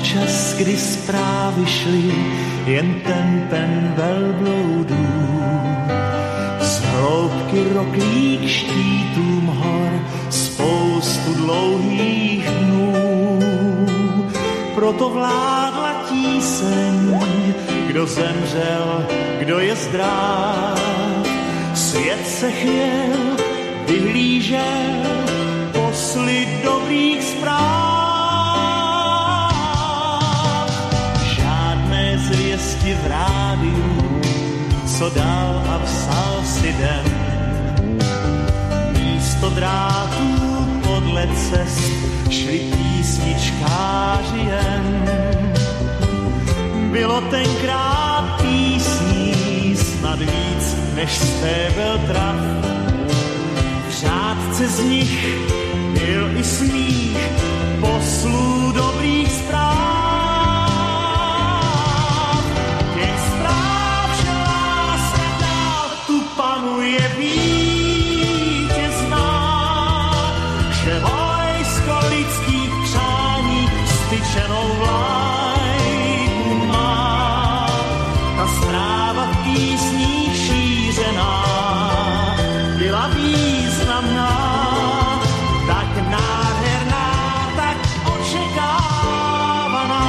čas, kdy zprávy šly jen tempem velbloudů. Z hloubky roklík štítům hor spoustu dlouhých dnů. Proto vládla tíseň, kdo zemřel, kdo je zdráv. Svět se chvěl, vyhlížel posly dobrých zpráv. Žádné zvěsti v rádiu, co dal a psal si den. Místo drátů podle cest šli písničkáři jen. Bylo tenkrát písní snad víc než stébel trav. V řádce z nich byl i smích poslů dobrých zpráv. Těch zpráv, že láska dál tu panuje vítězná, že vojsko lidských přání styčenou vlajku má. Ta zpráva v písních šířená byla významná, tak nádherná, tak očekávaná.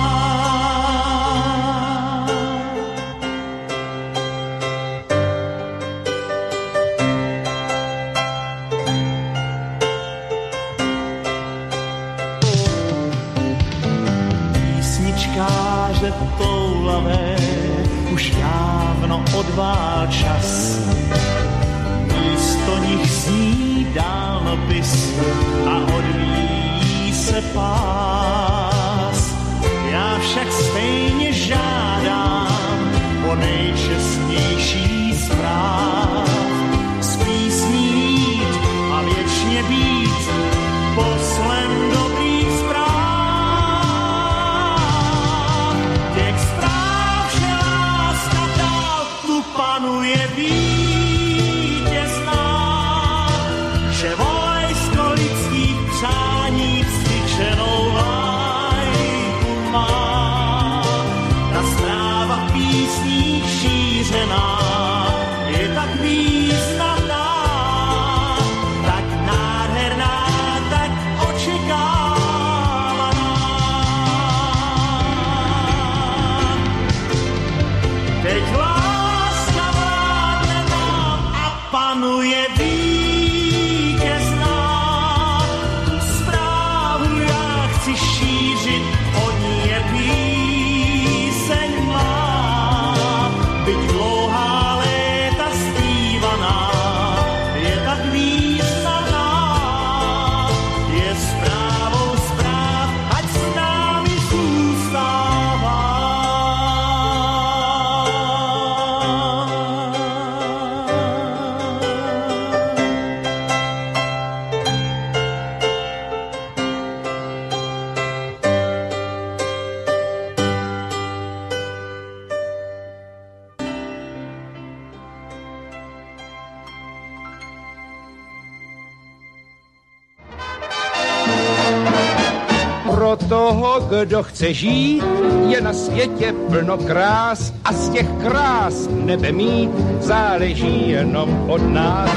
Písničkáře toulavé už dávno odvál čas. Místo nich zní dálnopis a odvíjí se pás. Já však stejně žádám o nejčestnější zpráv. Z písní jít a věčně být poslem dobrých zpráv. Těch zpráv, že láska dál tu panuje vítězná, že vojsko lidských přání vztyčenou vlajku má. Ta zpráva v písních šířená je tak významná, tak nádherná, tak očekávaná. Teď láska vládne nám a panuje vítězná. Tu zprávu já chci šířit, o ní je píseň má. Byť dlouhá léta zpívaná, je tak významná. Je zprávou zpráv, ať s námi zůstává. Pro toho, kdo chce žít, je na světě plno krás a z těch krás nebe mít záleží jenom od nás.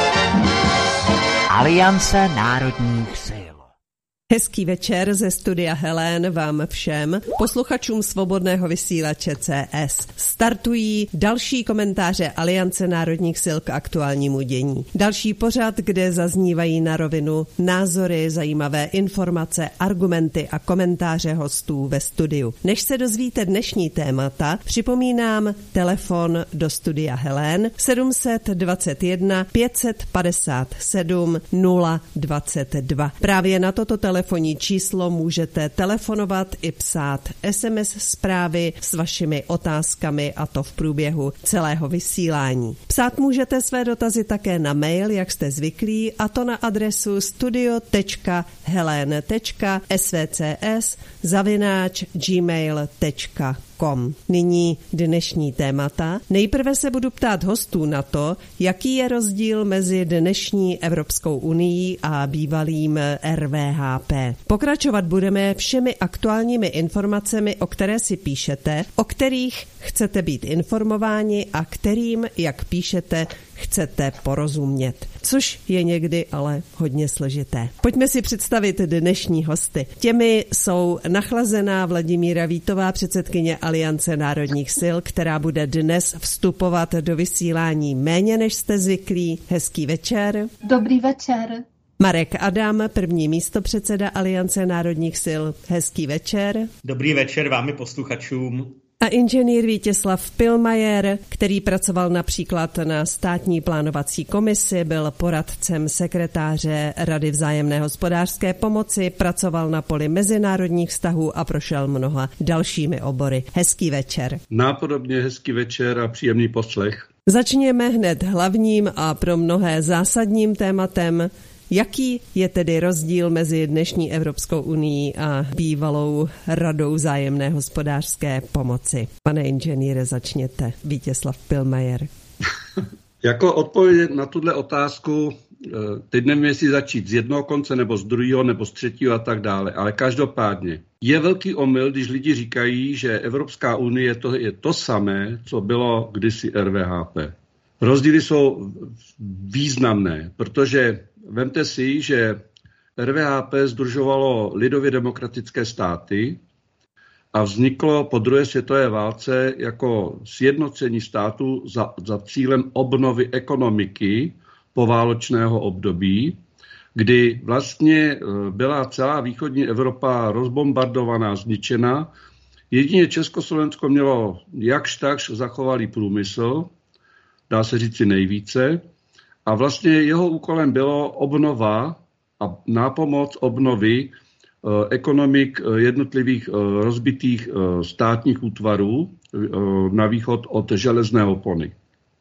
Aliance národních sil. Hezký večer ze studia Helén vám všem, posluchačům Svobodného vysílače CS. Startují další komentáře Aliance národních sil k aktuálnímu dění. Další pořad, kde zaznívají na rovinu názory, zajímavé informace, argumenty a komentáře hostů ve studiu. Než se dozvíte dnešní témata, připomínám telefon do studia Helén 721 557 022. Právě na toto telefonní číslo můžete telefonovat i psát SMS zprávy s vašimi otázkami, a to v průběhu celého vysílání. Psát můžete své dotazy také na mail, jak jste zvyklí, a to na adresu studio.helen.svcs@gmail.com. Nyní dnešní témata. Nejprve se budu ptát hostů na to, jaký je rozdíl mezi dnešní Evropskou unií a bývalým RVHP. RVHP. Pokračovat budeme všemi aktuálními informacemi, o které si píšete, o kterých chcete být informováni a kterým, jak píšete, chcete porozumět. Což je někdy ale hodně složité. Pojďme si představit dnešní hosty. Těmi jsou nachlazená Vladimíra Vítová, předsedkyně Aliance národních sil, která bude dnes vstupovat do vysílání méně než jste zvyklí. Hezký večer. Dobrý večer. Marek Adam, první místopředseda Aliance národních sil. Hezký večer. Dobrý večer vám i posluchačům. A inženýr Vítězslav Pilmajer, který pracoval například na státní plánovací komisi, byl poradcem sekretáře Rady vzájemné hospodářské pomoci, pracoval na poli mezinárodních vztahů a prošel mnoha dalšími obory. Hezký večer. Nápodobně hezký večer a příjemný poslech. Začněme hned hlavním a pro mnohé zásadním tématem. Jaký je tedy rozdíl mezi dnešní Evropskou unií a bývalou Radou vzájemné hospodářské pomoci? Pane inženýre, začněte. Vítězslav Pilmajer. Jako odpověď na tuhle otázku, teď nevím, jestli začít z jednoho konce, nebo z druhého, nebo z třetího a tak dále, ale každopádně je velký omyl, když lidi říkají, že Evropská unie je to samé, co bylo kdysi RVHP. Rozdíly jsou významné, protože vemte si, že RVHP sdružovalo lidově demokratické státy a vzniklo po druhé světové válce jako sjednocení států za cílem obnovy ekonomiky poválečného období, kdy vlastně byla celá východní Evropa rozbombardovaná, zničena. Jedině Československo mělo jakž takž zachovalý průmysl, dá se říci nejvíce, a vlastně jeho úkolem bylo obnova a nápomoc obnovy ekonomik jednotlivých rozbitých státních útvarů na východ od železné opony.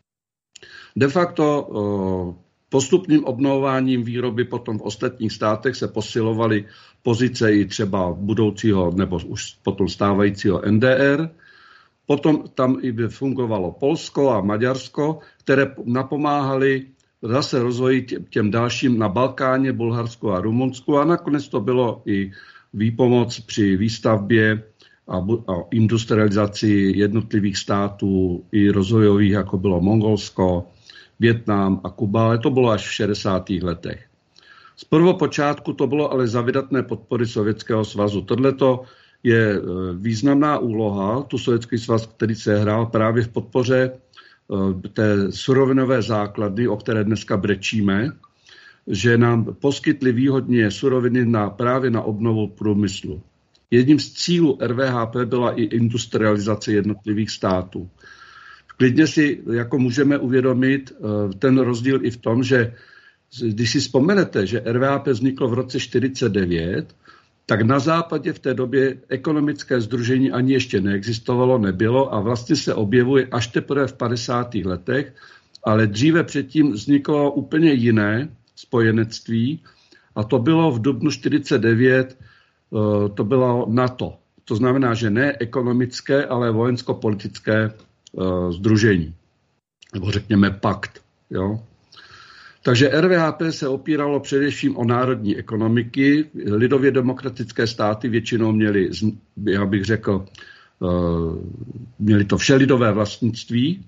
De facto postupným obnovováním výroby potom v ostatních státech se posilovaly pozice i třeba budoucího nebo už potom stávajícího NDR. Potom tam i fungovalo Polsko a Maďarsko, které napomáhaly zase rozvoji těm dalším na Balkáně, Bulharsku a Rumunsku, a nakonec to bylo i výpomoc při výstavbě a industrializaci jednotlivých států i rozvojových, jako bylo Mongolsko, Vietnam a Kuba, ale to bylo až v 60. letech. Z prvopočátku to bylo ale za vydatné podpory Sovětského svazu. Tohleto je významná úloha, tu Sovětský svaz, který se hrál právě v podpoře té surovinové základny, o které dneska brečíme, že nám poskytli výhodně suroviny právě na obnovu průmyslu. Jedním z cílů RVHP byla i industrializace jednotlivých států. Klidně si jako můžeme uvědomit ten rozdíl i v tom, že když si vzpomenete, že RVHP vzniklo v roce 1949, tak na západě v té době ekonomické sdružení ani ještě neexistovalo, nebylo a vlastně se objevuje až teprve v 50. letech, ale dříve předtím vzniklo úplně jiné spojenectví a to bylo v dubnu 1949, to bylo NATO. To znamená, že ne ekonomické, ale vojensko-politické sdružení, nebo řekněme pakt. Jo? Takže RVHP se opíralo především o národní ekonomiky. Lidově demokratické státy většinou měly, já bych řekl, měli to všelidové vlastnictví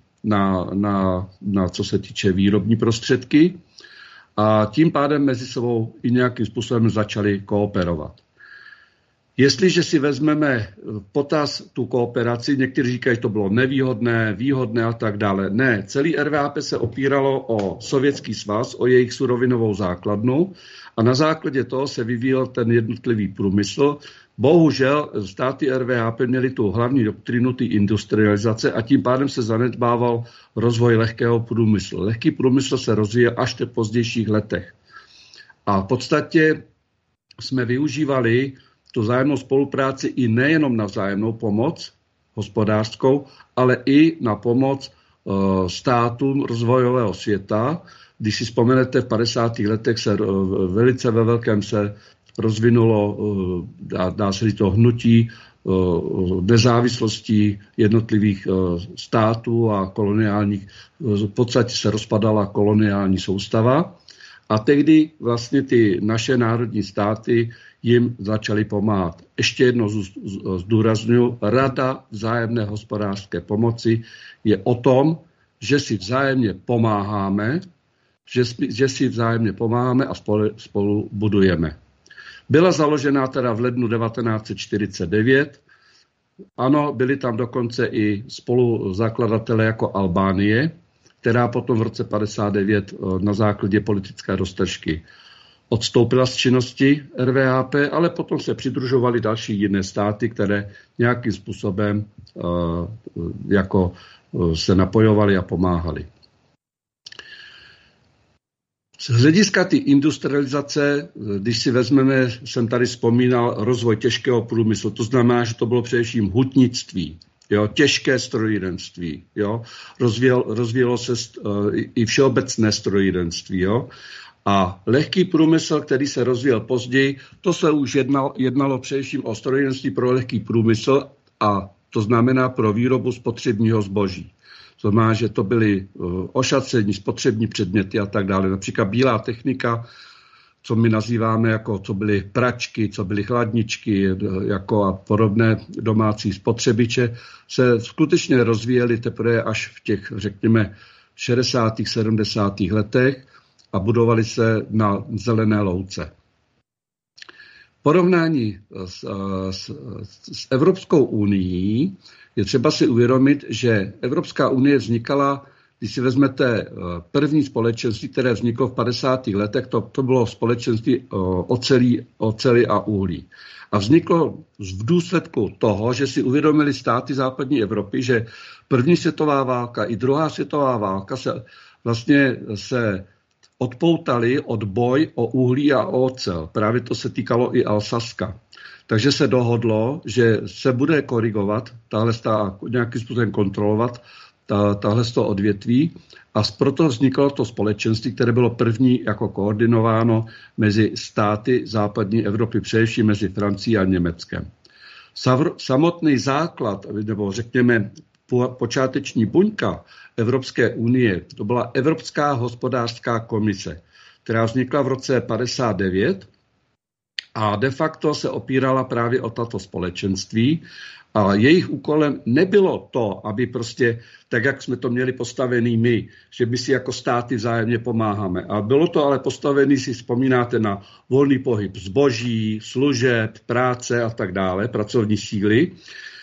na co se týče výrobní prostředky a tím pádem mezi sebou i nějakým způsobem začali kooperovat. Jestliže si vezmeme potaz tu kooperaci, někteří říkají, že to bylo nevýhodné, výhodné a tak dále. Ne, celý RVHP se opíralo o Sovětský svaz, o jejich surovinovou základnu a na základě toho se vyvíjel ten jednotlivý průmysl. Bohužel státy RVHP měly tu hlavní doktrinu té industrializace a tím pádem se zanedbával rozvoj lehkého průmyslu. Lehký průmysl se rozvíjel až v pozdějších letech. A v podstatě jsme využívali tu vzájemnou spolupráci i nejenom na vzájemnou pomoc hospodářskou, ale i na pomoc státům rozvojového světa. Když si vzpomenete, v 50. letech se velice ve velkém se rozvinulo, dá se říct, to hnutí nezávislostí jednotlivých států a koloniálních, v podstatě se rozpadala koloniální soustava. A tehdy vlastně ty naše národní státy jim začali pomáhat. Ještě jednou zdůraznuju, Rada vzájemné hospodářské pomoci je o tom, že si vzájemně pomáháme, a spolu budujeme. Byla založena teda v lednu 1949. Ano, byli tam dokonce i spoluzakladatelé jako Albánie, která potom v roce 1959 na základě politické roztržky odstoupila z činnosti RVHP, ale potom se přidružovaly další jiné státy, které nějakým způsobem se napojovaly a pomáhaly. Z hlediska té industrializace, když si vezmeme, jsem tady vzpomínal rozvoj těžkého průmyslu, to znamená, že to bylo především hutnictví, jo, těžké strojírenství, jo, rozvíjelo se i všeobecné strojírenství, jo, a lehký průmysl, který se rozvíjel později, to se už jednalo především o strojírenství pro lehký průmysl, a to znamená pro výrobu spotřebního zboží. To znamená, že to byly ošacení, spotřební předměty a tak dále. Například bílá technika, co my nazýváme jako, co byly pračky, co byly chladničky jako a podobné domácí spotřebiče, se skutečně rozvíjely teprve až v těch, řekněme, 60. 70. letech a budovaly se na zelené louce. Porovnání s Evropskou unií je třeba si uvědomit, že Evropská unie vznikala, když si vezmete první společenství, které vzniklo v 50. letech, to bylo společenství oceli a uhlí. A vzniklo v důsledku toho, že si uvědomili státy západní Evropy, že první světová válka i druhá světová válka se odpoutali od boj o uhlí a o ocel. Právě to se týkalo i Alsaska. Takže se dohodlo, že se bude korigovat, nějakým způsobem kontrolovat tahle odvětví, a proto vzniklo to společenství, které bylo první jako koordinováno mezi státy západní Evropy, především mezi Francií a Německem. Samotný základ, nebo řekněme počáteční buňka Evropské unie, to byla Evropská hospodářská komise, která vznikla v roce 1959 a de facto se opírala právě o tato společenství. A jejich úkolem nebylo to, aby prostě, tak jak jsme to měli postavený my, že my si jako státy vzájemně pomáháme. A bylo to ale postavený, si vzpomínáte, na volný pohyb zboží, služeb, práce a tak dále, pracovní síly.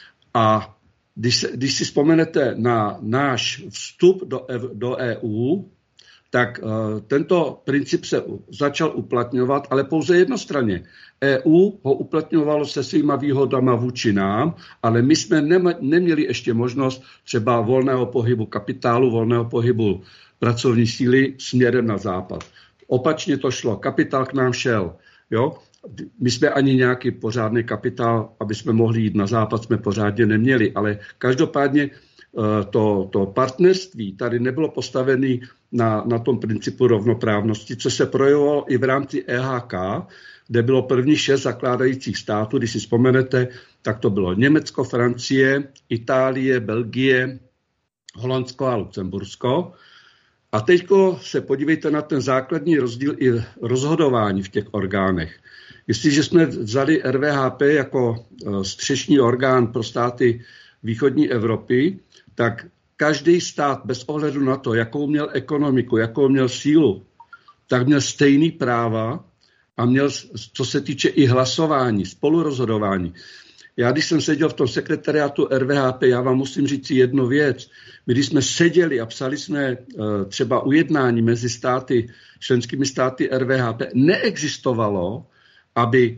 A když si vzpomenete na náš vstup do EU, tak tento princip se začal uplatňovat, ale pouze jednostranně. EU ho uplatňovalo se svýma výhodama vůči nám, ale my jsme neměli ještě možnost třeba volného pohybu kapitálu, volného pohybu pracovní síly směrem na západ. Opačně to šlo, kapitál k nám šel. Jo? My jsme ani nějaký pořádný kapitál, aby jsme mohli jít na západ, jsme pořádně neměli, ale každopádně to partnerství tady nebylo postavené na tom principu rovnoprávnosti, co se projevovalo i v rámci EHK, kde bylo prvních 6 zakládajících států. Když si vzpomenete, tak to bylo Německo, Francie, Itálie, Belgie, Holandsko a Lucembursko. A teď se podívejte na ten základní rozdíl i rozhodování v těch orgánech. Jestliže jsme vzali RVHP jako střešní orgán pro státy východní Evropy, tak každý stát bez ohledu na to, jakou měl ekonomiku, jakou měl sílu, tak měl stejný práva a měl, co se týče i hlasování, spolurozhodování. Já, když jsem seděl v tom sekretariátu RVHP, já vám musím říct jednu věc. My, když jsme seděli a psali jsme třeba ujednání mezi státy, členskými státy RVHP, neexistovalo, aby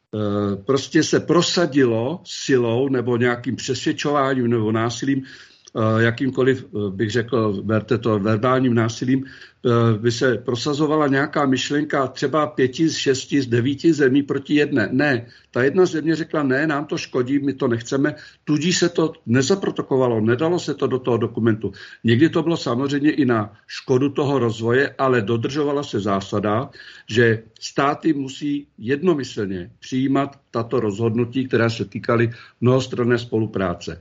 prostě se prosadilo silou nebo nějakým přesvědčováním nebo násilím, jakýmkoliv, bych řekl, berte to verbálním násilím, by se prosazovala nějaká myšlenka třeba 5 z 6 z 9 zemí proti jedné. Ne, ta jedna země řekla, ne, nám to škodí, my to nechceme, tudíž se to nezaprotokovalo, nedalo se to do toho dokumentu. Někdy to bylo samozřejmě i na škodu toho rozvoje, ale dodržovala se zásada, že státy musí jednomyslně přijímat tato rozhodnutí, která se týkaly mnohostranné spolupráce.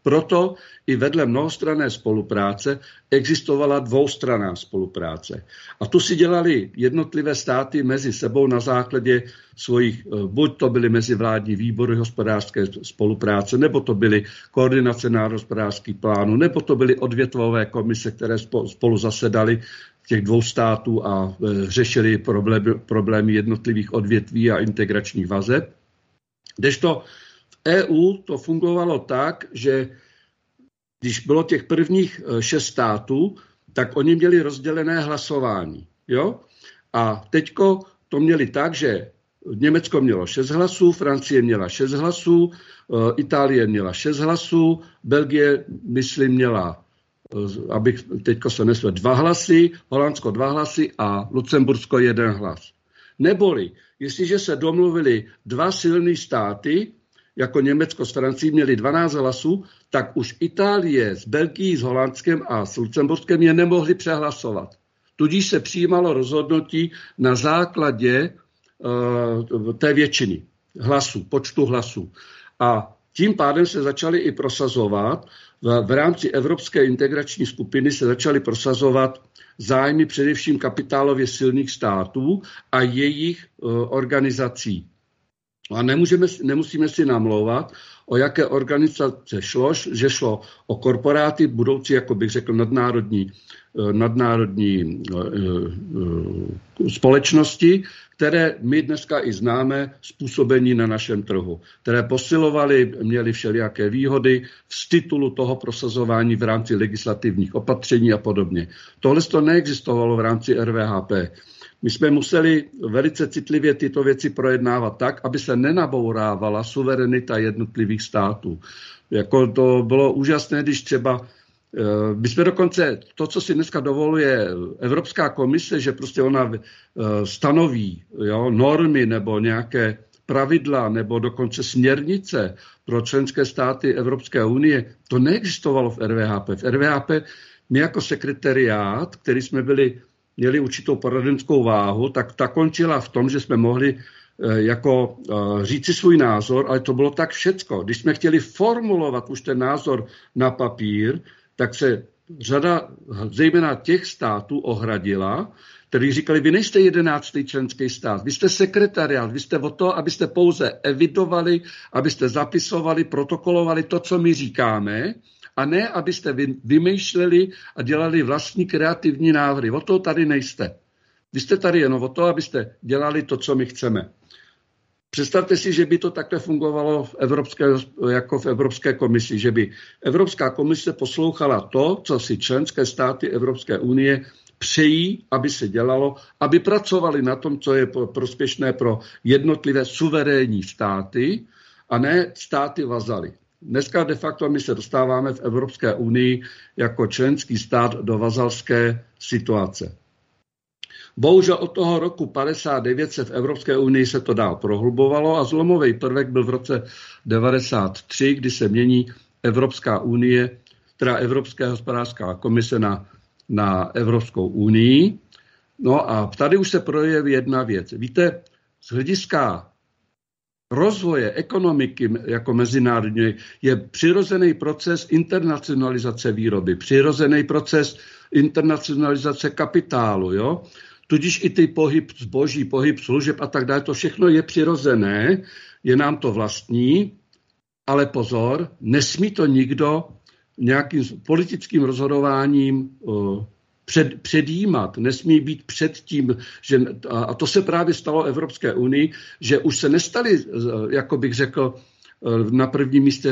Proto i vedle mnohostranné spolupráce existovala dvoustranná spolupráce. A tu si dělali jednotlivé státy mezi sebou na základě svojich, buď to byly mezivládní výbory hospodářské spolupráce, nebo to byly koordinace národohospodářských plánů, nebo to byly odvětvové komise, které spolu zasedaly těch dvou států a řešili problémy jednotlivých odvětví a integračních vazeb. Kdežto v EU to fungovalo tak, že když bylo těch prvních 6 států, tak oni měli rozdělené hlasování. Jo? A teďko to měli tak, že Německo mělo 6 hlasů, Francie měla 6 hlasů, Itálie měla 6 hlasů, Belgie, myslím, měla, abych teďko se nesl, 2 hlasy, Holandsko 2 hlasy a Lucembursko 1 hlas. Neboli, jestliže se domluvili 2 silné státy, jako Německo s Francií měli 12 hlasů, tak už Itálie s Belgií, s Holandskem a s Lucemburskem je nemohli přehlasovat. Tudíž se přijímalo rozhodnutí na základě té většiny hlasů, počtu hlasů. A tím pádem se začaly i prosazovat, v rámci Evropské integrační skupiny se začaly prosazovat zájmy především kapitálově silných států a jejich organizací. A nemusíme si namlouvat, o jaké organizace šlo, že šlo o korporáty budoucí, jako bych řekl, nadnárodní společnosti, které my dneska i známe z působení na našem trhu, které posilovaly, měly všelijaké výhody z titulu toho prosazování v rámci legislativních opatření a podobně. Tohle to neexistovalo v rámci RVHP. My jsme museli velice citlivě tyto věci projednávat tak, aby se nenabourávala suverenita jednotlivých států. Jako to bylo úžasné, když třeba my jsme dokonce to, co si dneska dovoluje Evropská komise, že prostě ona stanoví normy nebo nějaké pravidla nebo dokonce směrnice pro členské státy Evropské unie, to neexistovalo v RVHP. V RVHP my jako sekretariát, který jsme měli určitou poradenskou váhu, tak ta končila v tom, že jsme mohli jako říci svůj názor, ale to bylo tak všecko. Když jsme chtěli formulovat už ten názor na papír, tak se řada, zejména těch států, ohradila, kteří říkali, vy nejste 11. členský stát, vy jste sekretariát, vy jste o to, abyste pouze evidovali, abyste zapisovali, protokolovali to, co my říkáme, a ne, abyste vymýšleli a dělali vlastní kreativní návrhy. O to tady nejste. Vy jste tady jenom o to, abyste dělali to, co my chceme. Představte si, že by to takhle fungovalo jako v Evropské komisi, že by Evropská komise poslouchala to, co si členské státy Evropské unie přejí, aby se dělalo, aby pracovali na tom, co je prospěšné pro jednotlivé suverénní státy a ne státy vazaly. Dneska de facto my se dostáváme v Evropské unii jako členský stát do vazalské situace. Bohužel od toho roku 59 se v Evropské unii se to dál prohlubovalo a zlomový prvek byl v roce 93, kdy se mění Evropská unie, teda Evropská hospodářská komise na Evropskou unii. No a tady už se projeví jedna věc. Víte, z hlediska rozvoje ekonomiky jako mezinárodní je přirozený proces internacionalizace výroby, přirozený proces internacionalizace kapitálu, jo? Tudíž i ty pohyb zboží, pohyb služeb a tak dále, to všechno je přirozené, je nám to vlastní, ale pozor, nesmí to nikdo nějakým politickým rozhodováním předjímat, nesmí být předtím, a to se právě stalo Evropské unii, že už se nestaly, jako bych řekl, na prvním místě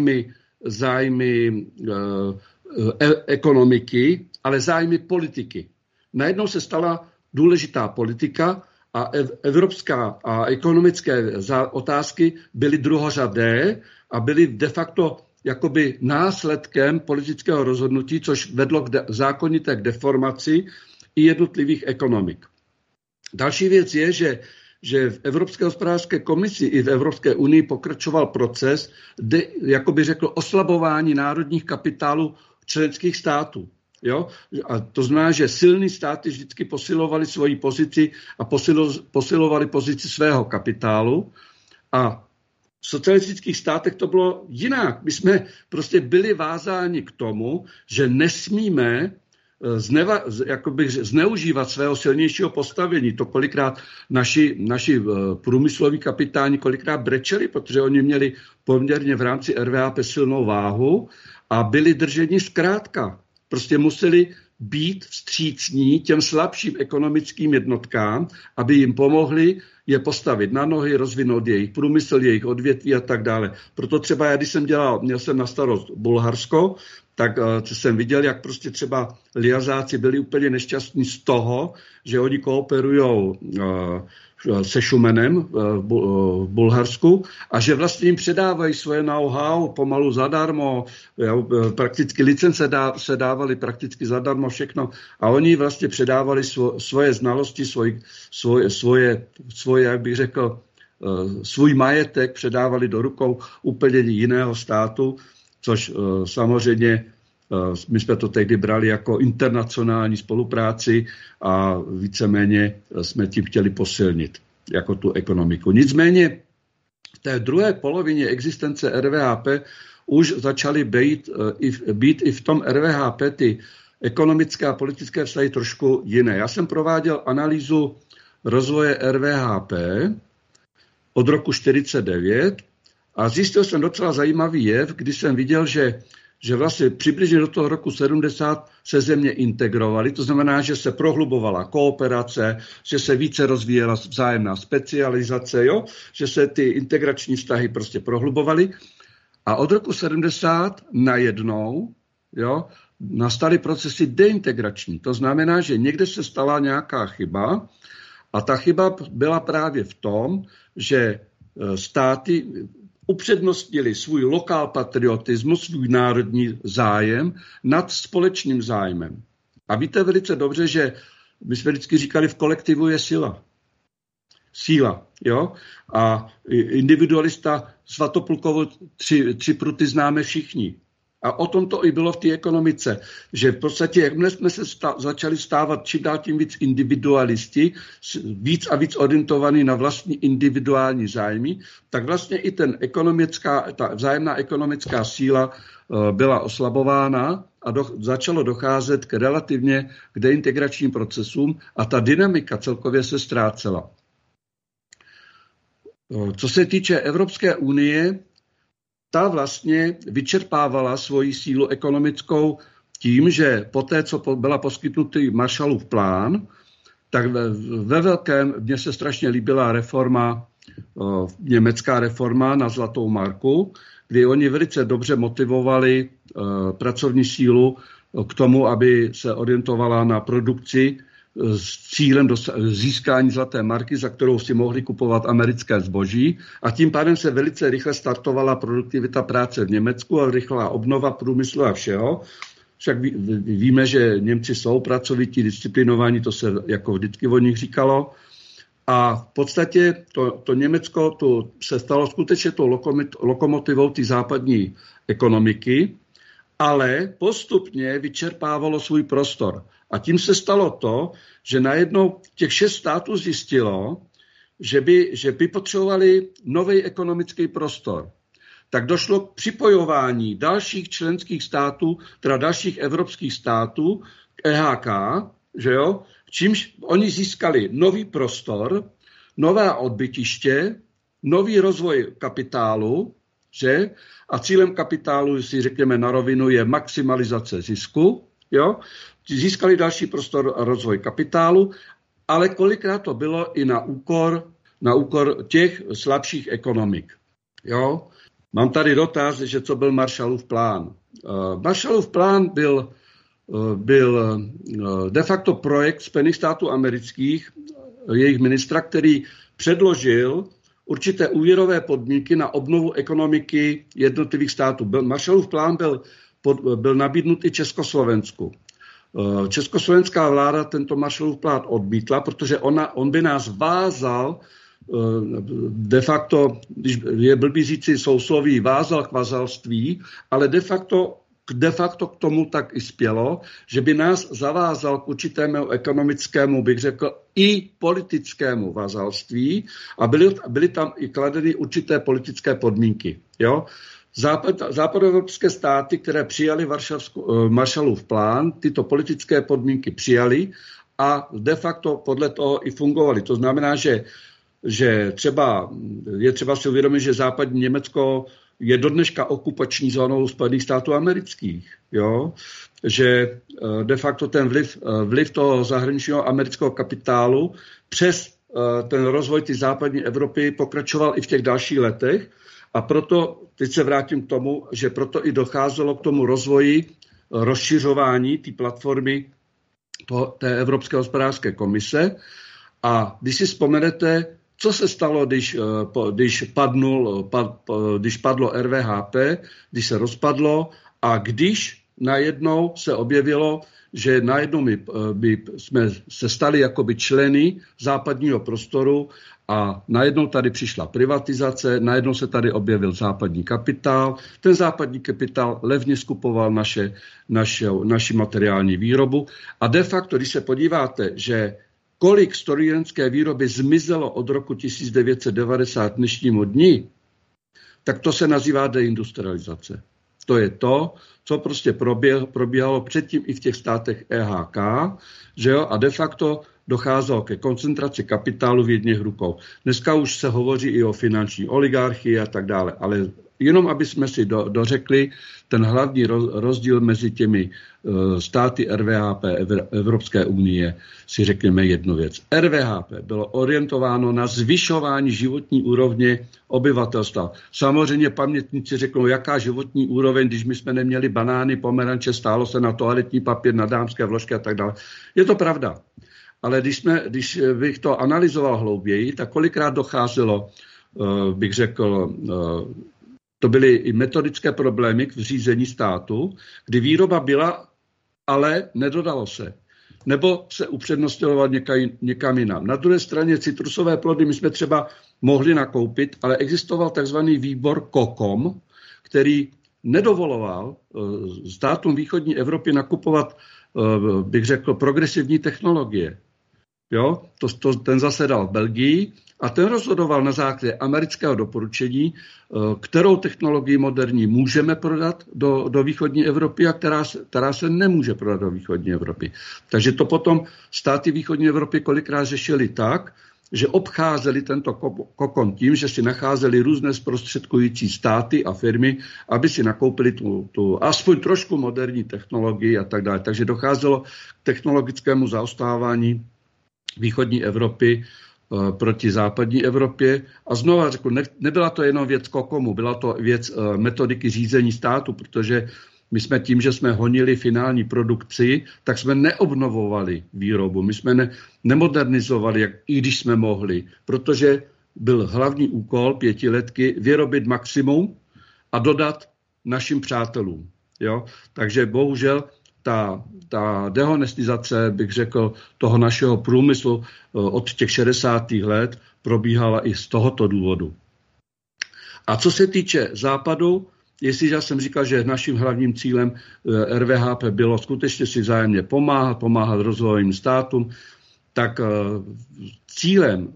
zájmy ekonomiky, ale zájmy politiky. Najednou se stala důležitá politika a evropská a ekonomické otázky byly druhořadé a byly de facto jakoby následkem politického rozhodnutí, což vedlo k zákonité deformaci i jednotlivých ekonomik. Další věc je, že v Evropské hospodářské komisi i v Evropské unii pokračoval proces, jako by řekl, oslabování národních kapitálů členských států. Jo? A to znamená, že silní státy vždycky posilovali svoji pozici a posilovali pozici svého kapitálu a V socialistických státech to bylo jinak. My jsme prostě byli vázáni k tomu, že nesmíme zneužívat svého silnějšího postavení. To kolikrát naši průmysloví kapitáni kolikrát brečeli, protože oni měli poměrně v rámci RVHP silnou váhu a byli drženi zkrátka. Prostě museli být vstřícní těm slabším ekonomickým jednotkám, aby jim pomohli je postavit na nohy, rozvinout jejich průmysl, jejich odvětví a tak dále. Proto třeba já, když měl jsem na starost Bulharsko, tak jsem viděl, jak prostě třeba Liazáci byli úplně nešťastní z toho, že oni kooperují se Šumenem v Bulharsku a že vlastně jim předávají svoje know-how pomalu zadarmo, prakticky licence se dávaly prakticky zadarmo všechno a oni vlastně předávali svoje znalosti, svoje, jak bych řekl, svůj majetek předávali do rukou úplně jiného státu, což samozřejmě my jsme to tehdy brali jako internacionální spolupráci a víceméně jsme tím chtěli posilnit jako tu ekonomiku. Nicméně v té druhé polovině existence RVHP už začaly být i v tom RVHP ty ekonomické a politické vztahy trošku jiné. Já jsem prováděl analýzu rozvoje RVHP od roku 1949 a zjistil jsem docela zajímavý jev, když jsem viděl, že vlastně přibližně do toho roku 70 se země integrovaly, to znamená, že se prohlubovala kooperace, že se více rozvíjela vzájemná specializace, že se ty integrační vztahy prostě prohlubovaly. A od roku 70 najednou nastaly procesy deintegrační. To znamená, že někde se stala nějaká chyba a ta chyba byla právě v tom, že státy upřednostnili svůj lokál patriotismus, svůj národní zájem nad společným zájmem. A víte velice dobře, že my jsme vždycky říkali, v kolektivu je síla. A individualista Svatoplukovo tři pruty známe všichni. A o tom to i bylo v té ekonomice, že v podstatě, jakmile jsme se začali stávat čím dál tím víc individualisti, víc a víc orientovaní na vlastní individuální zájmy, tak vlastně i ta vzájemná ekonomická síla byla oslabována a začalo docházet k deintegračním procesům a ta dynamika celkově se ztrácela. Co se týče Evropské unie, ta vlastně vyčerpávala svoji sílu ekonomickou tím, že poté, co byla poskytnutý Marshallův plán, tak ve velkém mně se strašně líbila německá reforma na zlatou marku, kdy oni velice dobře motivovali pracovní sílu k tomu, aby se orientovala na produkci s cílem získání zlaté marky, za kterou si mohli kupovat americké zboží a tím pádem se velice rychle startovala produktivita práce v Německu a rychlá obnova průmyslu a všeho. Však víme, že Němci jsou pracovití, disciplinovaní, to se jako vždycky o nich říkalo. A v podstatě to Německo se stalo skutečně tou lokomotivou té západní ekonomiky, ale postupně vyčerpávalo svůj prostor. A tím se stalo to, že najednou těch 6 států zjistilo, že by potřebovali nový ekonomický prostor. Tak došlo k připojování dalších členských států, teda dalších evropských států k EHK, čímž oni získali nový prostor, nové odbytiště, nový rozvoj kapitálu, a cílem kapitálu, si řekněme na rovinu, je maximalizace zisku, získali další prostor a rozvoj kapitálu, ale kolikrát to bylo i na úkor těch slabších ekonomik. Mám tady dotaz, že co byl Marshallův plán. Marshallův plán byl de facto projekt Spojených států amerických, jejich ministra, který předložil určité úvěrové podmínky na obnovu ekonomiky jednotlivých států. Marshallův plán byl nabídnut i Československu. Československá vláda tento Marshallův plán odmítla, protože on by nás vázal, de facto, když je blbý říci sousloví, vázal k vazalství, ale de facto de facto k tomu tak i spělo, že by nás zavázal k určitému ekonomickému, bych řekl, i politickému vazalství a byly tam i kladeny určité politické podmínky. Jo? Západoevropské státy, které přijali Marshallův plán, tyto politické podmínky přijali a de facto podle toho i fungovaly. To znamená, že třeba je třeba si uvědomit, že západní Německo je do dneška okupační zónou Spojených států amerických. Jo? Že de facto ten vliv toho zahraničního amerického kapitálu přes ten rozvoj té západní Evropy pokračoval i v těch dalších letech. A proto, teď se vrátím k tomu, že proto i docházelo k tomu rozvoji, rozšiřování té platformy té Evropské hospodářské komise. A když si vzpomenete, co se stalo, když padlo RVHP, když se rozpadlo a když najednou se objevilo, že najednou jsme se stali jakoby členy západního prostoru a najednou tady přišla privatizace, najednou se tady objevil západní kapitál. Ten západní kapitál levně skupoval naši materiální výrobu a de facto, když se podíváte, že kolik strojírenské výroby zmizelo od roku 1990 dnešnímu dni, tak to se nazývá deindustrializace. To je to, co prostě probíhalo předtím i v těch státech EHK, že jo, a de facto docházelo ke koncentraci kapitálu v jedněch rukou. Dneska už se hovoří i o finanční oligarchii a tak dále, ale jenom aby jsme si dořekli ten hlavní rozdíl mezi těmi státy RVHP Evropské unie, si řekněme jednu věc. RVHP bylo orientováno na zvyšování životní úrovně obyvatelstva. Samozřejmě pamětníci řeknou, jaká životní úroveň, když my jsme neměli banány, pomeranče, stálo se na toaletní papír, na dámské vložky a tak dále. Je to pravda. Ale když bych to analyzoval hlouběji, tak kolikrát docházelo, bych řekl, to byly i metodické problémy k řízení státu, kdy výroba byla, ale nedodalo se. Nebo se upřednostňoval někam jinam. Na druhé straně citrusové plody my jsme třeba mohli nakoupit, ale existoval takzvaný výbor COCOM, který nedovoloval státům východní Evropy nakupovat, bych řekl, progresivní technologie. Jo? Ten zasedal v Belgii a ten rozhodoval na základě amerického doporučení, kterou technologii moderní můžeme prodat do východní Evropy a která se nemůže prodat do východní Evropy. Takže to potom státy východní Evropy kolikrát řešili tak, že obcházeli tento kokon tím, že si nacházeli různé zprostředkující státy a firmy, aby si nakoupili tu aspoň trošku moderní technologii a tak dále. Takže docházelo k technologickému zaostávání východní Evropy proti západní Evropě. A znova řeknu, nebyla to jenom věc COCOMu, byla to věc metodiky řízení státu, protože my jsme tím, že jsme honili finální produkci, tak jsme neobnovovali výrobu, my jsme nemodernizovali, i když jsme mohli, protože byl hlavní úkol 5letky vyrobit maximum a dodat našim přátelům. Jo? Takže bohužel ta dehonestizace, bych řekl, toho našeho průmyslu od těch 60. let probíhala i z tohoto důvodu. A co se týče západu, jestliže já jsem říkal, že naším hlavním cílem RVHP bylo skutečně si vzájemně pomáhat rozvojovým státům, tak cílem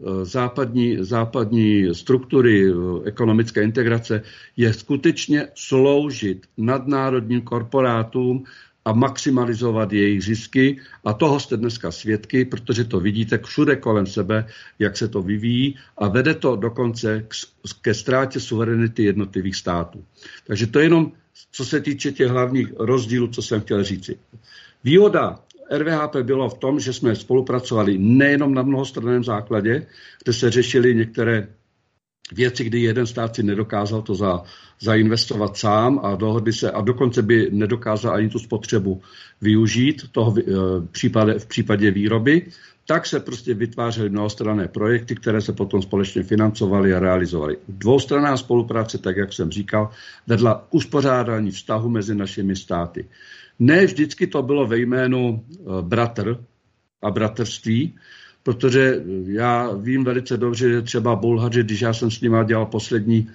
západní struktury ekonomické integrace je skutečně sloužit nadnárodním korporátům a maximalizovat jejich zisky. A toho jste dneska svědky, protože to vidíte všude kolem sebe, jak se to vyvíjí a vede to dokonce ke ztrátě suverenity jednotlivých států. Takže to je jenom, co se týče těch hlavních rozdílů, co jsem chtěl říci. Výhoda RVHP bylo v tom, že jsme spolupracovali nejenom na mnohostranném základě, kde se řešily některé věci, kdy jeden stát si nedokázal to zainvestovat sám a dohodli se a dokonce by nedokázal ani tu spotřebu využít v případě výroby, tak se prostě vytvářely mnohostranné projekty, které se potom společně financovaly a realizovaly. Dvoustranná spolupráce, tak jak jsem říkal, vedla k uspořádání vztahu mezi našimi státy. Ne vždycky to bylo ve jménu bratr a bratrství, protože já vím velice dobře, že třeba Bulhaři, když já jsem s nimi dělal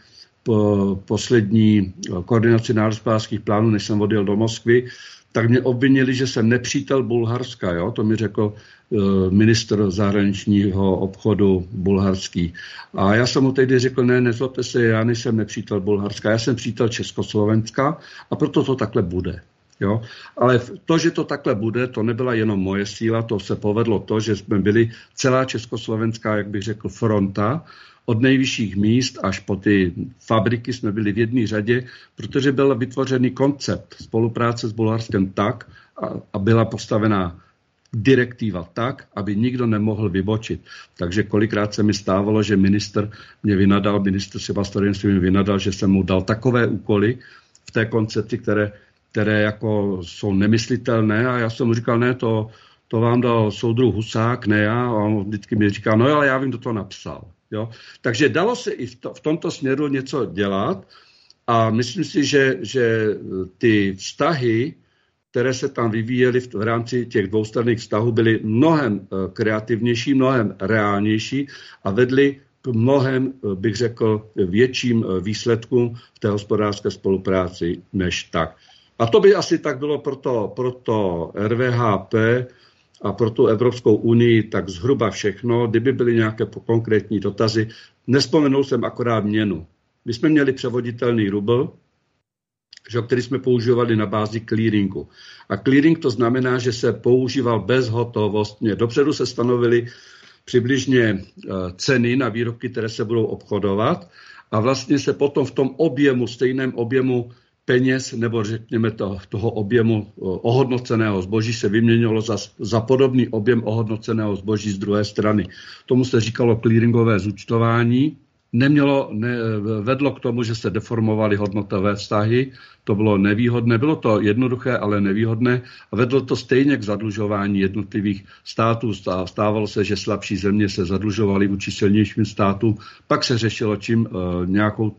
poslední koordinaci národohospodářských plánů, než jsem odjel do Moskvy, tak mě obvinili, že jsem nepřítel Bulharska. Jo? To mi řekl ministr zahraničního obchodu bulharský. A já jsem mu tehdy řekl, ne, nezlobte se, já nejsem nepřítel Bulharska, já jsem přítel Československa a proto to takhle bude. Jo? Ale to, že to takhle bude, to nebyla jenom moje síla, to se povedlo to, že jsme byli celá československá, jak bych řekl, fronta, od nejvyšších míst až po ty fabriky jsme byli v jedné řadě, protože byl vytvořený koncept spolupráce s Bulharskem tak a byla postavená direktiva tak, aby nikdo nemohl vybočit. Takže kolikrát se mi stávalo, že ministr Sebastarian mi vynadal, že jsem mu dal takové úkoly v té koncepci, které jako jsou nemyslitelné a já jsem mu říkal, ne, to vám dal soudruh Husák, ne já, a on vždycky mi říkal, no ale já vím, kdo to napsal. Jo? Takže dalo se i v tomto směru něco dělat a myslím si, že ty vztahy, které se tam vyvíjely v rámci těch dvoustranných vztahů, byly mnohem kreativnější, mnohem reálnější a vedly k mnohem, bych řekl, větším výsledkům v té hospodářské spolupráci než tak. A to by asi tak bylo pro to RVHP a pro tu Evropskou unii tak zhruba všechno. Kdyby byly nějaké konkrétní dotazy, nevzpomenul jsem akorát měnu. My jsme měli převoditelný rubl, který jsme používali na bázi clearingu. A clearing to znamená, že se používal bezhotovostně. Dopředu se stanovily přibližně ceny na výrobky, které se budou obchodovat a vlastně se potom v tom stejném objemu peněz, nebo řekněme toho objemu ohodnoceného zboží se vyměnilo za podobný objem ohodnoceného zboží z druhé strany. Tomu se říkalo clearingové zúčtování. Vedlo k tomu, že se deformovaly hodnotové vztahy, to bylo nevýhodné, bylo to jednoduché, ale nevýhodné a vedlo to stejně k zadlužování jednotlivých států. Stávalo se, že slabší země se zadlužovaly vůči silnějším státům, pak se řešilo, čím nějakou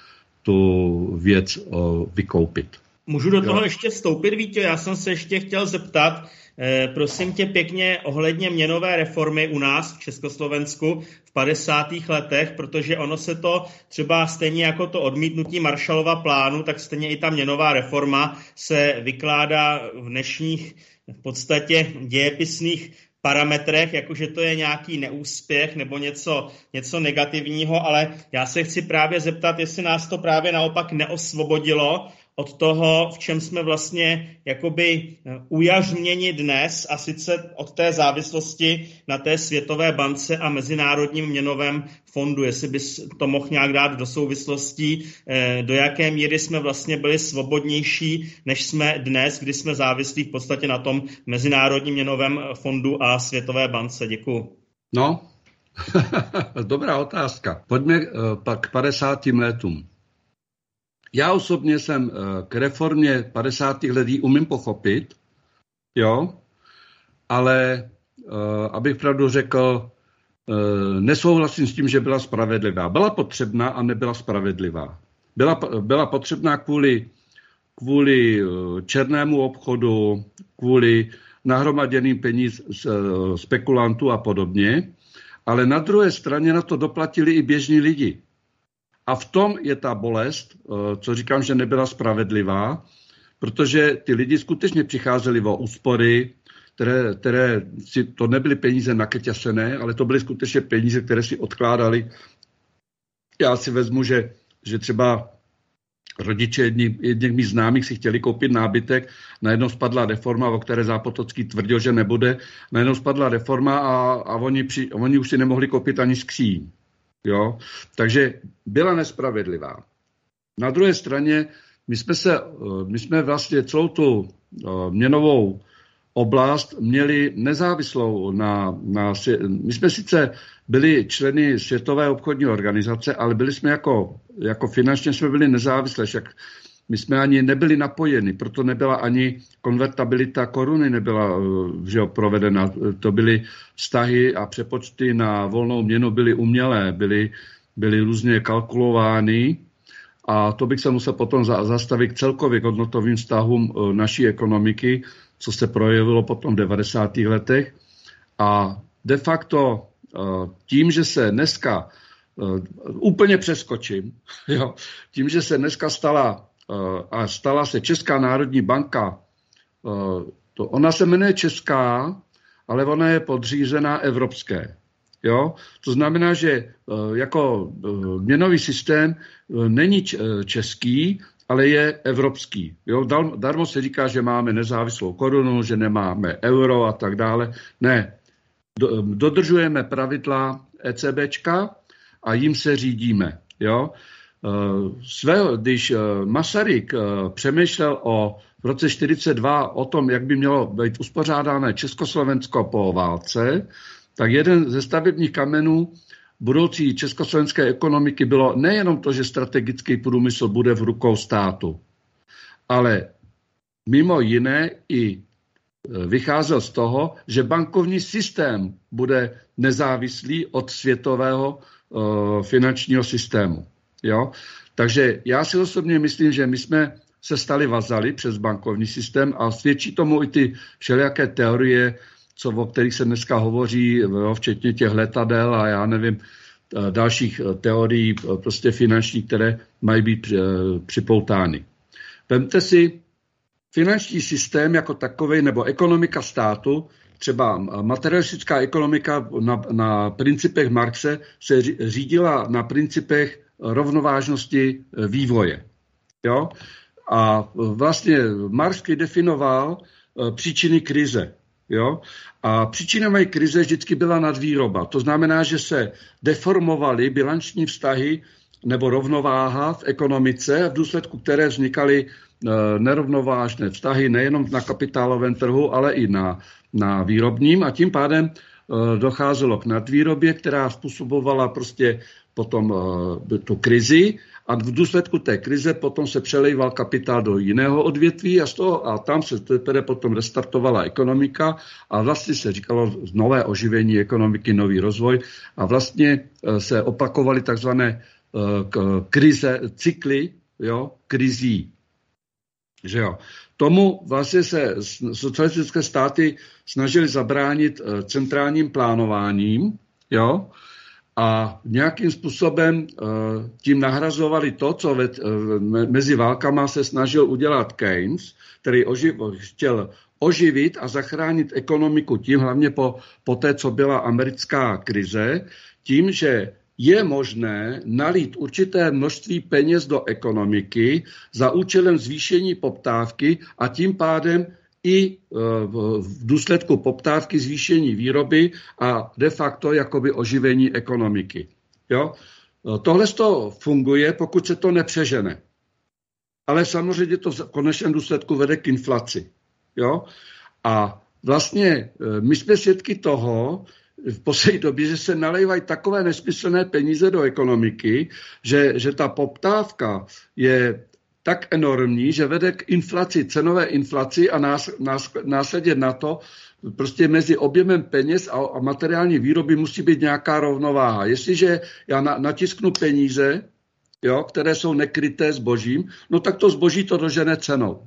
tu věc vykoupit. Můžu do toho ještě vstoupit, Víťo? Já jsem se ještě chtěl zeptat, prosím tě pěkně, ohledně měnové reformy u nás v Československu v 50. letech, protože ono se to třeba stejně jako to odmítnutí Marshallova plánu, tak stejně i ta měnová reforma se vykládá v dnešních v podstatě dějepisných parametrech, jakože to je nějaký neúspěch nebo něco negativního, ale já se chci právě zeptat, jestli nás to právě naopak neosvobodilo od toho, v čem jsme vlastně jakoby ujařměni dnes, a sice od té závislosti na té Světové bance a Mezinárodním měnovém fondu. Jestli bys to mohl nějak dát do souvislostí, do jaké míry jsme vlastně byli svobodnější, než jsme dnes, kdy jsme závislí v podstatě na tom Mezinárodním měnovém fondu a Světové bance. Děkuju. No, dobrá otázka. Pojďme k 50. letům. Já osobně jsem k reformě 50. let umím pochopit, jo, ale abych pravdu řekl, nesouhlasím s tím, že byla spravedlivá. Byla potřebná a nebyla spravedlivá. Byla potřebná kvůli černému obchodu, kvůli nahromaděným peníz spekulantů a podobně, ale na druhé straně na to doplatili i běžní lidi. A v tom je ta bolest, co říkám, že nebyla spravedlivá, protože ty lidi skutečně přicházeli o úspory, které to nebyly peníze nakrťasené, ale to byly skutečně peníze, které si odkládali. Já si vezmu, že třeba rodiče jedných mých známých si chtěli koupit nábytek, najednou spadla reforma, o které Zápotocký tvrdil, že nebude, najednou spadla reforma a oni už si nemohli koupit ani skříň. Jo? Takže byla nespravedlivá. Na druhé straně my jsme vlastně celou tu měnovou oblast měli nezávislou my jsme sice byli členy Světové obchodní organizace, ale byli jsme jako finančně jsme byli nezávislí, však my jsme ani nebyli napojeni, proto nebyla ani konvertabilita koruny nebyla provedena. To byly vztahy a přepočty na volnou měnu byly umělé, byly různě kalkulovány a to bych se musel potom zastavit celkově k hodnotovým vztahům naší ekonomiky, co se projevilo potom v 90. letech. A de facto tím, že se dneska úplně přeskočím. Jo. Tím, že se dneska stala se Česká národní banka, ona se jmenuje Česká, ale ona je podřízená evropské. Jo? To znamená, že jako měnový systém není český, ale je evropský. Jo? Darmo se říká, že máme nezávislou korunu, že nemáme euro a tak dále. Ne. Dodržujeme pravidla ECBčka a jim se řídíme. Jo? Když Masaryk přemýšlel v roce 1942 o tom, jak by mělo být uspořádané Československo po válce, tak jeden ze stavebních kamenů budoucí československé ekonomiky bylo nejenom to, že strategický průmysl bude v rukou státu, ale mimo jiné i vycházel z toho, že bankovní systém bude nezávislý od světového finančního systému. Jo? Takže já si osobně myslím, že my jsme se stali vazali přes bankovní systém a svědčí tomu i ty všelijaké teorie, o kterých se dneska hovoří, včetně těch letadel a já nevím, dalších teorií prostě finančních, které mají být připoutány. Vemte si finanční systém jako takovej, nebo ekonomika státu, třeba materialistická ekonomika na principech Marxe se řídila na principech rovnovážnosti vývoje. Jo? A vlastně Marx definoval příčiny krize. Jo? A příčinou krize vždycky byla nadvýroba. To znamená, že se deformovaly bilanční vztahy nebo rovnováha v ekonomice, v důsledku které vznikaly nerovnovážné vztahy nejenom na kapitálovém trhu, ale i na výrobním a tím pádem docházelo k nadvýrobě, která způsobovala prostě potom tu krizi a v důsledku té krize potom se přelejval kapitál do jiného odvětví a tam se teprve potom restartovala ekonomika a vlastně se říkalo nové oživení ekonomiky, nový rozvoj a vlastně se opakovaly takzvané krize, cykly, jo, krizí. Že jo. Tomu vlastně se socialistické státy snažily zabránit centrálním plánováním, jo, a nějakým způsobem tím nahrazovali to, co mezi válkama se snažil udělat Keynes, který chtěl oživit a zachránit ekonomiku tím, hlavně po té, co byla americká krize, tím, že je možné nalít určité množství peněz do ekonomiky za účelem zvýšení poptávky a tím pádem i v důsledku poptávky zvýšení výroby a de facto jakoby oživení ekonomiky. Jo? Tohle to funguje, pokud se to nepřežene. Ale samozřejmě to v konečném důsledku vede k inflaci. Jo? A vlastně my jsme svědky toho, v poslední době, že se nalévají takové nesmyslné peníze do ekonomiky, že ta poptávka je tak enormní, že vede k inflaci, cenové inflaci a následně na to prostě mezi objemem peněz a materiální výroby musí být nějaká rovnováha. Jestliže já natisknu peníze, jo, které jsou nekryté zbožím, no tak to zboží to dožene cenou.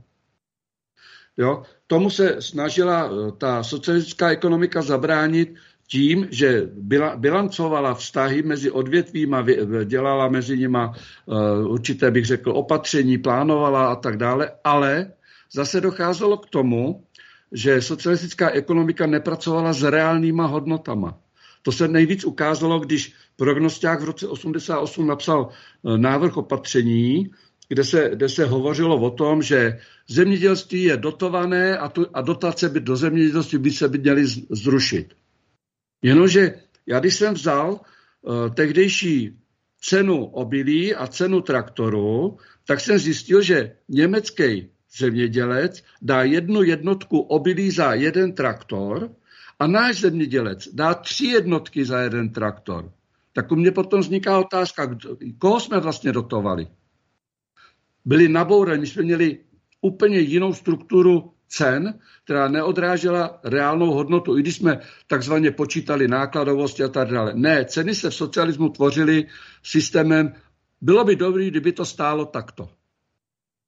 Jo? Tomu se snažila ta socialistická ekonomika zabránit tím, že bilancovala vztahy mezi odvětvíma, dělala mezi nima určité, bych řekl, opatření, plánovala a tak dále, ale zase docházelo k tomu, že socialistická ekonomika nepracovala s reálnýma hodnotama. To se nejvíc ukázalo, když prognosták v roce 1988 napsal návrh opatření, kde se hovořilo o tom, že zemědělství je dotované a dotace by do zemědělství by se měly zrušit. Jenomže já když jsem vzal tehdejší cenu obilí a cenu traktoru, tak jsem zjistil, že německý zemědělec dá 1 jednotku obilí za 1 traktor a náš zemědělec dá 3 jednotky za 1 traktor. Tak u mě potom vzniká otázka, koho jsme vlastně dotovali. Byli naboureni, my jsme měli úplně jinou strukturu cen, která neodrážela reálnou hodnotu, i když jsme takzvaně počítali nákladovosti a tak dále. Ne, ceny se v socialismu tvořily systémem, bylo by dobré, kdyby to stálo takto.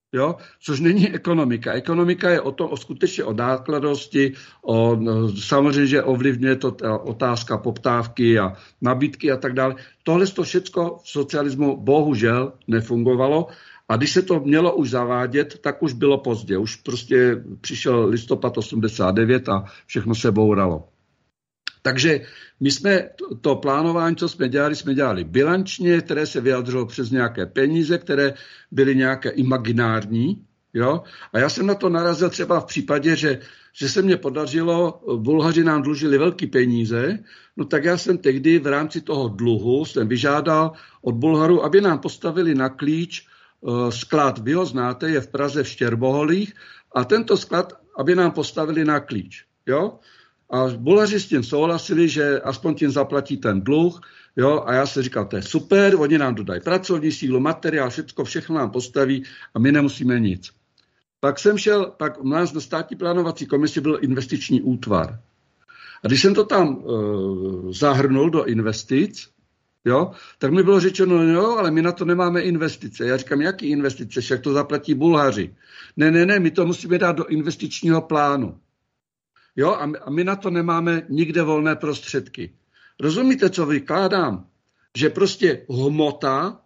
Jo? Což není ekonomika. Ekonomika je skutečně o nákladosti, samozřejmě, že ovlivňuje to otázka poptávky a nabídky a tak dále. Tohle to všecko v socialismu bohužel nefungovalo a když se to mělo už zavádět, tak už bylo pozdě. Už prostě přišel listopad 89 a všechno se bouralo. Takže my jsme to plánování, co jsme dělali bilančně, které se vyjadřilo přes nějaké peníze, které byly nějaké imaginární. Jo? A já jsem na to narazil třeba v případě, že se mně podařilo, Bulhaři nám dlužili velké peníze, no tak já jsem tehdy v rámci toho dluhu jsem vyžádal od Bulharů, aby nám postavili na klíč sklad. Vy ho znáte, je v Praze v Štěrboholích a tento sklad, aby nám postavili na klíč. Jo? A Bulhaři s tím souhlasili, že aspoň tím zaplatí ten dluh, jo, a já se říkal, to je super, oni nám dodají pracovní sílu, materiál, všechno nám postaví a my nemusíme nic. Pak u nás na státní plánovací komisi byl investiční útvar. A když jsem to tam zahrnul do investic, jo, tak mi bylo řečeno, jo, ale my na to nemáme investice. Já říkám, jaký investice, však to zaplatí Bulhaři. Ne, my to musíme dát do investičního plánu. Jo, a my na to nemáme nikde volné prostředky. Rozumíte, co vykládám? Že prostě hmota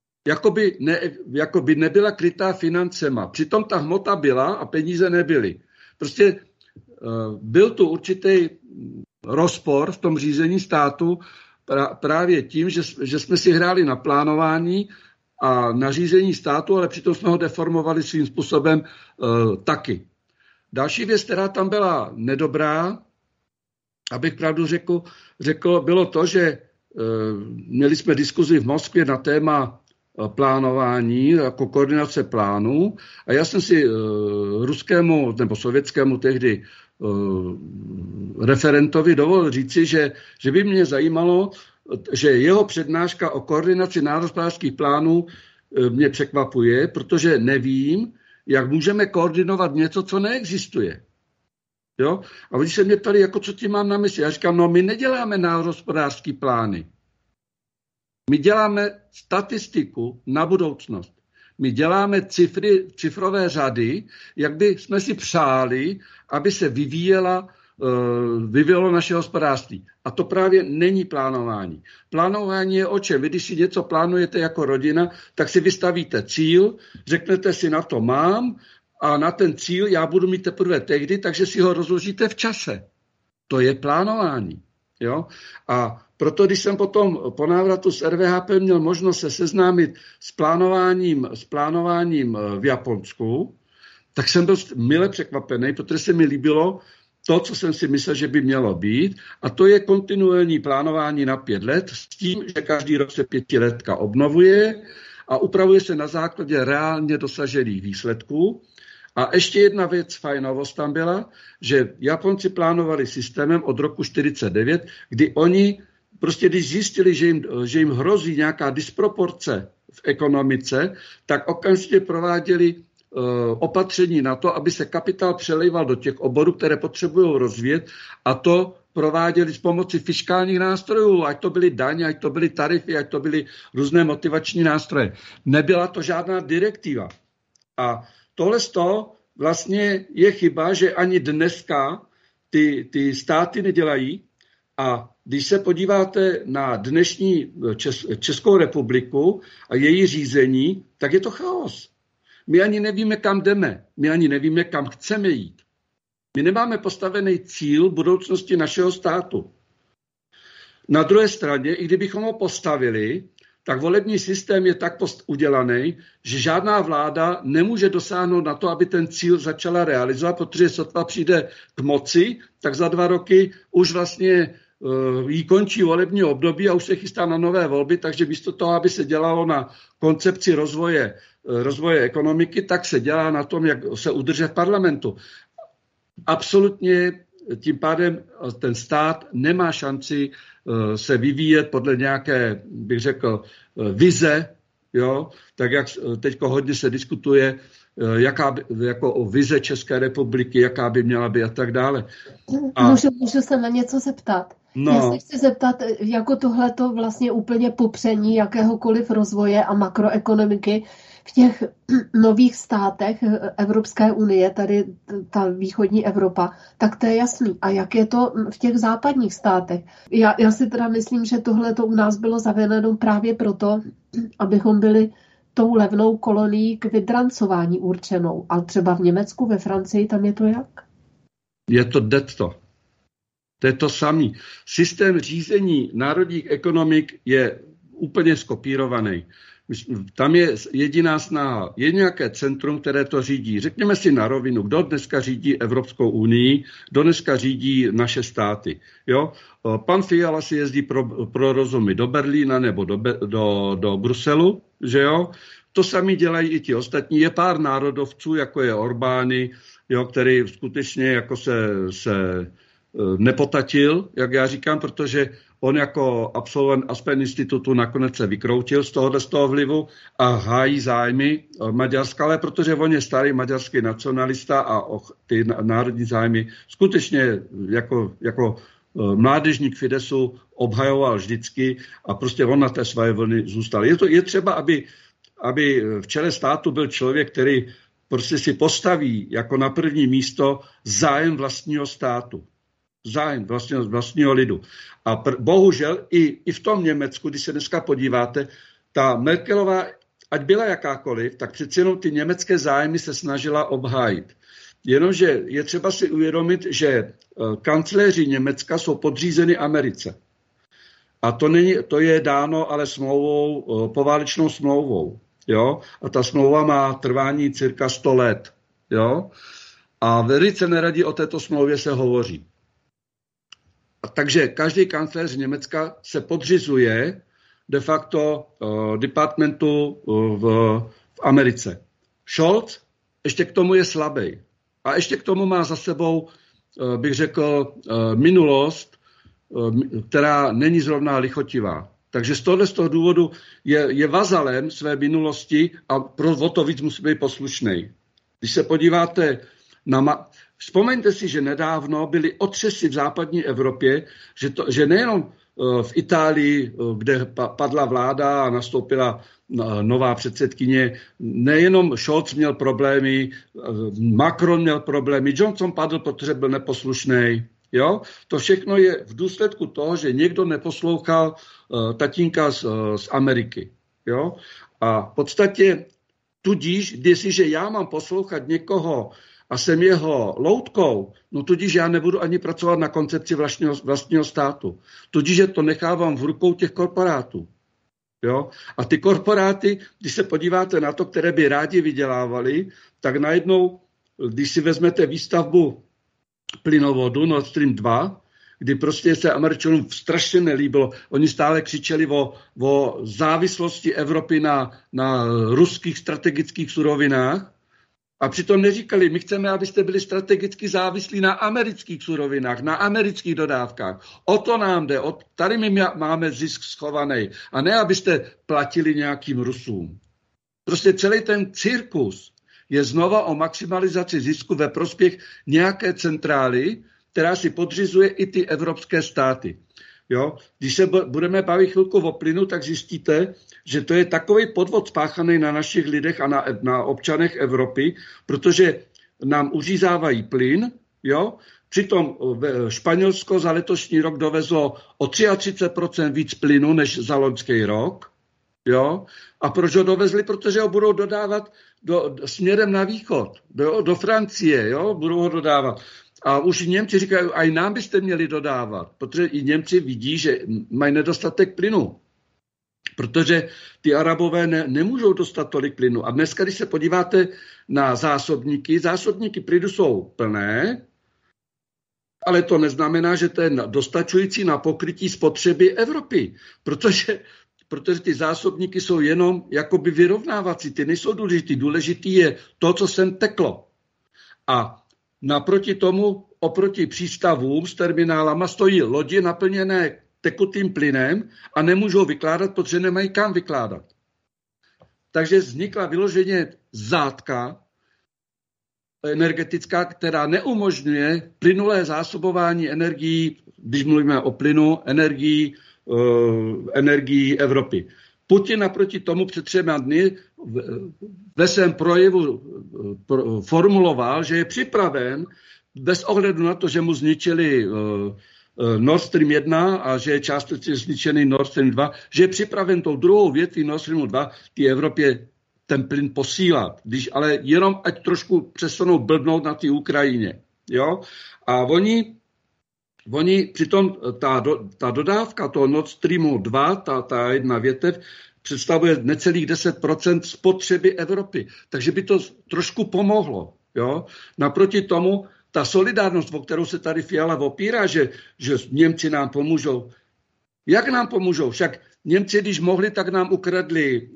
jakoby nebyla krytá financema. Přitom ta hmota byla a peníze nebyly. Prostě byl tu určitý rozpor v tom řízení státu právě tím, že jsme si hráli na plánování a na řízení státu, ale přitom jsme ho deformovali svým způsobem taky. Další věc, která tam byla nedobrá, abych pravdu řekl, bylo to, že měli jsme diskuzi v Moskvě na téma plánování, jako koordinace plánů a já jsem si ruskému nebo sovětskému tehdy referentovi dovolil říci, že by mě zajímalo, že jeho přednáška o koordinaci národohospodářských plánů mě překvapuje, protože nevím, jak můžeme koordinovat něco, co neexistuje. Jo? A oni se mě ptali, jako co tím mám na mysli. Já říkám, no my neděláme národohospodářské plány. My děláme statistiku na budoucnost. My děláme cifrové řady, jak by jsme si přáli, aby se vyvíjelo naše hospodářství. A to právě není plánování. Plánování je o čem? Vy, když si něco plánujete jako rodina, tak si vystavíte cíl, řeknete si, na to mám a na ten cíl já budu mít teprve tehdy, takže si ho rozložíte v čase. To je plánování. Jo? A proto, když jsem potom po návratu z RVHP měl možnost se seznámit s plánováním v Japonsku, tak jsem byl mile překvapený, protože se mi líbilo to, co jsem si myslel, že by mělo být, a to je kontinuální plánování na 5 let s tím, že každý rok se 5letka obnovuje a upravuje se na základě reálně dosažených výsledků. A ještě jedna věc, fajnovost tam byla, že Japonci plánovali systémem od roku 1949, kdy oni prostě, když zjistili, že jim hrozí nějaká disproporce v ekonomice, tak okamžitě prováděli opatření na to, aby se kapitál přelejval do těch oborů, které potřebují rozvíjet, a to prováděli s pomocí fiskálních nástrojů, ať to byly daně, ať to byly tarify, ať to byly různé motivační nástroje. Nebyla to žádná direktiva. A tohle vlastně je chyba, že ani dneska ty státy nedělají. A když se podíváte na dnešní Českou republiku a její řízení, tak je to chaos. My ani nevíme, kam jdeme. My ani nevíme, kam chceme jít. My nemáme postavený cíl budoucnosti našeho státu. Na druhé straně, i kdybychom ho postavili, tak volební systém je tak udělaný, že žádná vláda nemůže dosáhnout na to, aby ten cíl začala realizovat, protože sotva přijde k moci, tak za 2 roky už vlastně jí končí volební období a už se chystá na nové volby, takže místo toho, aby se dělalo na koncepci rozvoje ekonomiky, tak se dělá na tom, jak se udrže v parlamentu. Absolutně tím pádem ten stát nemá šanci se vyvíjet podle nějaké, bych řekl, vize, jo? Tak jak teď hodně se diskutuje, jako o vize České republiky, jaká by měla být a tak dále. Můžu se na něco zeptat? No. Já se chci zeptat, jako tohleto vlastně úplně popření jakéhokoliv rozvoje a makroekonomiky v těch nových státech Evropské unie, tady ta východní Evropa, tak to je jasný. A jak je to v těch západních státech? Já si teda myslím, že tohle to u nás bylo zavedeno právě proto, abychom byli tou levnou kolonií k vydrancování určenou. Ale třeba v Německu, ve Francii, tam je to jak? Je to detto. To je to samý. Systém řízení národních ekonomik je úplně skopírovaný. Tam je jediná snaha. Je nějaké centrum, které to řídí. Řekněme si na rovinu, kdo dneska řídí Evropskou unii, kdo dneska řídí naše státy. Jo? Pan Fiala si jezdí pro rozumy do Berlína nebo do Bruselu, že jo? To sami dělají i ti ostatní. Je pár národovců, jako je Orbány, jo, který skutečně jako se nepotatil, jak já říkám, protože on jako absolvent Aspen institutu nakonec se vykroutil z toho vlivu a hájí zájmy Maďarska, ale protože on je starý maďarský nacionalista a ty národní zájmy skutečně jako mládežník Fidesu obhajoval vždycky a prostě on na té své vlny zůstal. Je třeba, aby v čele státu byl člověk, který prostě si postaví jako na první místo zájem vlastního státu. Zájem vlastního lidu. A bohužel i v tom Německu, když se dneska podíváte, ta Merkelová, ať byla jakákoliv, tak přeci jenom ty německé zájmy se snažila obhájit. Jenomže je třeba si uvědomit, že kancléři Německa jsou podřízeni Americe. A to je dáno ale smlouvou, poválečnou smlouvou. Jo? A ta smlouva má trvání cirka 100 let. Jo? A velice neradi o této smlouvě se hovoří. Takže každý kancléř Německa se podřizuje de facto departmentu v Americe. Scholz ještě k tomu je slabý. A ještě k tomu má za sebou, bych řekl, minulost, která není zrovna lichotivá. Takže z toho důvodu je vazalem své minulosti a o to víc musí být poslušnej. Když se podíváte vzpomeňte si, že nedávno byly otřesy v západní Evropě, že nejenom v Itálii, kde padla vláda a nastoupila nová předsedkyně, nejenom Scholz měl problémy, Macron měl problémy, Johnson padl, protože byl neposlušný. Jo? To všechno je v důsledku toho, že někdo neposlouchal tatínka z Ameriky. Jo? A v podstatě tudíž, jestliže já mám poslouchat někoho a jsem jeho loutkou, no tudíž já nebudu ani pracovat na koncepci vlastního státu. Tudíž to nechávám v rukou těch korporátů. Jo? A ty korporáty, když se podíváte na to, které by rádi vydělávali, tak najednou, když si vezmete výstavbu plynovodu Nord Stream 2, kdy prostě se Američanům strašně nelíbilo, oni stále křičeli o závislosti Evropy na ruských strategických surovinách, a přitom neříkali, my chceme, abyste byli strategicky závislí na amerických surovinách, na amerických dodávkách. O to nám jde, tady my máme zisk schovaný. A ne, abyste platili nějakým Rusům. Prostě celý ten cirkus je znova o maximalizaci zisku ve prospěch nějaké centrály, která si podřizuje i ty evropské státy. Jo? Když se budeme bavit chvilku o plynu, tak zjistíte, že to je takový podvod spáchaný na našich lidech a na občanech Evropy, protože nám uřízávají plyn, jo? Přitom Španělsko za letošní rok dovezlo o 33% víc plynu než za loňský rok. Jo? A proč ho dovezli? Protože ho budou dodávat směrem na východ, do Francie, jo? Budou ho dodávat. A už Němci říkají, a i nám byste měli dodávat, protože i Němci vidí, že mají nedostatek plynu. Protože ty Arabové nemůžou dostat tolik plynu. A dneska, když se podíváte na zásobníky plynu jsou plné, ale to neznamená, že to je dostačující na pokrytí spotřeby Evropy. Protože ty zásobníky jsou jenom jakoby vyrovnávací, ty nejsou důležitý. Důležitý je to, co sem teklo. A naproti tomu, oproti přístavům s terminálama stojí lodi naplněné tekutým plynem a nemůžou vykládat, protože nemají kam vykládat. Takže vznikla vyloženě zátka energetická, která neumožňuje plynulé zásobování energií, když mluvíme o plynu, energií Evropy. Putin naproti tomu před 3 dny ve svém projevu formuloval, že je připraven bez ohledu na to, že mu zničili Nord Stream 1 a že je částečně zničený Nord Stream 2, že je připraven tou druhou větví Nord Streamu 2 té Evropě ten plyn posílat. Ale jenom ať trošku přestanou blbnout na té Ukrajině. Jo? A oni přitom ta dodávka toho Nord Streamu 2, ta jedna větev, představuje necelých 10% spotřeby Evropy. Takže by to trošku pomohlo. Jo? Naproti tomu ta solidárnost, o kterou se tady Fiala opírá, že Němci nám pomůžou. Jak nám pomůžou? Však Němci, když mohli, tak nám ukradli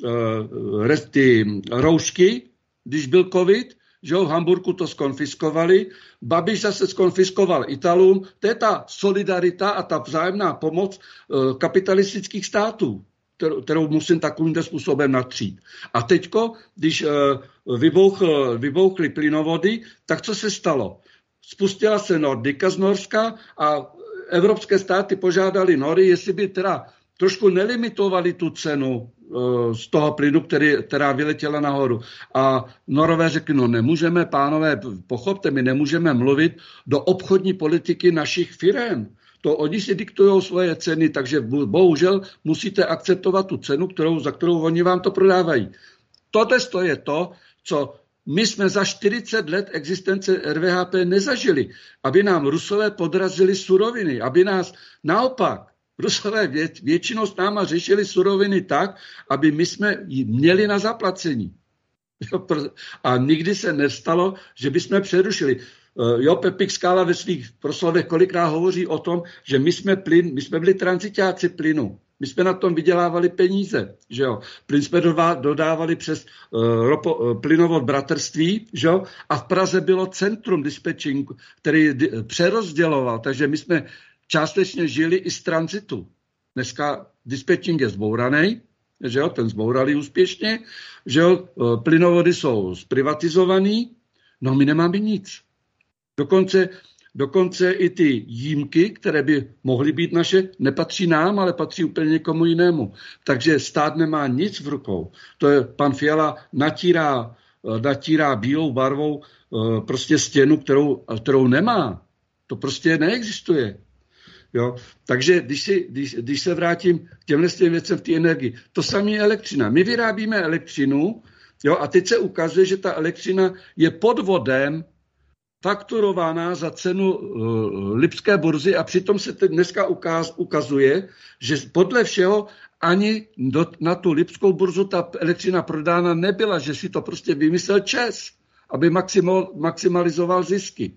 ty roušky, když byl covid, že v Hamburku to skonfiskovali, Babiš zase skonfiskoval Italům. To je ta solidarita a ta vzájemná pomoc kapitalistických států, kterou musím takovým způsobem natřít. A teďko, když vybouchly plynovody, tak co se stalo? Spustila se Nordika z Norska a evropské státy požádali Nory, jestli by teda trošku nelimitovali tu cenu z toho plynu, která vyletěla nahoru. A Norové řekli, no nemůžeme, pánové, pochopte, my nemůžeme mluvit do obchodní politiky našich firem. To oni si diktují svoje ceny, takže bohužel musíte akceptovat tu cenu, za kterou oni vám to prodávají. To je to, co my jsme za 40 let existence RVHP nezažili, aby nám Rusové podrazili suroviny, aby nás naopak Rusové většinou s náma řešili suroviny tak, aby my jsme měli na zaplacení. A nikdy se nestalo, že bychom přerušili. Pepík Skála ve svých proslovech kolikrát hovoří o tom, že my jsme byli tranzitáci plynu. My jsme na tom vydělávali peníze. Že jo? Plyn jsme dodávali přes plynovod Bratrství, že jo? A v Praze bylo centrum dispečingu, který přerozděloval, takže my jsme částečně žili i z tranzitu. Dneska dispečing je zbouraný, že jo? Ten zbourali úspěšně, že jo? Plynovody jsou zprivatizovaný, no my nemáme nic. Dokonce i ty jímky, které by mohly být naše, nepatří nám, ale patří úplně někomu jinému. Takže stát nemá nic v rukou. To je, pan Fiala natírá bílou barvou prostě stěnu, kterou nemá. To prostě neexistuje. Jo? Takže když se vrátím k těmhle věcem v té energii, to samé je elektřina. My vyrábíme elektřinu, jo, a teď se ukazuje, že ta elektřina je podvodem fakturována za cenu lipské burzy a přitom se dneska ukazuje, že podle všeho ani na tu lipskou burzu ta elektřina prodána nebyla, že si to prostě vymyslel ČEZ, aby maximalizoval zisky.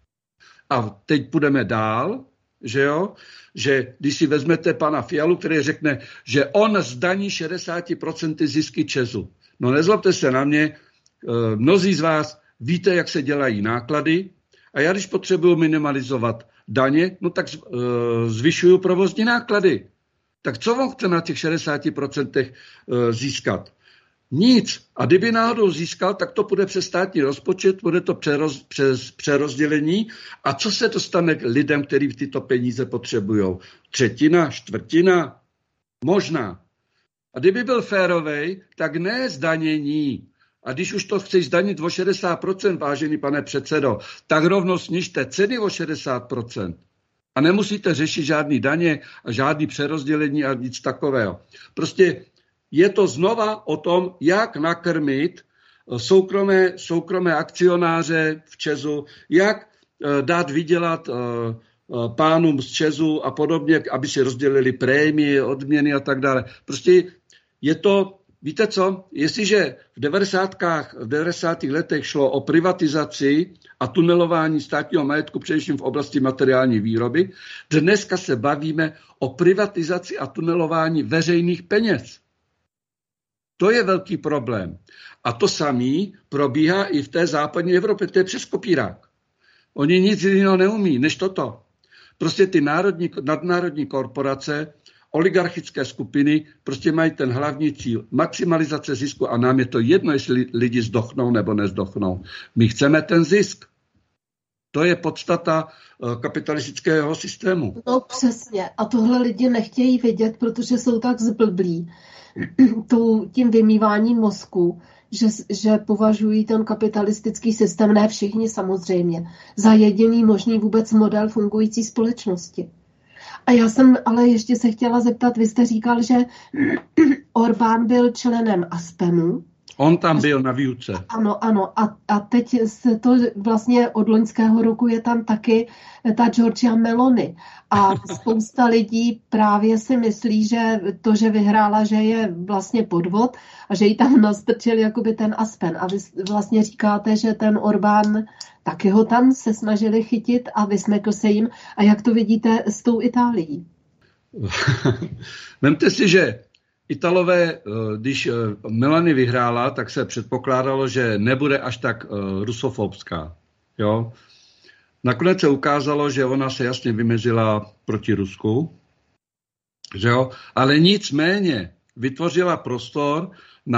A teď půjdeme dál, že jo, že když si vezmete pana Fialu, který řekne, že on zdaní 60% zisky ČEZu. No nezlobte se na mě, mnozí z vás víte, jak se dělají náklady a já, když potřebuju minimalizovat daně, no tak zvyšuju provozní náklady. Tak co on chce na těch 60% získat? Nic. A kdyby náhodou získal, tak to půjde přes státní rozpočet, bude to přes přerozdělení. A co se dostane k lidem, kteří tyto peníze potřebují? 1/3, 1/4? Možná. A kdyby byl férovej, tak ne zdanění. A když už to chceš zdanit o 60%, vážený pane předsedo, tak rovnou snižte ceny o 60%. A nemusíte řešit žádný daně a žádný přerozdělení a nic takového. Prostě je to znova o tom, jak nakrmit soukromé akcionáře v ČEZu, jak dát vydělat pánům z ČEZu a podobně, aby si rozdělili prémie, odměny a tak dále. Prostě je to, víte co, jestliže v 90. letech šlo o privatizaci a tunelování státního majetku, především v oblasti materiální výroby, dneska se bavíme o privatizaci a tunelování veřejných peněz. To je velký problém. A to samé probíhá i v té západní Evropě. To je přes kopírák. Oni nic jiného neumí, než toto. Prostě ty nadnárodní korporace, oligarchické skupiny prostě mají ten hlavní cíl. Maximalizace zisku a nám je to jedno, jestli lidi zdochnou nebo nezdochnou. My chceme ten zisk. To je podstata kapitalistického systému. No přesně. A tohle lidi nechtějí vidět, protože jsou tak zblblí tím vymýváním mozku, že považují ten kapitalistický systém, ne všichni samozřejmě, za jediný možný vůbec model fungující společnosti. A já jsem ale ještě se chtěla zeptat, vy jste říkal, že Orbán byl členem Aspenu. On tam byl na výuce. Ano. A teď se to vlastně od loňského roku je tam taky ta Giorgia Meloni. A spousta lidí právě si myslí, že to, že vyhrála, že je vlastně podvod a že jí tam nastrčil jakoby ten Aspen. A vy vlastně říkáte, že ten Orbán taky ho tam se snažili chytit a vysmekl se jim. A jak to vidíte s tou Itálií? Vemte si, že Italové, když Meloni vyhrála, tak se předpokládalo, že nebude až tak rusofobská. Jo? Nakonec se ukázalo, že ona se jasně vymezila proti Rusku, že jo? Ale nicméně vytvořila prostor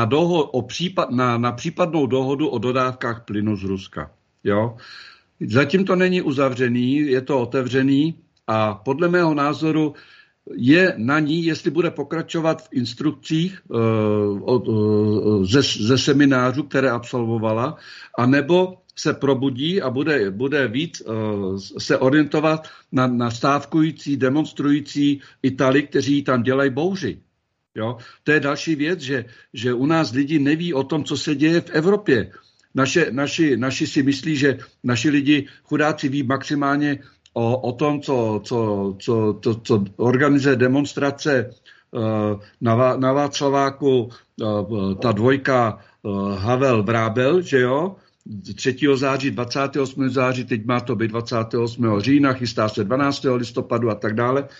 na případnou dohodu o dodávkách plynu z Ruska. Jo? Zatím to není uzavřený, je to otevřený a podle mého názoru je na ní, jestli bude pokračovat v instrukcích ze seminářů, které absolvovala, anebo se probudí a bude víc se orientovat na stávkující, demonstrující Itali, kteří tam dělají bouři. Jo? To je další věc, že u nás lidi neví o tom, co se děje v Evropě. Naši si myslí, že naši lidi chudáci ví maximálně o tom, co organizuje demonstrace na Václaváku ta dvojka Havel-Vrábel, že jo? 3. září, 28. září, teď má to být 28. října, chystá se 12. listopadu a tak dále.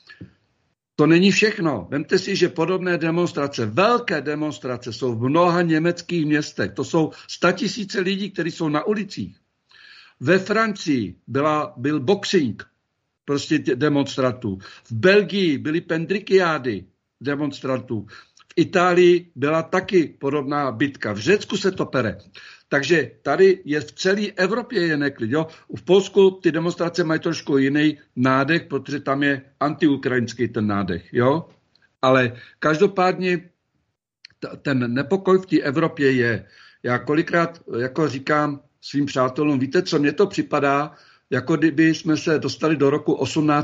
To není všechno. Vemte si, že podobné demonstrace, velké demonstrace jsou v mnoha německých městech. To jsou 100 000 lidí, kteří jsou na ulicích. Ve Francii byl boxing prostě demonstrantů. V Belgii byly pendrikiády demonstrantů. V Itálii byla taky podobná bitka. V Řecku se to pere. Takže tady je v celé Evropě je neklid. Jo? V Polsku ty demonstrace mají trošku jiný nádech, protože tam je antiukrajinský ten nádech. Jo? Ale každopádně ten nepokoj v té Evropě je. Já kolikrát jako říkám svým přátelům, víte co, mně to připadá, jako kdyby jsme se dostali do roku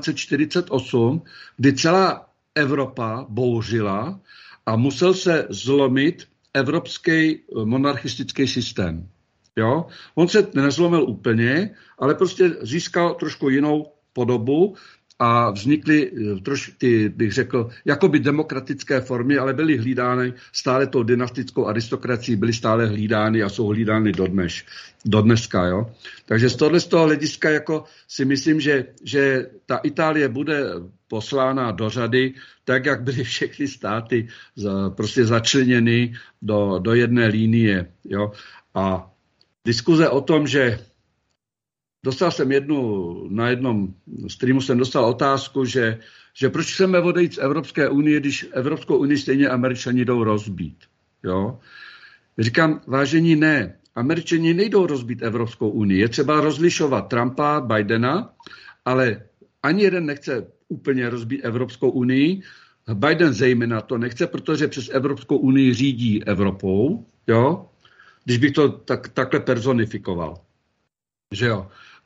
1848, kdy celá Evropa bouřila a musel se zlomit evropský monarchistický systém. Jo? On se nezlomil úplně, ale prostě získal trošku jinou podobu a vznikly ty, bych řekl, jakoby demokratické formy, ale byly hlídány stále tou dynastickou aristokracií, byly stále hlídány a jsou hlídány do dneska. Jo? Takže z toho hlediska jako si myslím, že ta Itálie bude poslána do řady, tak jak byly všechny státy prostě začleněny do jedné linie. Jo? A diskuze o tom, že dostal jsem na jednom streamu jsem dostal otázku, že proč chceme odejít z Evropské unie, když Evropskou unii stejně Američani jdou rozbít. Jo? Říkám, vážení, ne. Američani nejdou rozbít Evropskou unii. Je třeba rozlišovat Trumpa, Bidena, ale ani jeden nechce úplně rozbít Evropskou unii. Biden zejména to nechce, protože přes Evropskou unii řídí Evropou, jo? Když bych to takhle personifikoval. Že jo?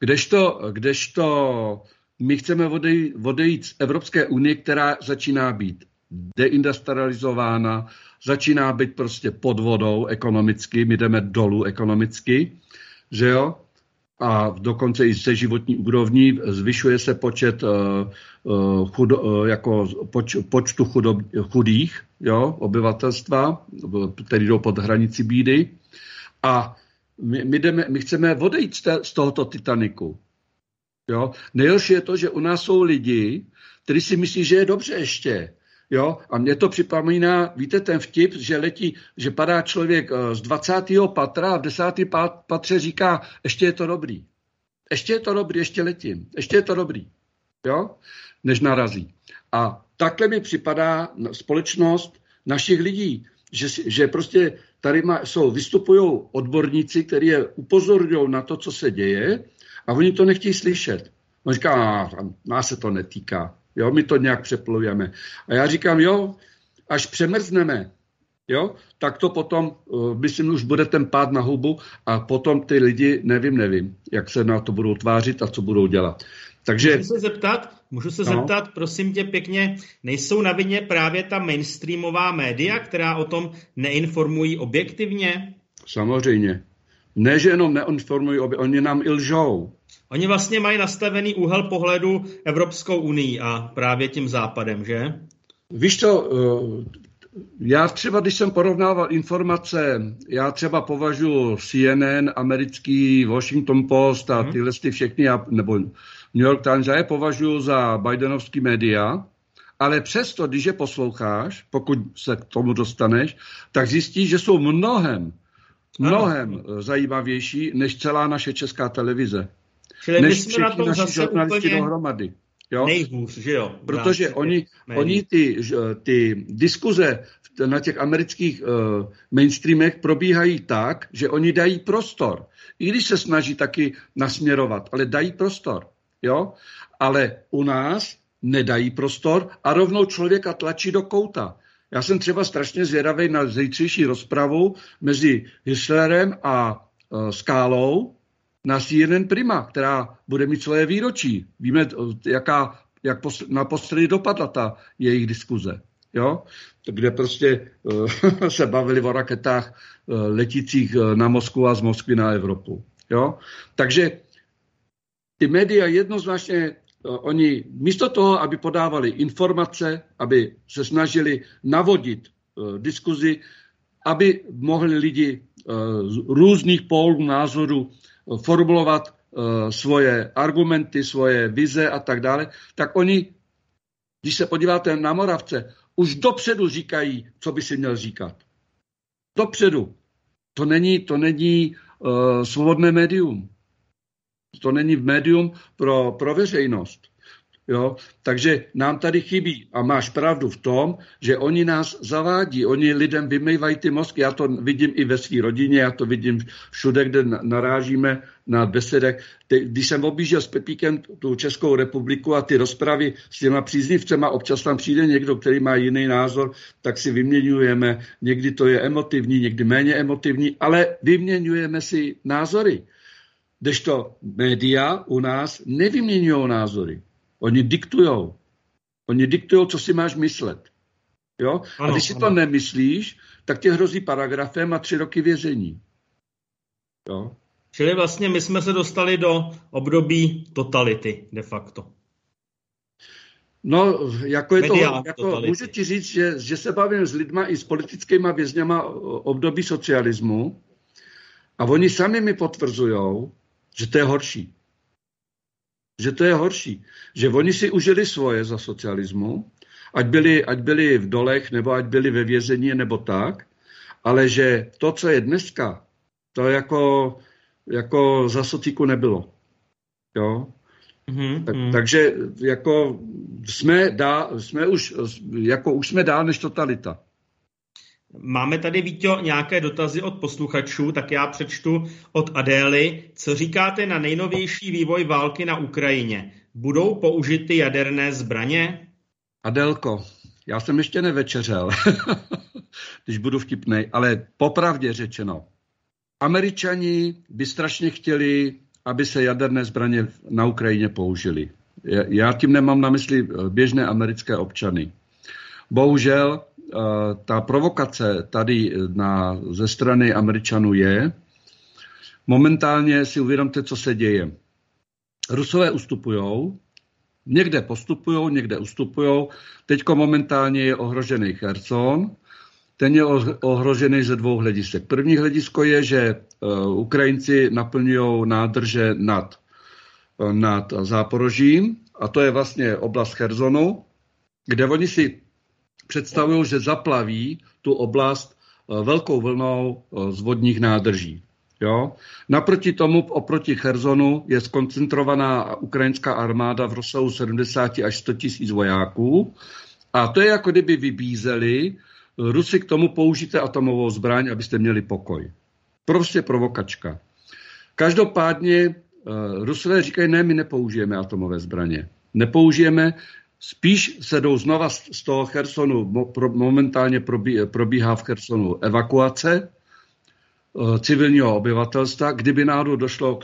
Kdežto my chceme odejít z Evropské unie, která začíná být deindustrializována, začíná být prostě pod vodou ekonomicky, my jdeme dolů ekonomicky, že jo? A dokonce i se životní úrovní zvyšuje se počet počtu chudých, jo, obyvatelstva, který jdou pod hranici bídy. A my chceme odejít z tohoto Titaniku. Jo? Nejhorší je to, že u nás jsou lidi, kteří si myslí, že je dobře ještě. Jo? A mně to připomíná, víte ten vtip, že padá člověk z 20. patra a v 10. patře říká, ještě je to dobrý. Ještě je to dobrý, ještě letím. Ještě je to dobrý. Jo? Než narazí. A takhle mi připadá společnost našich lidí, že prostě tady vystupují odborníci, kteří je upozorňují na to, co se děje A oni to nechtějí slyšet. On říká, nás se to netýká. Jo, my to nějak přeplujeme. A já říkám, jo, až přemrzneme, jo, tak to potom, myslím, už bude ten pád na hubu a potom ty lidi, nevím, jak se na to budou tvářit a co budou dělat. Takže... Můžu se zeptat, prosím tě pěkně, nejsou na vině právě ta mainstreamová média, která o tom neinformují objektivně? Samozřejmě. Ne, že jenom neinformují, oni nám i lžou. Oni vlastně mají nastavený úhel pohledu Evropskou unii a právě tím západem, že? Víš to, já třeba, když jsem porovnával informace, já třeba považuji CNN, americký Washington Post a tyhle všechny, nebo New York Times, já je považuji za bidenovský média, ale přesto, když je posloucháš, pokud se k tomu dostaneš, tak zjistíš, že jsou mnohem zajímavější než celá naše česká televize. Čili než my jsme na tom zase úplně dohromady. Jo? Nejhůř, že jo? Protože oni ty diskuze na těch amerických mainstreamech probíhají tak, že oni dají prostor. I když se snaží taky nasměrovat, ale dají prostor. Jo? Ale u nás nedají prostor a rovnou člověka tlačí do kouta. Já jsem třeba strašně zvědavý na zítřejší rozpravu mezi Hitlerem a Skálou na CNN Prima, která bude mít svoje výročí. Víme, jak naposledy dopadla ta jejich diskuze. Jo? Kde prostě se bavili o raketách letících na Moskvu a z Moskvy na Evropu. Jo? Takže ty média jednoznačně, oni místo toho, aby podávali informace, aby se snažili navodit diskuzi, aby mohli lidi z různých pólů názoru formulovat svoje argumenty, svoje vize a tak dále, tak oni, když se podíváte na Moravce, už dopředu říkají, co by si měl říkat. Dopředu. To není svobodné médium. To není médium pro veřejnost. Jo? Takže nám tady chybí, a máš pravdu v tom, že oni nás zavádí, oni lidem vymývají ty mozky. Já to vidím i ve své rodině, já to vidím všude, kde narážíme na besedech. Když jsem objížděl s Pepíkem tu Českou republiku a ty rozpravy s těma příznivcema, občas tam přijde někdo, který má jiný názor, tak si vyměňujeme. Někdy to je emotivní, někdy méně emotivní, ale vyměňujeme si názory. Kdežto média u nás nevyměňují názory. Oni diktujou. Co si máš myslet. Jo? A když si to nemyslíš, tak tě hrozí paragrafem a 3 roky vězení. Jo? Čili vlastně my jsme se dostali do období totality de facto. No, jako můžu ti říct, že se bavím s lidma i s politickýma vězněma období socialismu a oni sami mi potvrzujou, že to je horší. Že oni si užili svoje za socialismu, ať byli v dolech, nebo ať byli ve vězení, nebo tak, ale že to, co je dneska, to jako za sociku nebylo. Jo? Takže jako už jsme dál než totalita. Máme tady, Víťo, nějaké dotazy od posluchačů, tak já přečtu od Adély. Co říkáte na nejnovější vývoj války na Ukrajině? Budou použity jaderné zbraně? Adélko, já jsem ještě nevečeřel, když budu vtipnej, ale popravdě řečeno, Američani by strašně chtěli, aby se jaderné zbraně na Ukrajině použily. Já tím nemám na mysli běžné americké občany. Bohužel, ta provokace tady ze strany Američanů je. Momentálně si uvědomte, co se děje. Rusové ustupujou, někde postupují, někde ustupujou. Teďko momentálně je ohrožený Cherson. Ten je ohrožený ze 2 hledisek. První hledisko je, že Ukrajinci naplňují nádrže nad Záporožím, a to je vlastně oblast Chersonu, kde oni si představují, že zaplaví tu oblast velkou vlnou z vodních nádrží. Jo? Naproti tomu, oproti Chersonu, je skoncentrovaná ukrajinská armáda v rozsahu 70 až 100 tisíc vojáků. A to je jako kdyby vybízeli Rusy k tomu použijte atomovou zbraň, abyste měli pokoj. Prostě provokačka. Každopádně Rusové říkají, ne, my nepoužijeme atomové zbraně. Nepoužijeme, spíš se jdou znova z toho Chersonu, momentálně probíhá v Chersonu evakuace civilního obyvatelstva, kdyby náhodou došlo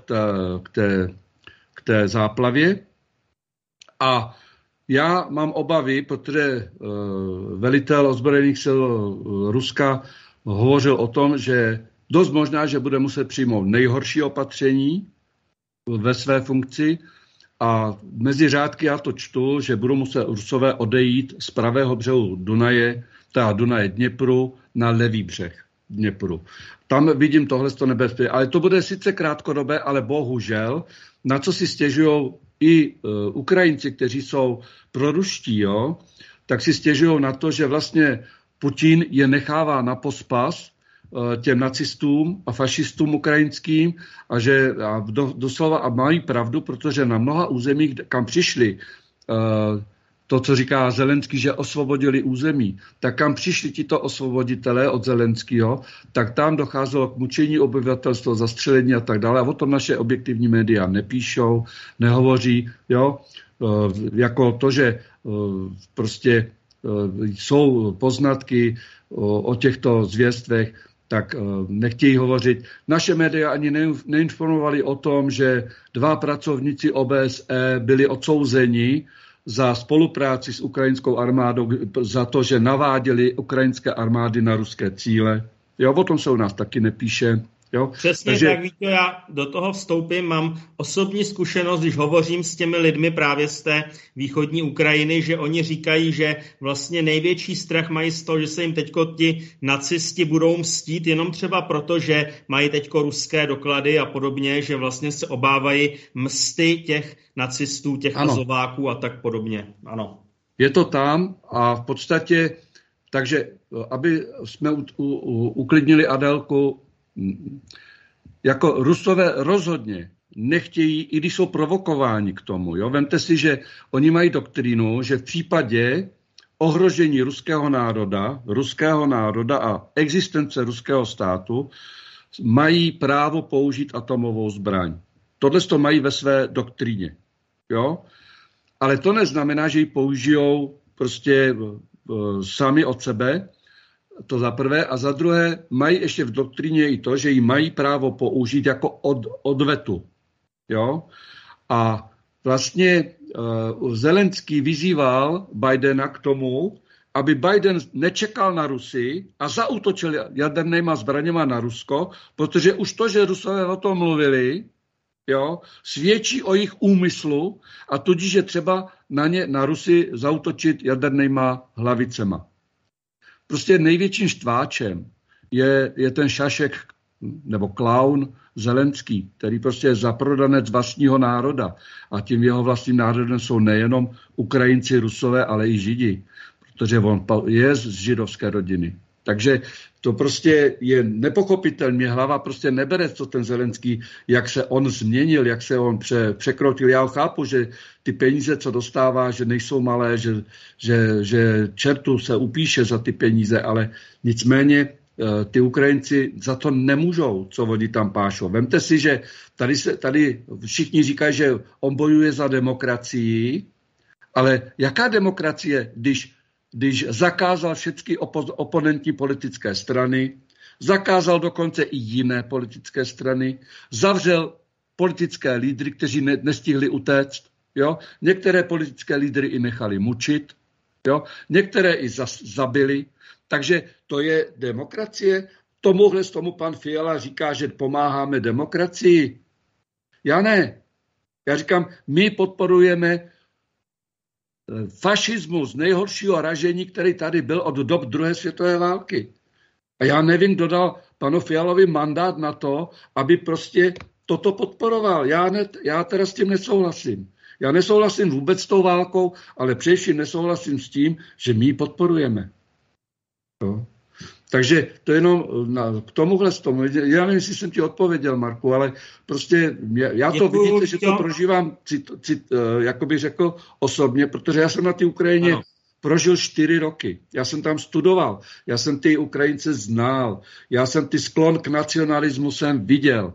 k té záplavě. A já mám obavy, protože velitel ozbrojených sil Ruska hovořil o tom, že dost možná, že bude muset přijmout nejhorší opatření ve své funkci a mezi řádky já to čtu, že budou muset Rusové odejít z pravého břehu Dunaje, teda Dunaje Dněpru, na levý břeh Dněpru. Tam vidím tohle nebezpečí, ale to bude sice krátkodobé, ale bohužel, na co si stěžují i Ukrajinci, kteří jsou proruští, jo, tak si stěžují na to, že vlastně Putin je nechává na pospas těm nacistům a fašistům ukrajinským a že doslova a mají pravdu, protože na mnoha územích, kam přišli, to, co říká Zelenský, že osvobodili území, tak kam přišli tito osvoboditelé od Zelenského, tak tam docházelo k mučení obyvatelstva, zastřelení a tak dále. A o tom naše objektivní média nepíšou, nehovoří, jo, jako to, že prostě jsou poznatky o těchto zvěstvech, tak nechtějí hovořit. Naše média ani neinformovali o tom, že 2 pracovníci OBSE byli odsouzeni za spolupráci s ukrajinskou armádou, za to, že naváděli ukrajinské armády na ruské cíle. Jo, o tom se u nás taky nepíše. Jo? Přesně tak, Víťo, já do toho vstoupím, mám osobní zkušenost, když hovořím s těmi lidmi právě z té východní Ukrajiny, že oni říkají, že vlastně největší strach mají z toho, že se jim teďko ti nacisti budou mstít jenom třeba proto, že mají teďko ruské doklady a podobně, že vlastně se obávají msty těch nacistů, těch azováků a tak podobně. Ano. Je to tam a v podstatě, takže aby jsme uklidnili Adélku, jako Rusové rozhodně nechtějí, i když jsou provokováni k tomu. Jo? Vemte si, že oni mají doktrínu, že v případě ohrožení ruského národa a existence ruského státu mají právo použít atomovou zbraň. Tohle to mají ve své doktríně. Jo? Ale to neznamená, že ji použijou prostě sami od sebe, to za prvé, a za druhé mají ještě v doktríně i to, že ji mají právo použít jako odvetu. Jo? A vlastně Zelenský vyzýval Bidena k tomu, aby Biden nečekal na Rusy a zaútočil jadernýma zbraněma na Rusko, protože už to, že Rusové o tom mluvili, jo, svědčí o jejich úmyslu a tudíž je třeba na Rusy zaútočit jadernýma hlavicema. Prostě největším štváčem je ten šašek nebo klaun Zelenský, který prostě je zaprodanec vlastního národa. A tím jeho vlastním národem jsou nejenom Ukrajinci, Rusové, ale i Židi, protože on je z židovské rodiny. Takže to prostě je nepochopitelné. Mě hlava prostě nebere, co ten Zelenský, jak se on změnil, jak se on překrotil. Já chápu, že ty peníze, co dostává, že nejsou malé, že čertu se upíše za ty peníze, ale nicméně ty Ukrajinci za to nemůžou, co oni tam pášou. Vemte si, že tady všichni říkají, že on bojuje za demokracii, ale jaká demokracie, když zakázal všechny oponentní politické strany, zakázal dokonce i jiné politické strany, zavřel politické lídry, kteří nestihli utéct, jo? Některé politické lídry i nechali mučit, jo? Některé i zabili. Takže to je demokracie. Tomu pan Fiala říká, že pomáháme demokracii. Já ne. Já říkám, my podporujeme fašismus nejhoršího ražení, který tady byl od dob druhé světové války. A já nevím, kdo dal panu Fialovi mandát na to, aby prostě toto podporoval. Já teda s tím nesouhlasím. Já nesouhlasím vůbec s tou válkou, ale především nesouhlasím s tím, že my ji podporujeme. No. Takže to jenom k tomuhle z tomu. Já nevím, jestli jsem ti odpověděl, Marku, ale prostě já to vidíte, že to prožívám, jako bych řekl, osobně, protože já jsem na té Ukrajině prožil 4 roky. Já jsem tam studoval, já jsem ty Ukrajince znal, já jsem ty sklon k nacionalismu jsem viděl.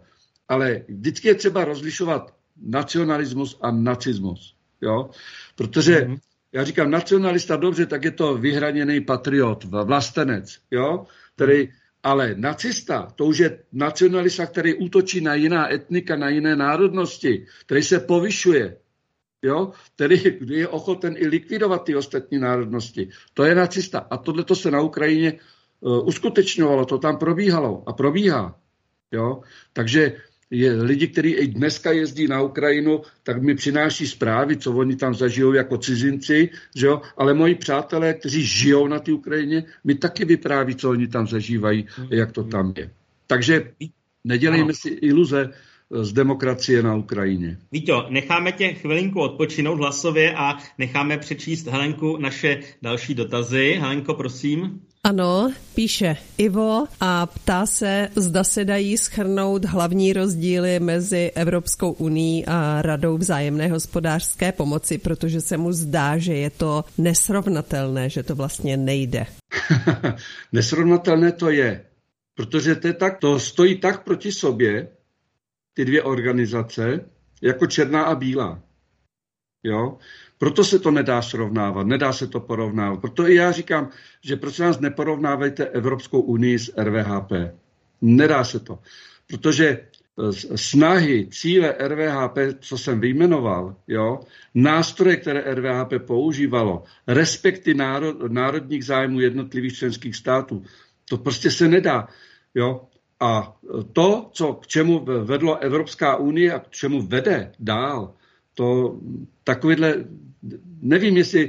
Ale vždycky je třeba rozlišovat nacionalismus a nacismus. Jo? Protože já říkám, nacionalista dobře, tak je to vyhraněný patriot, vlastenec. Jo? Ale nacista, to už je nacionalista, který útočí na jiná etnika, na jiné národnosti, který se povyšuje. Jo? Který je ochoten i likvidovat ty ostatní národnosti. To je nacista. A tohleto se na Ukrajině uskutečňovalo, to tam probíhalo a probíhá. Jo? Takže lidi, kteří i dneska jezdí na Ukrajinu, tak mi přináší zprávy, co oni tam zažijou jako cizinci, že jo? Ale moji přátelé, kteří žijou na té Ukrajině, mi taky vypráví, co oni tam zažívají, jak to tam je. Takže nedělejme si iluze z demokracie na Ukrajině. Víťo, necháme tě chvilinku odpočinout hlasově a necháme přečíst Helenku naše další dotazy. Helenko, prosím. Ano, píše Ivo a ptá se, zda se dají shrnout hlavní rozdíly mezi Evropskou unií a Radou vzájemné hospodářské pomoci, protože se mu zdá, že je to nesrovnatelné, že to vlastně nejde. Nesrovnatelné to je, protože to stojí tak proti sobě, ty dvě organizace, jako černá a bílá. Jo? Proto se to nedá srovnávat, nedá se to porovnávat. Proto i já říkám, že prosím vás neporovnávejte Evropskou unii s RVHP. Nedá se to. Protože snahy, cíle RVHP, co jsem vyjmenoval, jo, nástroje, které RVHP používalo, respekty národních zájmů jednotlivých členských států, to prostě se nedá. Jo. A to, k čemu vedlo Evropská unie a k čemu vede dál, to takovýhle, nevím, jestli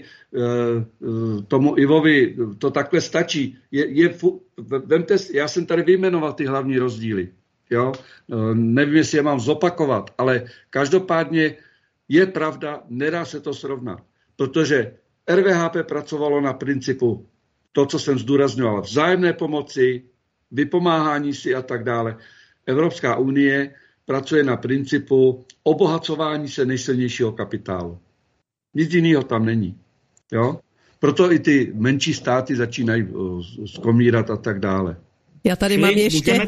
tomu Ivovi to takhle stačí. Vemte, já jsem tady vyjmenoval ty hlavní rozdíly. Jo? Nevím, jestli je mám zopakovat, ale každopádně je pravda, nedá se to srovnat. Protože RVHP pracovalo na principu to, co jsem zdůrazňoval, vzájemné pomoci, vypomáhání si a tak dále. Evropská unie pracuje na principu obohacování se nejsilnějšího kapitálu. Nic jiného tam není. Jo? Proto i ty menší státy začínají skomírat a tak dále. Já tady mám ještě...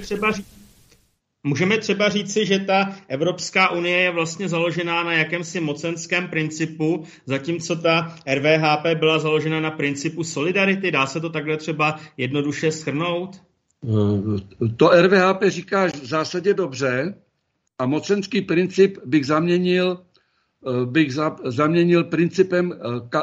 Můžeme třeba říci, že ta Evropská unie je vlastně založená na jakémsi mocenském principu, zatímco ta RVHP byla založena na principu solidarity. Dá se to takhle třeba jednoduše shrnout? To RVHP říká v zásadě dobře a mocenský princip bych zaměnil principem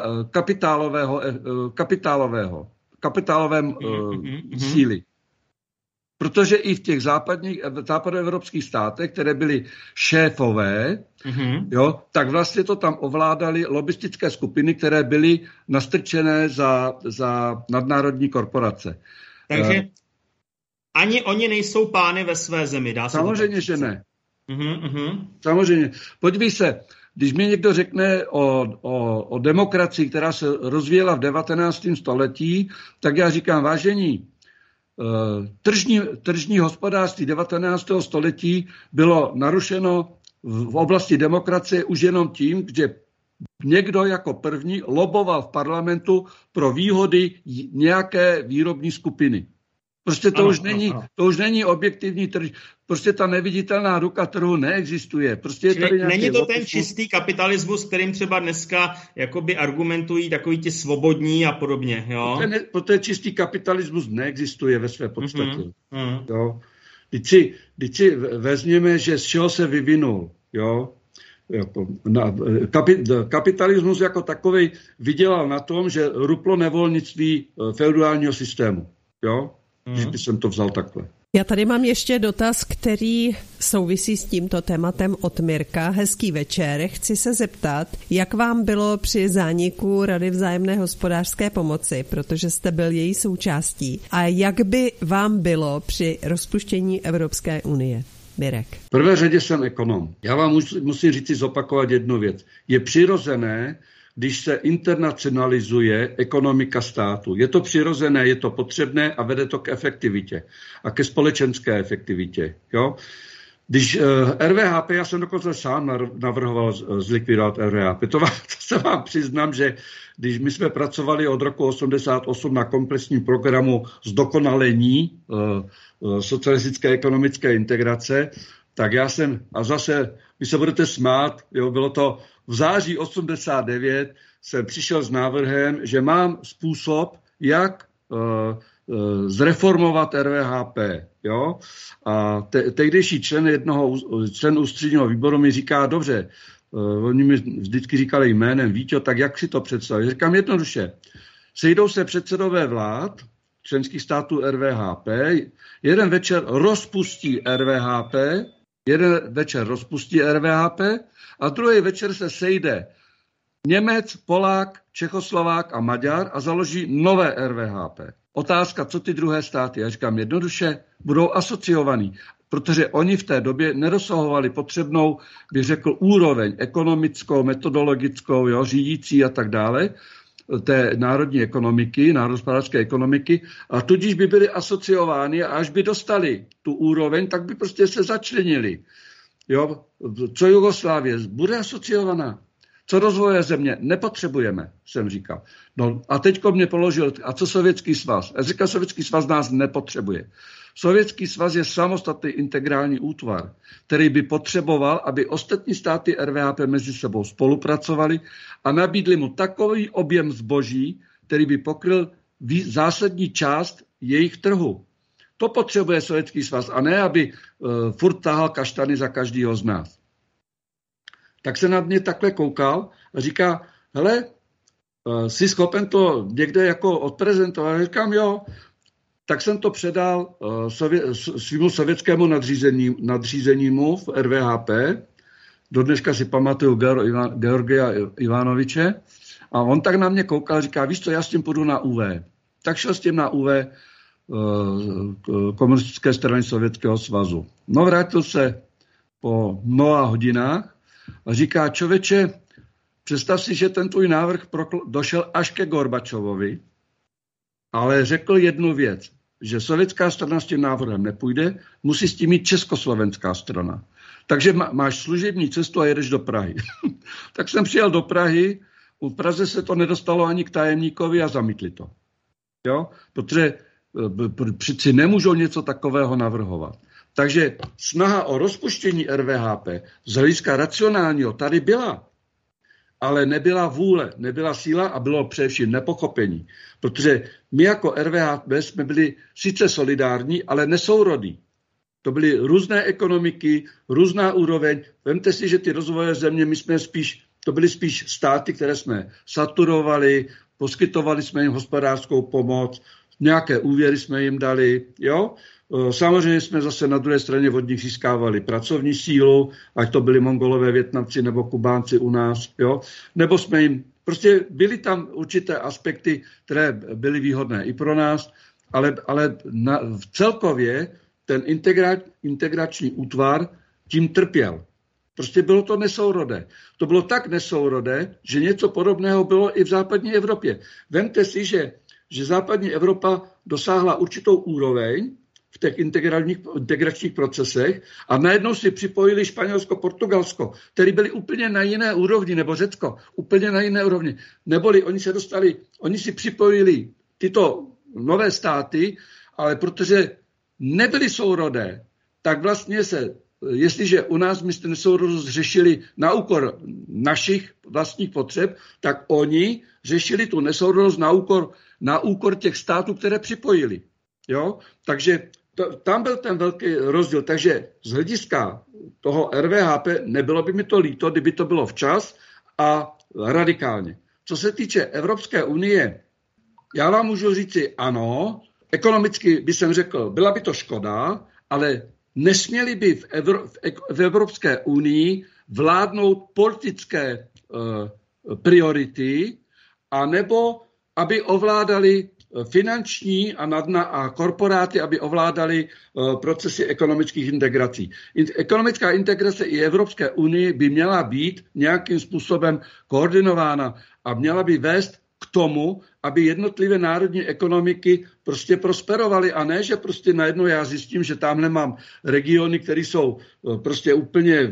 kapitálovém síly. Protože i v těch západoevropských státech, které byly šéfové, jo, tak vlastně to tam ovládaly lobistické skupiny, které byly nastrčené za nadnárodní korporace. Takže ani oni nejsou pány ve své zemi, dá se samozřejmě, že ne. Samozřejmě. Podívej se, když mi někdo řekne o demokracii, která se rozvíjela v 19. století, tak já říkám, vážení, tržní hospodářství 19. století bylo narušeno v oblasti demokracie už jenom tím, že někdo jako první loboval v parlamentu pro výhody nějaké výrobní skupiny. Prostě to už není objektivní trh. Prostě ta neviditelná ruka trhu neexistuje. Prostě není to ten čistý kapitalismus, kterým třeba dneska jakoby argumentují takový ti svobodní a podobně. Jo? Protože čistý kapitalismus neexistuje ve své podstatě. Jo? Když si vezměme, že z čeho se vyvinul. Jo? Kapitalismus jako takovej vydělal na tom, že ruplo nevolnictví feudálního systému. Jo? Když by jsem to vzal takhle. Já tady mám ještě dotaz, který souvisí s tímto tématem od Mirka. Hezký večer. Chci se zeptat, jak vám bylo při zániku Rady vzájemné hospodářské pomoci, protože jste byl její součástí, a jak by vám bylo při rozpuštění Evropské unie? Mirek. V prvé řadě jsem ekonom. Já vám musím říct zopakovat jednu věc. Je přirozené, když se internacionalizuje ekonomika státu. Je to přirozené, je to potřebné a vede to k efektivitě a ke společenské efektivitě. Jo? Když RVHP, já jsem dokonce sám navrhoval zlikvidovat RVHP. To se vám přiznám, že když my jsme pracovali od roku 1988 na komplexním programu zdokonalení socialistické ekonomické integrace, Tak já jsem, a zase, vy se budete smát, jo, bylo to v září 89, jsem přišel s návrhem, že mám způsob, jak zreformovat RVHP. Jo? A tehdejší člen ústředního výboru mi říká, dobře, oni mi vždycky říkali jménem Víťo, tak jak si to představit? Říkám jednoduše, sejdou se předsedové vlád členských států RVHP, jeden večer rozpustí RVHP a druhý večer se sejde Němec, Polák, Čechoslovák a Maďar a založí nové RVHP. Otázka, co ty druhé státy? Já říkám jednoduše, budou asociovaní, protože oni v té době nedosahovali potřebnou, bych řekl, úroveň ekonomickou, metodologickou, jo, řídící a tak dále, té národní ekonomiky, národohospodářské ekonomiky, a tudíž by byli asociováni a až by dostali tu úroveň, tak by prostě se začlenili. Jo? Co Jugoslávie bude asociovaná? Co rozvoje země? Nepotřebujeme, jsem říkal. No a teďko mě položil, a co Sovětský svaz? Já říkal, Sovětský svaz nás nepotřebuje. Sovětský svaz je samostatný integrální útvar, který by potřeboval, aby ostatní státy RVHP mezi sebou spolupracovali a nabídli mu takový objem zboží, který by pokryl zásadní část jejich trhu. To potřebuje Sovětský svaz a ne, aby furt tahal kaštany za každýho z nás. Tak se na mě takhle koukal a říká, hele, jsi schopen to někde jako odprezentovat? Říkám, jo. Tak jsem to předal svýmu sovětskému nadřízenímu v RVHP. Do dneška si pamatuju Georgia Ivanoviče. A on tak na mě koukal a říká, víš co, já s tím půjdu na UV. Tak šel s tím na UV komunistické strany Sovětského svazu. No vrátil se po mnoha hodinách a říká, člověče, představ si, že ten tvůj návrh došel až ke Gorbačovovi, ale řekl jednu věc, že sovětská strana s tím návrhem nepůjde, musí s tím mít československá strana. Takže máš služební cestu a jedeš do Prahy. Tak jsem přijel do Prahy, v Praze se to nedostalo ani k tajemníkovi a zamítli to. Jo? Protože přeci nemůžou něco takového navrhovat. Takže snaha o rozpuštění RVHP z hlediska racionálního tady byla, ale nebyla vůle, nebyla síla a bylo především nepochopení. Protože my jako RVHP jsme byli sice solidární, ale nesourodí. To byly různé ekonomiky, různá úroveň. Vemte si, že ty rozvojové země, to byly spíš státy, které jsme saturovali, poskytovali jsme jim hospodářskou pomoc, nějaké úvěry jsme jim dali, jo. Samozřejmě jsme zase na druhé straně od nich získávali pracovní sílu, ať to byli Mongolové, Vietnamci nebo Kubánci u nás, jo. Nebo jsme jim, prostě byly tam určité aspekty, které byly výhodné i pro nás, ale celkově ten integrační útvar tím trpěl. Prostě bylo to nesourodé. To bylo tak nesourodé, že něco podobného bylo i v západní Evropě. Vemte si, že západní Evropa dosáhla určitou úroveň v těch integračních procesech a najednou si připojili Španělsko, Portugalsko, které byly úplně na jiné úrovni, nebo Řecko, úplně na jiné úrovni. Neboli oni si připojili tyto nové státy, ale protože nebyly sourodé, tak vlastně jestliže u nás my jste nesourodost řešili na úkor našich vlastních potřeb, tak oni řešili tu nesourodost na úkor těch států, které připojili. Jo? Takže tam byl ten velký rozdíl. Takže z hlediska toho RVHP nebylo by mi to líto, kdyby to bylo včas a radikálně. Co se týče Evropské unie, já vám můžu říci ano, ekonomicky by jsem řekl, byla by to škoda, ale nesměli by v Evropské unii vládnout politické priority, anebo aby ovládali finanční a korporáty, aby ovládali procesy ekonomických integrací. Ekonomická integrace i Evropské unie by měla být nějakým způsobem koordinována a měla by vést k tomu, aby jednotlivé národní ekonomiky prostě prosperovaly a ne, že prostě najednou já zjistím, že tamhle mám regiony, které jsou prostě úplně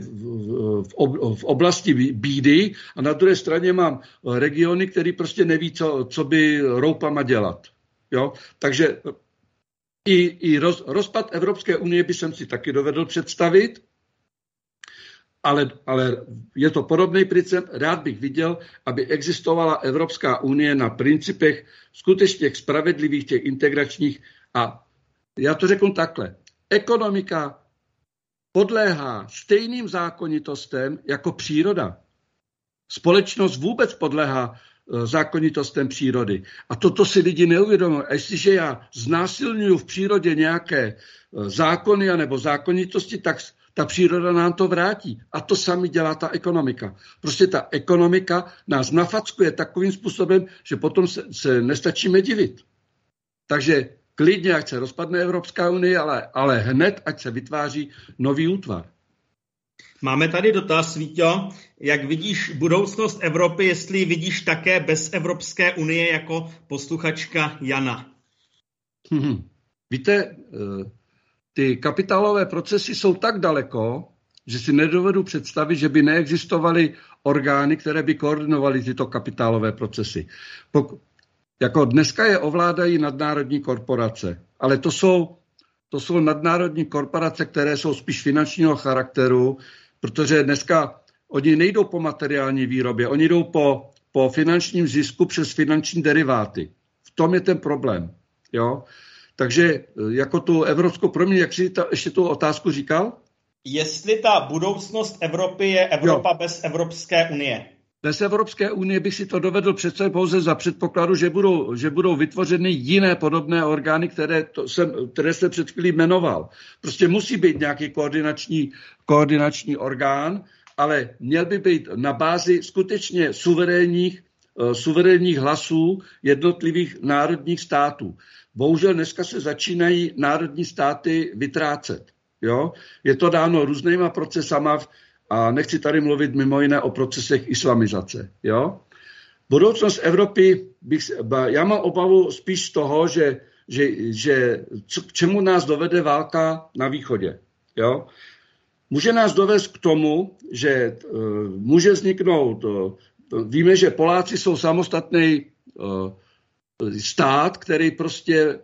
v oblasti bídy a na druhé straně mám regiony, které prostě neví, co by roupama dělat. Jo? Takže i rozpad Evropské unie by jsem si taky dovedl představit, ale je to podobný princip. Rád bych viděl, aby existovala Evropská unie na principech skutečně spravedlivých, těch integračních. A já to řeknu takhle. Ekonomika podléhá stejným zákonitostem jako příroda. Společnost vůbec podléhá zákonitostem přírody. A toto si lidi neuvědomují. A jestliže já znásilňuju v přírodě nějaké zákony nebo zákonitosti, tak ta příroda nám to vrátí. A to sami dělá ta ekonomika. Prostě ta ekonomika nás nafackuje takovým způsobem, že potom se nestačíme divit. Takže klidně, ať se rozpadne Evropská unie, ale hned, ať se vytváří nový útvar. Máme tady dotaz, Víťo. Jak vidíš budoucnost Evropy, jestli ji vidíš také bez Evropské unie, jako posluchačka Jana? Víte, ty kapitálové procesy jsou tak daleko, že si nedovedu představit, že by neexistovaly orgány, které by koordinovaly tyto kapitálové procesy. Jako dneska je ovládají nadnárodní korporace, ale to jsou nadnárodní korporace, které jsou spíš finančního charakteru, protože dneska oni nejdou po materiální výrobě, oni jdou po finančním zisku přes finanční deriváty. V tom je ten problém. Jo? Takže jako tu evropskou proměnu, jak jsi ještě tu otázku říkal? Jestli ta budoucnost Evropy je Evropa bez Evropské unie. Bez Evropské unie bych si to dovedl představit pouze za předpokladu, že budou vytvořeny jiné podobné orgány, které jsem před chvílí jmenoval. Prostě musí být nějaký koordinační orgán, ale měl by být na bázi skutečně suverénních hlasů jednotlivých národních států. Bohužel dneska se začínají národní státy vytrácet. Jo? Je to dáno různýma procesama a nechci tady mluvit mimo jiné o procesech islamizace. Jo? Budoucnost Evropy, já mám obavu spíš z toho, že k čemu nás dovede válka na východě. Jo? Může nás dovést k tomu, že může vzniknout, víme, že Poláci jsou samostatný stát, který prostě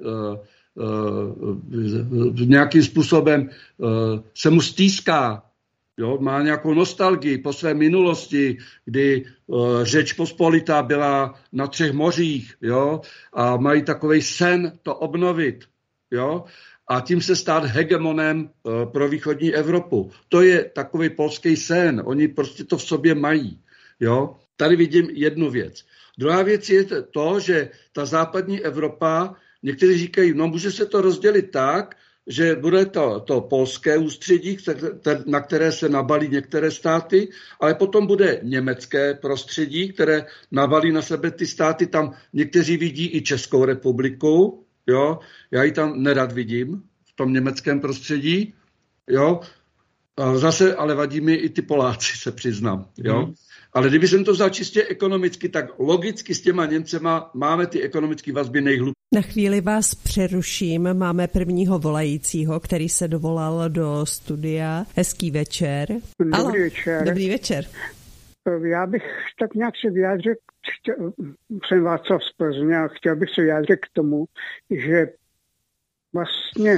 nějakým způsobem se mu stýská, jo, má nějakou nostalgii po své minulosti, kdy Řeč Pospolitá byla na 3 mořích, jo, a mají takovej sen to obnovit, jo, a tím se stát hegemonem pro východní Evropu. To je takový polský sen, oni prostě to v sobě mají, jo. Tady vidím jednu věc. Druhá věc je to, že ta západní Evropa, někteří říkají, no může se to rozdělit tak, že bude to polské ústředí, na které se nabalí některé státy, ale potom bude německé prostředí, které nabalí na sebe ty státy. Tam někteří vidí i Českou republiku, jo? Já ji tam nerad vidím v tom německém prostředí. Jo? A zase ale vadí mi i ty Poláci, se přiznám. Jo? Ale kdyby jsem to vzal čistě ekonomicky, tak logicky s těma Němcema máme ty ekonomické vazby nejhlubší. Na chvíli vás přeruším. Máme prvního volajícího, který se dovolal do studia. Hezký večer. Dobrý večer. Dobrý večer. Já bych tak nějak se vyjádřil, jsem Václav z Plzně a chtěl bych se vyjádřit k tomu, že vlastně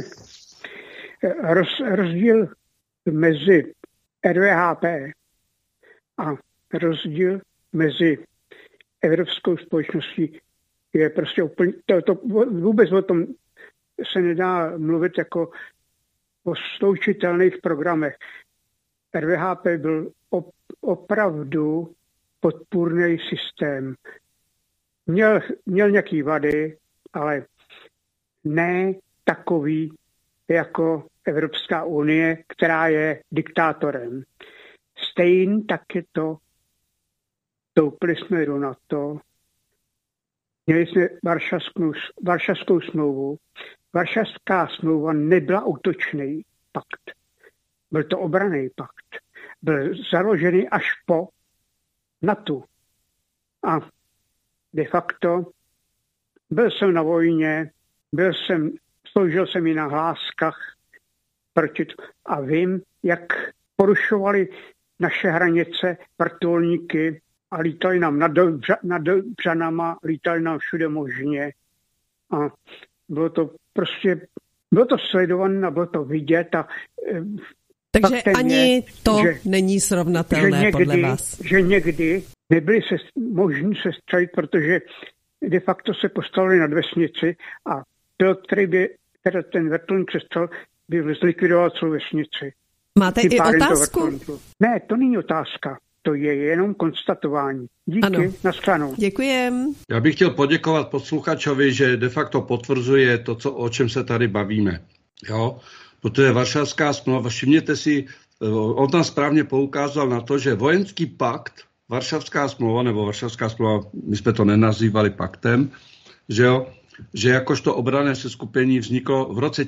rozdíl mezi RVHP a rozdíl mezi evropskou společností je prostě úplně, to vůbec o tom se nedá mluvit jako o sloučitelných programech. RVHP byl opravdu podpůrný systém. Měl nějaký vady, ale ne takový jako Evropská unie, která je diktátorem. Stejně tak je to, vstoupili jsme do NATO, měli jsme Varšavskou smlouvu. Varšavská smlouva nebyla útočný pakt. Byl to obranný pakt. Byl založený až po NATO. A de facto byl jsem na vojně, sloužil jsem i na hláskách a vím, jak porušovali naše hranice vrtulníky a lítali nám nad Břanama, lítali nám všude možně. A bylo to sledované a bylo to vidět a Takže ani to není srovnatelné podle vás. Že někdy nebyly možný sestřelit, protože de facto se postavili nad vesnici a pilot, který ten vrtulník přestřel, by zlikvidoval celou vesnici. Máte i otázku? Ne, to není otázka. To je jenom konstatování. Díky, nashledanou. Děkujem. Já bych chtěl poděkovat posluchačovi, že de facto potvrzuje to, o čem se tady bavíme. Jo? Protože Varšavská smlouva, všimněte si, on tam správně poukázal na to, že vojenský pakt, Varšavská smlouva, nebo Varšavská smlouva, my jsme to nenazývali paktem, že jakožto obranné seskupení vzniklo v roce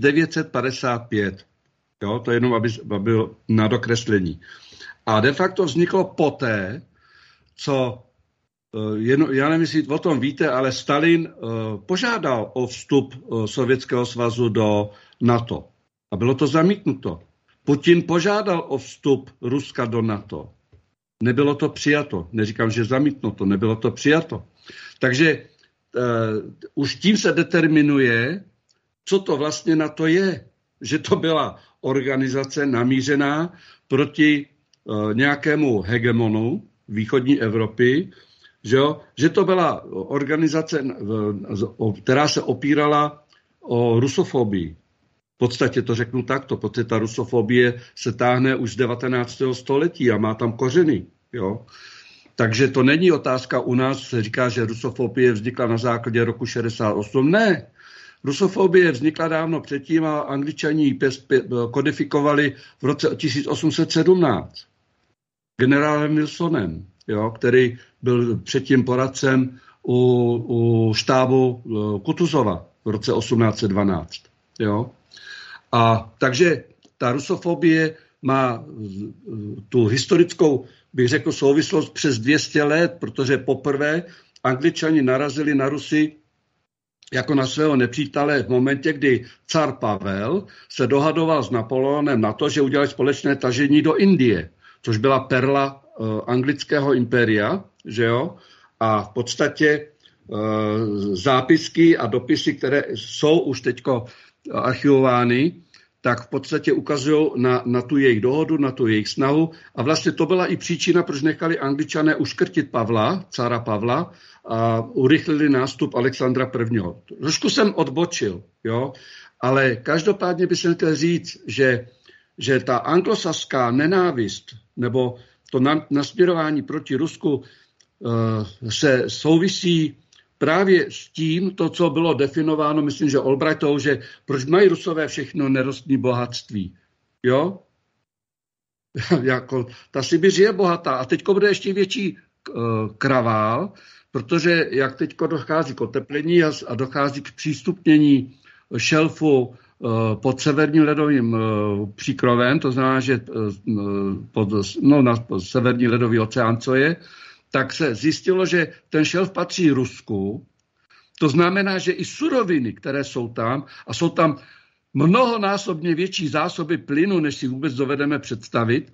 1955. Jo? To je jenom, aby bylo na dokreslení. A de facto vzniklo poté, co, já nevím, jestli o tom víte, ale Stalin požádal o vstup Sovětského svazu do NATO. A bylo to zamítnuto. Putin požádal o vstup Ruska do NATO. Nebylo to přijato. Neříkám, že zamítnuto, nebylo to přijato. Takže už tím se determinuje, co to vlastně NATO je. Že to byla organizace namířená proti nějakému hegemonu východní Evropy, že to byla organizace, která se opírala o rusofobii. V podstatě to řeknu takto, protože ta rusofobie se táhne už z 19. století a má tam kořeny. Jo? Takže to není otázka u nás, se říká, že rusofobie vznikla na základě roku 68. Ne, rusofobie vznikla dávno předtím a Angličani ji kodifikovali v roce 1817. Generálem Wilsonem, jo, který byl předtím poradcem u štábu Kutuzova v roce 1812. Jo. A takže ta rusofobie má tu historickou, bych řekl, souvislost přes 200 let, protože poprvé Angličani narazili na Rusy jako na svého nepřítele v momentě, kdy car Pavel se dohadoval s Napoleonem na to, že udělali společné tažení do Indie, což byla perla anglického impéria, že jo? A v podstatě zápisky a dopisy, které jsou už teďko archivovány, tak v podstatě ukazují na tu jejich dohodu, na tu jejich snahu. A vlastně to byla i příčina, proč nechali Angličané uškrtit Pavla, cara Pavla, a urychlili nástup Alexandra I. Trošku jsem odbočil, jo? Ale každopádně bych chtěl říct, že ta anglosaská nenávist nebo to nasměrování proti Rusku se souvisí právě s tím, to, co bylo definováno, myslím, že Albrightou, že proč mají Rusové všechno nerostné bohatství. Jo? Jako, ta Sibiř je bohatá a teďko bude ještě větší kravál, protože jak teďko dochází k oteplení a dochází k přístupnění šelfu pod severním ledovým příkrovem, to znamená, že na severní ledový oceán, co je, tak se zjistilo, že ten šelf patří Rusku. To znamená, že i suroviny, které jsou tam, a jsou tam mnohonásobně větší zásoby plynu, než si vůbec dovedeme představit,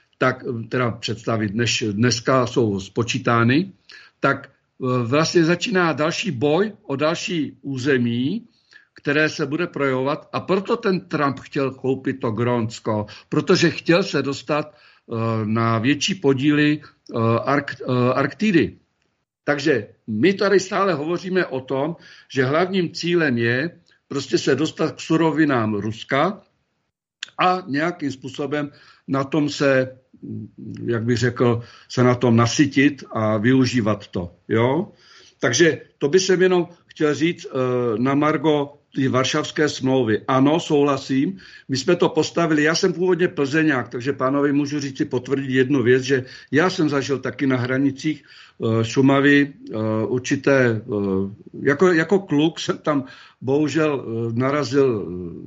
než dneska jsou spočítány, tak vlastně začíná další boj o další území, které se bude projevovat, a proto ten Trump chtěl koupit to Grónsko, protože chtěl se dostat na větší podíly Arktidy. Takže my tady stále hovoříme o tom, že hlavním cílem je prostě se dostat k surovinám Ruska a nějakým způsobem na tom se, jak bych řekl, se na tom nasytit a využívat to. Jo? Takže to by jsem jenom chtěl říct na margo ty Varšavské smlouvy. Ano, souhlasím. My jsme to postavili, já jsem původně Plzeňák, takže pánovi můžu říct si potvrdit jednu věc, že já jsem zažil taky na hranicích Šumavy určité, jako kluk jsem tam bohužel narazil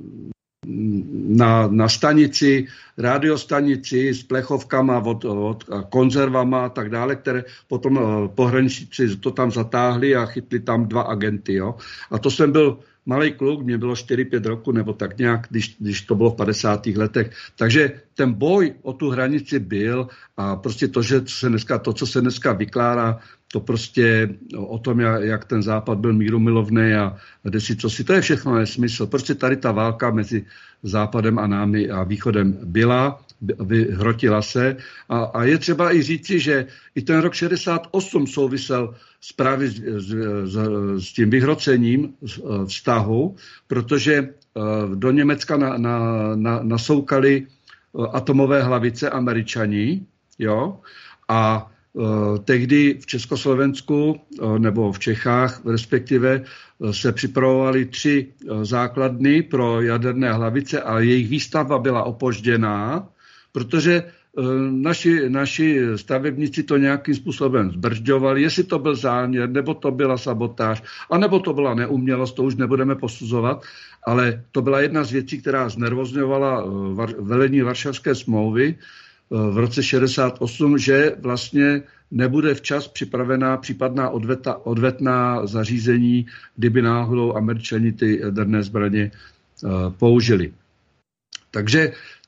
na stanici, radiostanici s plechovkama od konzervama a tak dále, které potom pohraničníci to tam zatáhli a chytli tam 2 agenty. Jo? A to jsem byl malý kluk, mě bylo 4-5 roku, nebo tak nějak, když to bylo v 50. letech. Takže ten boj o tu hranici byl a prostě to, co se dneska vykládá, to prostě o tom, jak ten západ byl mírumilovný a to je všechno nesmysl. Prostě tady ta válka mezi západem a námi a východem byla, vyhrotila se a je třeba i říci, že i ten rok 68 souvisel právě s tím vyhrocením vztahu, protože do Německa nasoukali atomové hlavice Američani, jo, a tehdy v Československu nebo v Čechách respektive se připravovaly 3 základny pro jaderné hlavice a jejich výstavba byla opožděná, protože naši stavebníci to nějakým způsobem zbržďovali, jestli to byl záměr, nebo to byla sabotáž, anebo to byla neumělost, to už nebudeme posuzovat, ale to byla jedna z věcí, která znervozňovala velení Varšavské smlouvy v roce 68, že vlastně nebude včas připravená případná odvetná zařízení, kdyby náhodou Američani ty jaderné zbraně použili. Takže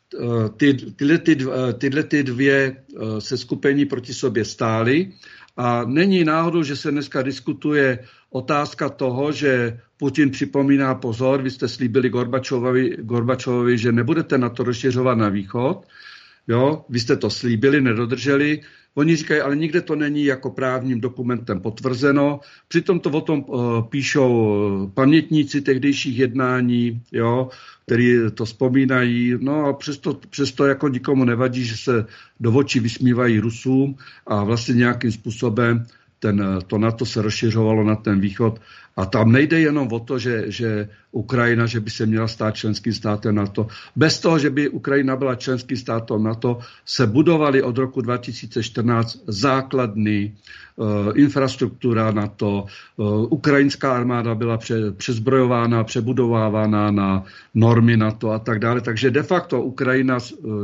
tyhle dvě seskupení proti sobě stály a není náhodou, že se dneska diskutuje otázka toho, že Putin připomíná pozor, vy jste slíbili Gorbačovovi, že nebudete na to rozšiřovat na východ, jo, vy jste to slíbili, nedodrželi. Oni říkají, ale nikde to není jako právním dokumentem potvrzeno. Přitom to o tom píšou pamětníci tehdejších jednání, jo, který to vzpomínají. No a přesto jako nikomu nevadí, že se do očí vysmívají Rusům a vlastně nějakým způsobem to NATO se rozšiřovalo na ten východ. A tam nejde jenom o to, že Ukrajina, že by se měla stát členským státem NATO. Bez toho, že by Ukrajina byla členským státem NATO, se budovaly od roku 2014 základny, infrastruktura NATO, ukrajinská armáda byla přezbrojována, přebudovávána na normy NATO a tak dále. Takže de facto Ukrajina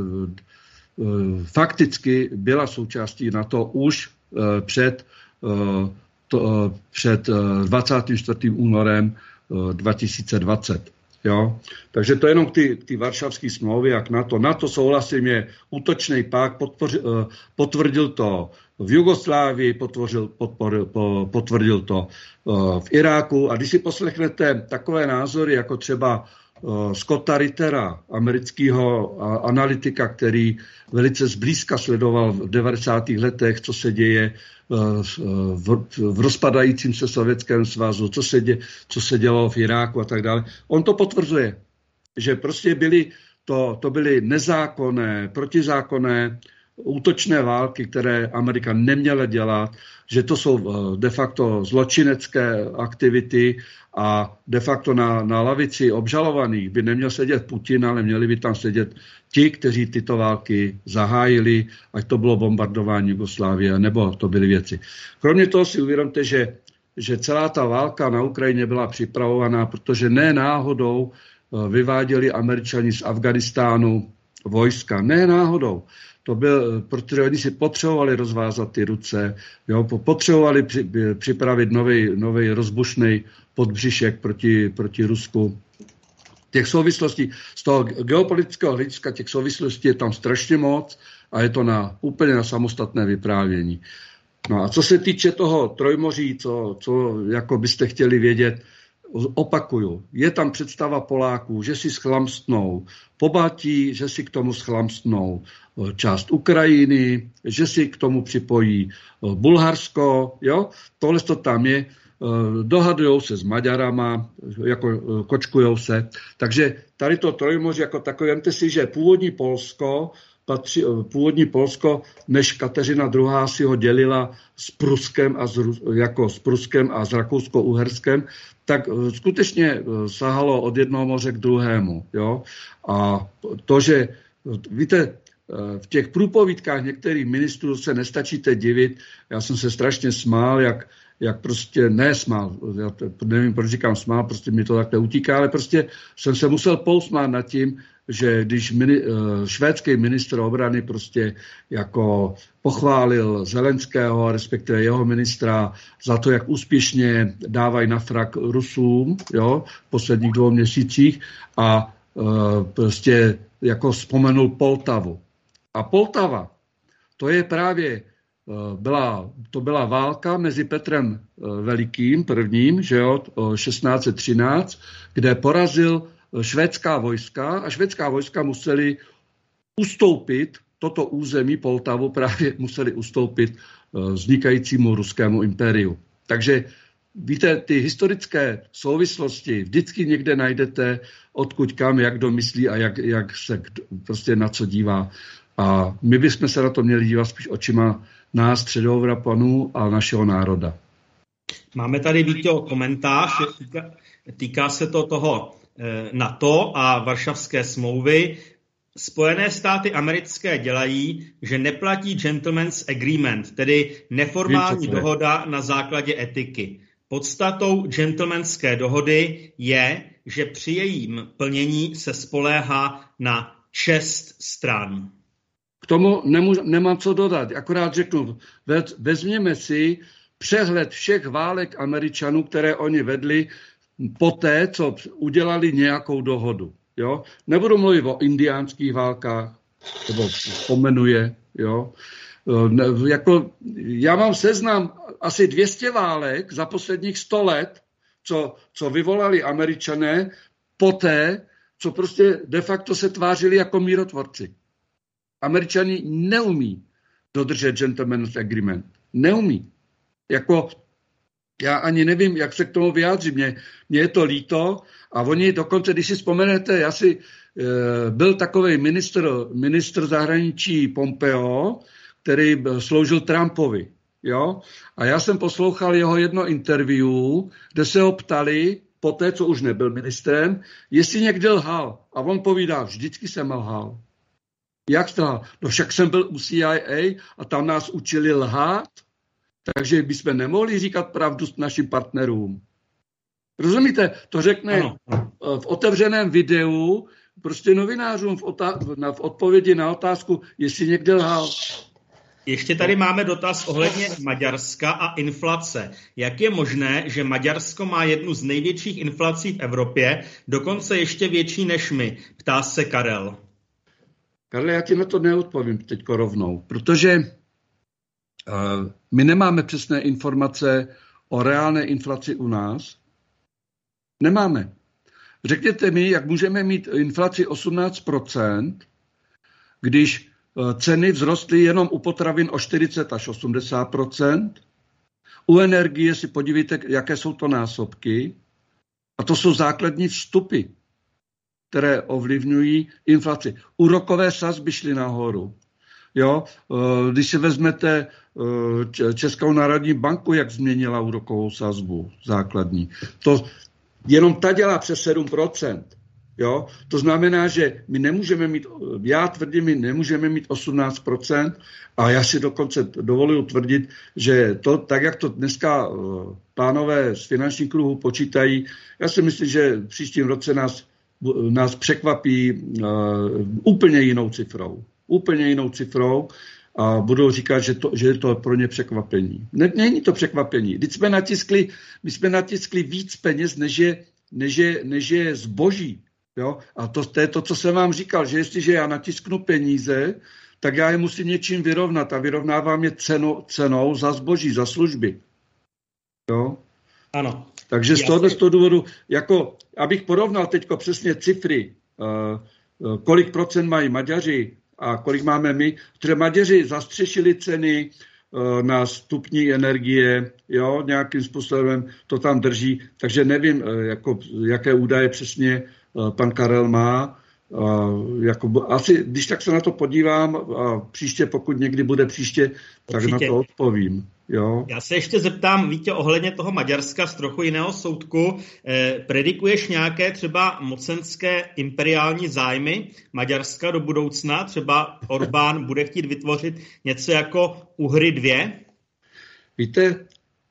fakticky byla součástí NATO už před 24. únorem 2020. Jo? Takže to jenom ty varšavské smlouvy, jak NATO souhlasím, je útočný pakt, potvrdil to v Jugoslávii, potvrdil to v Iráku. A když si poslechnete takové názory, jako třeba Scotta Rittera, amerického analytika, který velice zblízka sledoval v 90. letech, co se děje v rozpadajícím se Sovětském svazu, co se dělo v Iráku a tak dále. On to potvrzuje, že prostě to byly nezákonné, protizákonné, útočné války, které Amerika neměla dělat, že to jsou de facto zločinecké aktivity a de facto na lavici obžalovaných by neměl sedět Putin, ale měli by tam sedět ti, kteří tyto války zahájili, ať to bylo bombardování Jugoslávie, nebo to byly věci. Kromě toho si uvědomte, že celá ta válka na Ukrajině byla připravovaná, protože ne náhodou vyváděli Američani z Afghánistánu vojska. Ne náhodou. To byl, protože oni si potřebovali rozvázat ty ruce, jo, potřebovali připravit nový rozbušný podbřišek proti Rusku. Těch souvislostí, z toho geopolitického hlediska těch souvislostí je tam strašně moc a je to úplně na samostatné vyprávění. No a co se týče toho Trojmoří, co jako byste chtěli vědět, opakuju, je tam představa Poláků, že si schlamstnou Pobaltí, že si k tomu schlamstnou část Ukrajiny, že si k tomu připojí Bulharsko, jo, tohle to tam je, dohadujou se s Maďarama, jako kočkujou se, takže tady to Trojmoří jako takové, vemte si, že původní Polsko, než Kateřina II. Si ho dělila s Pruskem a s Rakousko-Uherskem, tak skutečně sahalo od jednoho moře k druhému. Jo? A to, že víte, v těch průpovídkách některých ministrů se nestačíte divit, já jsem se strašně smál, jak prostě nesmál, já nevím, proč říkám smál, prostě mi to takhle utíká, ale prostě jsem se musel pousmát nad tím, že když švédský ministr obrany prostě jako pochválil Zelenského, respektive jeho ministra, za to, jak úspěšně dávají na frak Rusům, jo, v posledních 2 měsících, a prostě jako vzpomenul Poltavu. A Poltava, to je právě, byla válka mezi Petrem Velikým, prvním, že jo, 1613, kde porazil švédská vojska a švédská vojska museli ustoupit, toto území Poltavu právě museli ustoupit vznikajícímu ruskému impériu. Takže víte, ty historické souvislosti vždycky někde najdete, odkud kam, jak kdo myslí a jak se prostě na co dívá. A my bychom se na to měli dívat spíš očima nás, Středoevropanů a našeho národa. Máme tady, Víťo, komentář, týká se to toho NATO a Varšavské smlouvy. Spojené státy americké dělají, že neplatí gentleman's agreement, tedy neformální dohoda na základě etiky. Podstatou gentlemanské dohody je, že při jejím plnění se spoléhá na čest stran. K tomu nemám co dodat, akorát řeknu, vezměme si přehled všech válek Američanů, které oni vedli poté, co udělali nějakou dohodu. Jo? Nebudu mluvit o indiánských válkách, nebo pomenuje. Jo? Já mám seznam asi 200 válek za posledních 100 let, co vyvolali Američané poté, co prostě de facto se tvářili jako mírotvorci. Američani neumí dodržet gentleman's agreement. Neumí. Já ani nevím, jak se k tomu vyjádřit. Mně je to líto a oni dokonce, když si vzpomenete, byl takový ministr zahraničí Pompeo, který sloužil Trumpovi. Jo? A já jsem poslouchal jeho jedno interview, kde se ho ptali, poté, co už nebyl ministrem, jestli někdy lhal. A on povídal, vždycky jsem lhal. Jak jste lhal? No však jsem byl u CIA a tam nás učili lhát, takže bychom nemohli říkat pravdu s našim partnerům. Rozumíte? To řekne v otevřeném videu prostě novinářům v odpovědi na otázku, jestli někde lhal. Ještě tady máme dotaz ohledně Maďarska a inflace. Jak je možné, že Maďarsko má jednu z největších inflací v Evropě, dokonce ještě větší než my? Ptá se Karel. Karle, já ti na to neodpovím teďko rovnou, protože my nemáme přesné informace o reálné inflaci u nás. Nemáme. Řekněte mi, jak můžeme mít inflaci 18%, když ceny vzrostly jenom u potravin o 40 až 80%. U energie si podívejte, jaké jsou to násobky. A to jsou základní vstupy, které ovlivňují inflaci. Úrokové sazby šly nahoru. Jo? Když si vezmete Českou národní banku, jak změnila úrokovou sazbu základní, to jenom ta dělá přes 7%. Jo? To znamená, že my nemůžeme mít, já tvrdím, my nemůžeme mít 18% a já si dokonce dovoluji tvrdit, že to, tak jak to dneska pánové z finančních kruhů počítají, já si myslím, že v příštím roce nás překvapí úplně jinou cifrou. Úplně jinou cifrou a budou říkat, že je to pro ně překvapení. Není to překvapení. Když my jsme natiskli víc peněz, než je zboží. Jo? A to je to, co jsem vám říkal, že jestliže já natisknu peníze, tak já je musím něčím vyrovnat a vyrovnávám je cenou za zboží, za služby. Jo? Ano. Takže z toho důvodu, abych porovnal teďko přesně cifry, kolik procent mají Maďaři a kolik máme my, protože Maďaři zastřešili ceny na stupní energie, jo, nějakým způsobem to tam drží, takže nevím, jaké údaje přesně pan Karel má. Asi, když tak se na to podívám a příště, pokud někdy bude příště, tak na to odpovím. Jo. Já se ještě zeptám, Vítě, ohledně toho Maďarska z trochu jiného soudku. Predikuješ nějaké třeba mocenské imperiální zájmy Maďarska do budoucna? Třeba Orbán bude chtít vytvořit něco jako Uhry 2? Víte,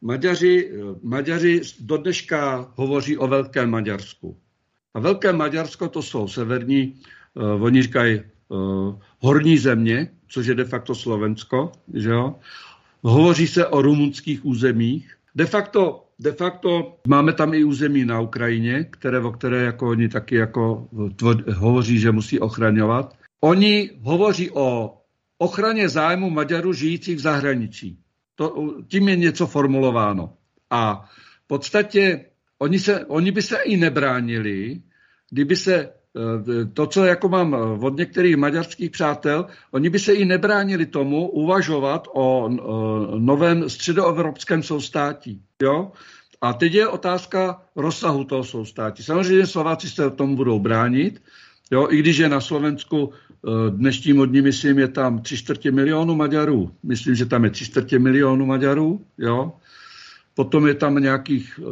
Maďaři do dneška hovoří o Velkém Maďarsku. A Velké Maďarsko to jsou severní oni říkají horní země, což je de facto Slovensko, že jo? Hovoří se o rumunských územích. De facto máme tam i území na Ukrajině, o které jako oni taky jako hovoří, že musí ochraňovat. Oni hovoří o ochraně zájmu Maďarů žijících v zahraničí. Tím je něco formulováno. A v podstatě oni by se i nebránili, kdyby se to, co jako mám od některých maďarských přátel, oni by se i nebránili tomu uvažovat o novém středoevropském soustátí. Jo? A teď je otázka rozsahu toho soustátí. Samozřejmě Slováci se tomu budou bránit, jo? I když je na Slovensku dnešním dní, myslím, je tam 3/4 milionu Maďarů. Myslím, že tam je 3/4 milionu Maďarů. Jo? Potom je tam nějakých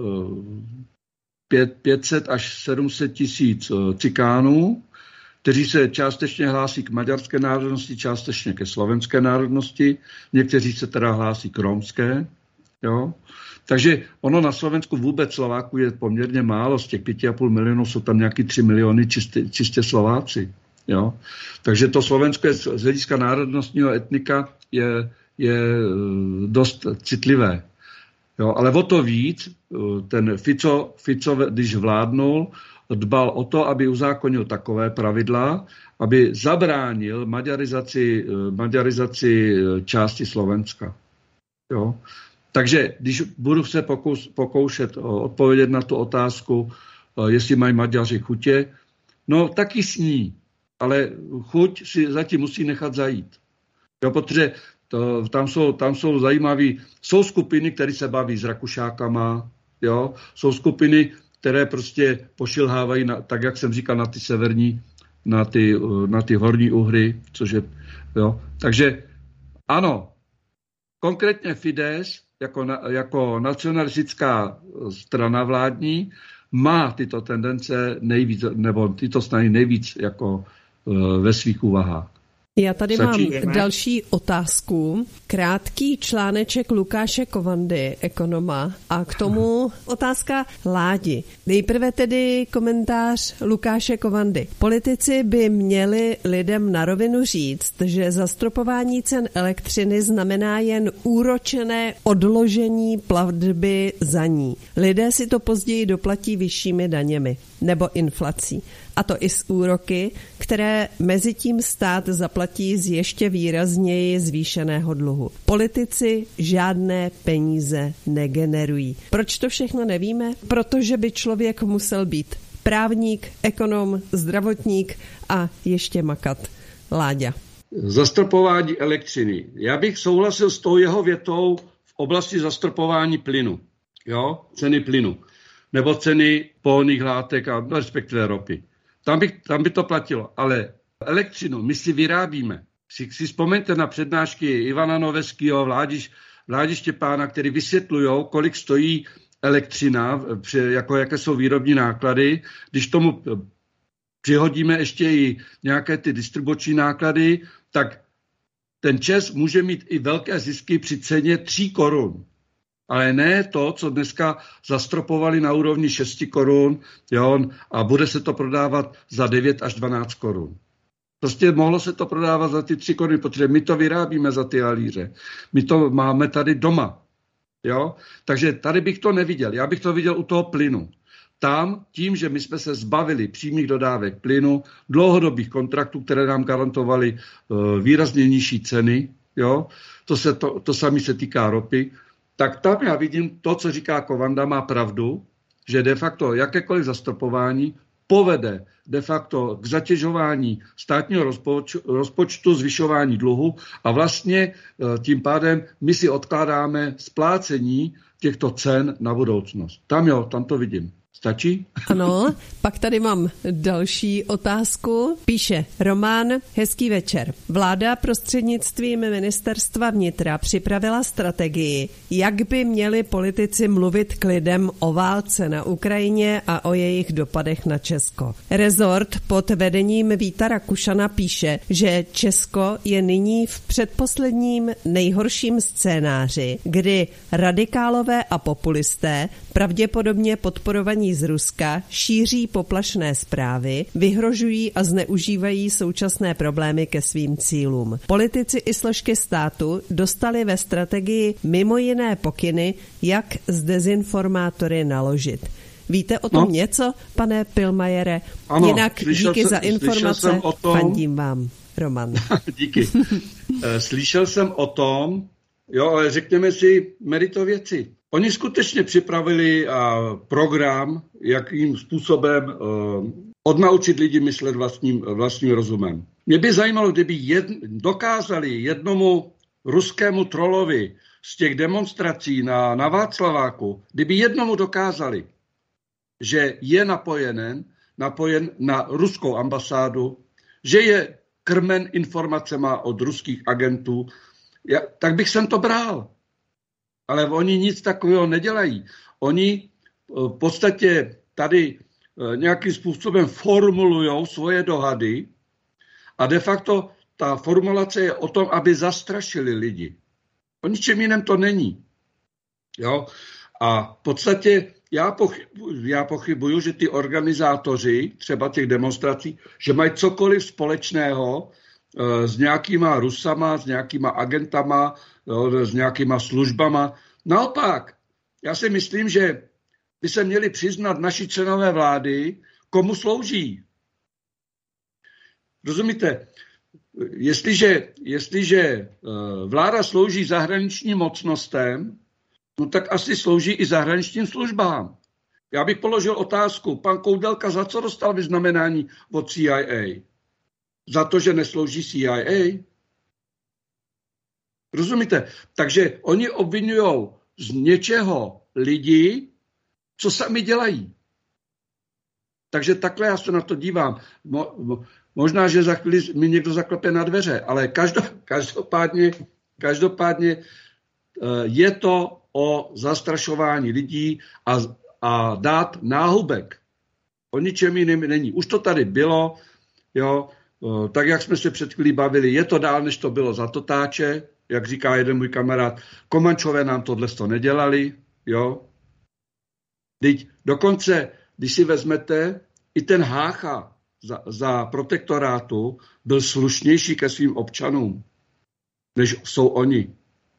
500 až 700 tisíc cikánů, kteří se částečně hlásí k maďarské národnosti, částečně ke slovenské národnosti. Někteří se teda hlásí k romské. Jo? Takže ono na Slovensku vůbec Slováků je poměrně málo. Z těch 5,5 milionů jsou tam nějaký 3 miliony čistě Slováci. Jo? Takže to Slovensko je z hlediska národnostního etnika je dost citlivé. Jo, ale o to víc, ten Fico, když vládnul, dbal o to, aby uzákonil takové pravidla, aby zabránil maďarizaci části Slovenska. Jo. Takže když budu se pokoušet odpovědět na tu otázku, jestli mají Maďaři chutě, no taky sní, ale chuť si zatím musí nechat zajít. Jo, protože tam jsou zajímaví, jsou skupiny, které se baví s Rakušákama, jo? Jsou skupiny, které prostě pošilhávají, tak jak jsem říkal, na ty severní, na ty horní Uhry, což je, jo? Takže ano, konkrétně Fidesz jako nacionalistická strana vládní má tyto tendence nejvíc, nebo tyto strany nejvíc jako ve svých úvahách. Já tady mám další otázku. Krátký článeček Lukáše Kovandy, ekonoma, a k tomu otázka Ládi. Nejprve tedy komentář Lukáše Kovandy. Politici by měli lidem na rovinu říct, že zastropování cen elektřiny znamená jen úročené odložení platby za ní. Lidé si to později doplatí vyššími daněmi nebo inflací. A to i s úroky, které mezitím stát zaplatí z ještě výrazněji zvýšeného dluhu. Politici žádné peníze negenerují. Proč to všechno nevíme? Protože by člověk musel být právník, ekonom, zdravotník a ještě makat. Láďa. Zastropování elektřiny. Já bych souhlasil s tou jeho větou v oblasti zastropování plynu. Jo? Ceny plynu. Nebo ceny pohonných látek a respektive ropy. Tam by to platilo. Ale elektřinu my si vyrábíme. Si vzpomeňte na přednášky Ivana Noveského, Vládi Štěpána, který vysvětlují, kolik stojí elektřina, jaké jsou výrobní náklady. Když tomu přihodíme ještě i nějaké ty distribuční náklady, tak ten ČEZ může mít i velké zisky při ceně 3 korun. Ale ne to, co dneska zastropovali na úrovni 6 korun, jo, a bude se to prodávat za 9 až 12 korun. Prostě mohlo se to prodávat za ty 3 koruny, protože my to vyrábíme za ty halíře. My to máme tady doma. Jo? Takže tady bych to neviděl. Já bych to viděl u toho plynu. Tam tím, že my jsme se zbavili přímých dodávek plynu, dlouhodobých kontraktů, které nám garantovaly výrazně nižší ceny, jo? To samé se týká ropy, tak tam já vidím to, co říká Kovanda, má pravdu, že de facto jakékoliv zastropování povede de facto k zatěžování státního rozpočtu, zvyšování dluhu a vlastně tím pádem my si odkládáme splácení těchto cen na budoucnost. Tam to vidím. Stačí? Ano, pak tady mám další otázku. Píše Roman, hezký večer. Vláda prostřednictvím ministerstva vnitra připravila strategii, jak by měli politici mluvit k lidem o válce na Ukrajině a o jejich dopadech na Česko. Rezort pod vedením Víta Rakušana píše, že Česko je nyní v předposledním nejhorším scénáři, kdy radikálové a populisté, pravděpodobně podporovaní propojení z Ruska šíří poplašné zprávy, vyhrožují a zneužívají současné problémy ke svým cílům. Politici i složky státu dostali ve strategii mimo jiné pokyny, jak s dezinformátory naložit. Víte o tom něco, pane Pilmajere? Ano, jinak díky za informace, fandím vám, Roman. Díky. Slyšel jsem o tom, jo, ale řekněme si merito věci. Oni skutečně připravili program, jakým způsobem odnaučit lidi myslet vlastním rozumem. Mě by zajímalo, kdyby dokázali jednomu ruskému trolovi z těch demonstrací na Václaváku, kdyby jednomu dokázali, že je napojen na ruskou ambasádu, že je krmen informacema od ruských agentů, tak bych sem to bral. Ale oni nic takového nedělají. Oni v podstatě tady nějakým způsobem formulují svoje dohady a de facto ta formulace je o tom, aby zastrašili lidi. O ničem jiném to není. Jo? A v podstatě já pochybuju, že ty organizátoři třeba těch demonstrací, že mají cokoliv společného s nějakýma Rusama, s nějakýma agentama, s nějakýma službama. Naopak, já si myslím, že by se měli přiznat naši členové vlády, komu slouží. Rozumíte? Jestliže vláda slouží zahraničním mocnostem, no tak asi slouží i zahraničním službám. Já bych položil otázku, pan Koudelka za co dostal vyznamenání od CIA? Za to, že neslouží CIA? Rozumíte? Takže oni obvinují z něčeho lidi, co sami dělají. Takže takhle já se na to dívám. Možná, že za chvíli mi někdo zaklepe na dveře, ale každopádně je to o zastrašování lidí a dát náhubek. O ničem jiným není. Už to tady bylo, jo, tak jak jsme se před chvílí bavili, je to dál, než to bylo za Totáče, jak říká jeden můj kamarád, Komančové nám tohle nedělali, jo. Dokonce, když si vezmete, i ten Hácha za protektorátu byl slušnější ke svým občanům, než jsou oni.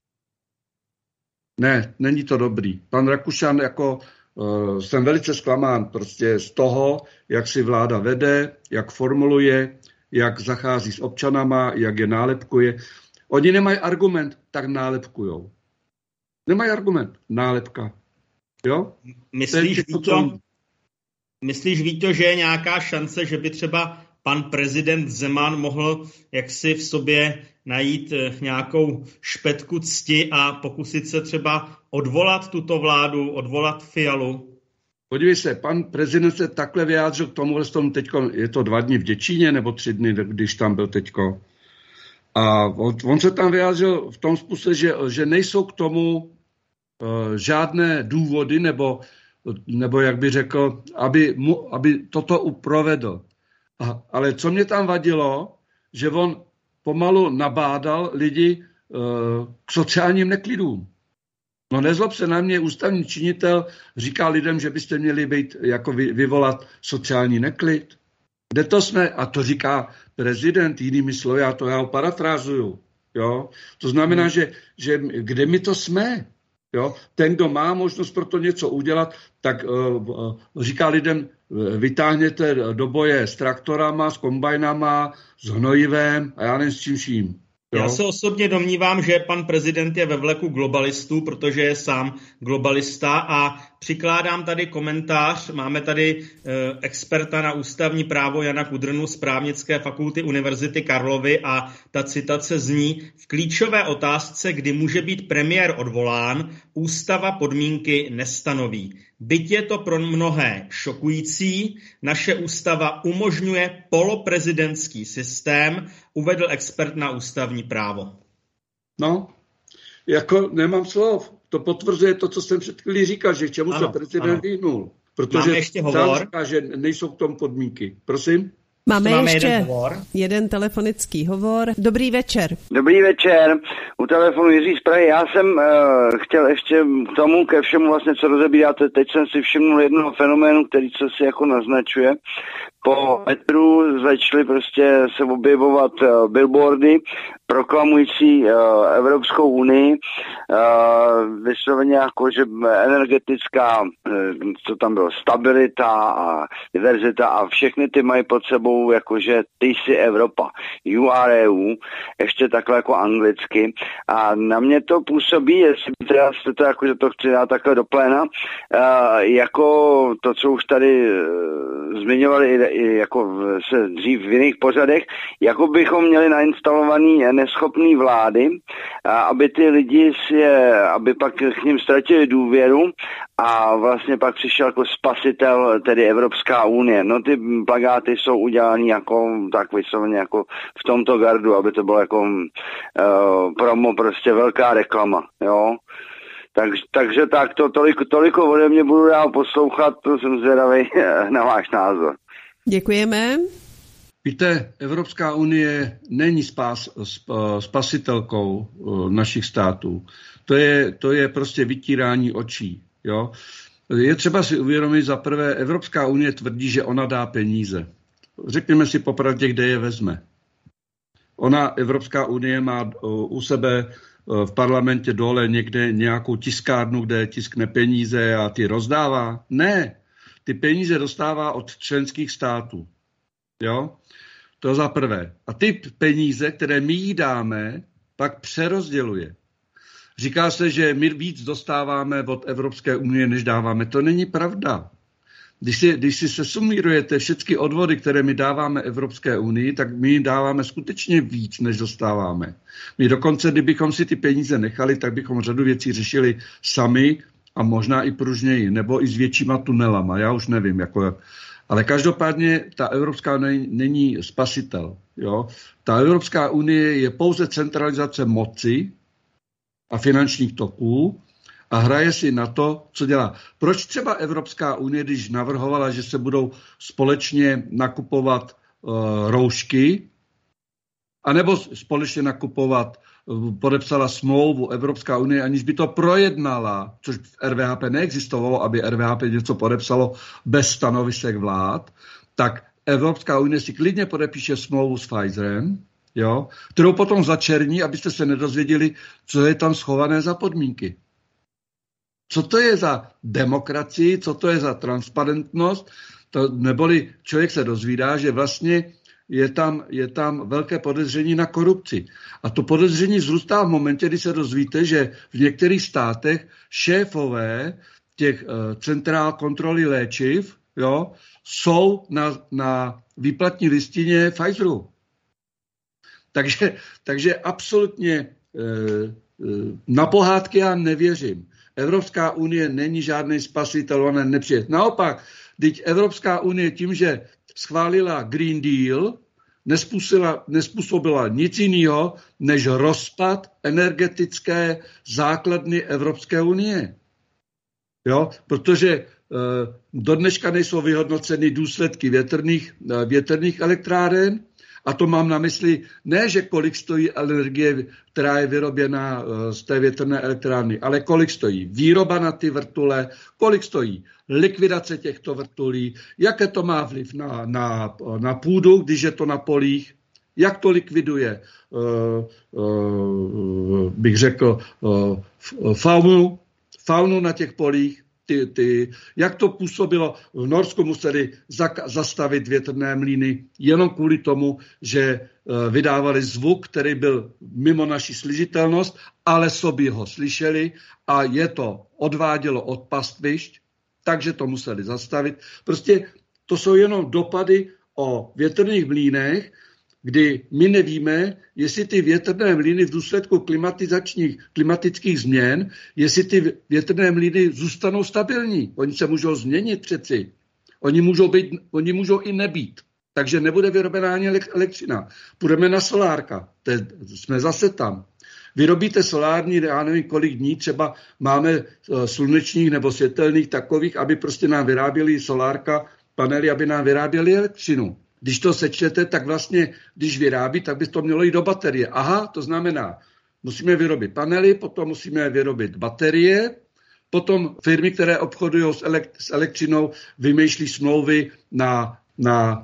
Ne, není to dobrý. Pan Rakušan, jsem velice zklamán prostě z toho, jak si vláda vede, jak formuluje, jak zachází s občanama, jak je nálepkuje. Oni nemají argument, tak nálepkujou. Nemají argument, nálepka. Jo? Myslíš, Víťo, že je nějaká šance, že by třeba pan prezident Zeman mohl jaksi v sobě najít nějakou špetku cti a pokusit se třeba odvolat tuto vládu, odvolat Fialu? Podívej se, pan prezident se takhle vyjádřil k tomuhle teďko, je to 2 dny v Děčíně, nebo 3 dny, když tam byl teďko. A on se tam vyjádřil v tom způsobu, že nejsou k tomu žádné důvody, nebo jak by řekl, aby toto provedl. Ale co mě tam vadilo, že on pomalu nabádal lidi k sociálním neklidům. No nezlob se na mě, ústavní činitel říká lidem, že byste měli být, jako vyvolat sociální neklid. Kde to jsme? A to říká prezident, jinými slovy, já ho parafrázuju. Jo? To znamená, že kde my to jsme? Jo? Ten, kdo má možnost pro to něco udělat, tak říká lidem, vytáhněte do boje s traktorama, s kombajnama, s hnojivem a já nevím s čím vším. Jo? Já se osobně domnívám, že pan prezident je ve vleku globalistů, protože je sám globalista a přikládám tady komentář. Máme tady experta na ústavní právo Jana Kudrnu z Právnické fakulty Univerzity Karlovy a ta citace zní: v klíčové otázce, kdy může být premiér odvolán, ústava podmínky nestanoví. Byť je to pro mnohé šokující, naše ústava umožňuje poloprezidentský systém, uvedl expert na ústavní právo. No, jako nemám slov. To potvrzuje to, co jsem před chvílí říkal, že k čemu se prezident vyhnul. Protože ještě hovor. Říká, že nejsou k tomu podmínky. Prosím? Máme ještě jeden telefonický hovor. Dobrý večer. Dobrý večer. U telefonu Jiří z Prahy. Já jsem chtěl ještě k tomu, ke všemu vlastně, co rozebíráte. Teď jsem si všimnul jednoho fenoménu, který co si jako naznačuje. Po metru začaly prostě se objevovat billboardy proklamující Evropskou unii, vysloveně jako, že energetická, co tam bylo, stabilita a diverzita a všechny ty mají pod sebou, jakože ty jsi Evropa, you are EU, ještě takhle jako anglicky. A na mě to působí, jestli teda jste to jako, že to chci dát takhle do pléna, jako to, co už tady zmiňovali i jako se dřív v jiných pořadech, jako bychom měli nainstalovaný neschopný vlády, aby ty lidi aby pak k ním ztratili důvěru a vlastně pak přišel jako spasitel, tedy Evropská unie. No ty plakáty jsou udělaný jako tak vysloveně jako v tomto gardu, aby to bylo jako promo, prostě velká reklama, jo. Takže tak to toliko ode mě, budu dál poslouchat, to jsem zvědavý na váš názor. Děkujeme. Víte, Evropská unie není spasitelkou našich států. To je prostě vytírání očí. Jo? Je třeba si uvědomit, za prvé, Evropská unie tvrdí, že ona dá peníze. Řekněme si popravdě, kde je vezme. Evropská unie má u sebe v parlamentě dole někde nějakou tiskárnu, kde tiskne peníze a ty rozdává. Ne, ty peníze dostává od členských států. Jo? To za prvé. A ty peníze, které my jí dáme, pak přerozděluje. Říká se, že my víc dostáváme od Evropské unie, než dáváme. To není pravda. Když si sesumírujete všechny odvody, které my dáváme Evropské unii, tak my jim dáváme skutečně víc, než dostáváme. My dokonce, kdybychom si ty peníze nechali, tak bychom řadu věcí řešili sami a možná i pružněji, nebo i s většíma tunelama. Já už nevím, ale každopádně ta Evropská unie není spasitel. Jo? Ta Evropská unie je pouze centralizace moci a finančních toků a hraje si na to, co dělá. Proč třeba Evropská unie, když navrhovala, že se budou společně nakupovat roušky, anebo společně nakupovat, podepsala smlouvu Evropská unie, aniž by to projednala, což v RVHP neexistovalo, aby RVHP něco podepsalo bez stanovisek vlád, tak Evropská unie si klidně podepíše smlouvu s Pfizerem, jo, kterou potom začerní, abyste se nedozvěděli, co je tam schované za podmínky. Co to je za demokracii, co to je za transparentnost, neboli člověk se dozvídá, že vlastně je tam velké podezření na korupci. A to podezření vzrůstá v momentě, kdy se dozvíte, že v některých státech šéfové těch centrál kontroly léčiv, jo, jsou na výplatní listině Pfizeru. Takže absolutně na pohádky já nevěřím. Evropská unie není žádný spasitel, ona nepřijde. Naopak, teď Evropská unie tím, že schválila Green Deal, nespůsobila nic jiného, než rozpad energetické základny Evropské unie. Jo? Protože do dneška nejsou vyhodnoceny důsledky větrných elektráren, a to mám na mysli ne, že kolik stojí energie, která je vyroběna z té větrné elektrárny, ale kolik stojí výroba na ty vrtule, kolik stojí likvidace těchto vrtulí, jaké to má vliv na půdu, když je to na polích, jak to likviduje, bych řekl, faunu na těch polích, jak to působilo. V Norsku museli zastavit větrné mlýny jenom kvůli tomu, že vydávali zvuk, který byl mimo naši slyšitelnost, ale sobě ho slyšeli a je to odvádělo od pastvišť, takže to museli zastavit. Prostě to jsou jenom dopady o větrných mlýnech, kdy my nevíme, jestli ty větrné mlýny v důsledku klimatických změn, jestli ty větrné mlýny zůstanou stabilní. Oni se můžou změnit přeci. Oni můžou i nebýt. Takže nebude vyrobená ani elektřina. Půjdeme na solárka. Jsme zase tam. Vyrobíte solární, já nevím kolik dní, třeba máme slunečních nebo světelných takových, aby prostě nám vyráběli solárka, panely, aby nám vyráběli elektřinu. když to sečtete, tak vlastně, když vyrábí, tak by to mělo jít do baterie. Aha, to znamená, musíme vyrobit panely, potom musíme vyrobit baterie, potom firmy, které obchodují s elektřinou, vymýšlí smlouvy na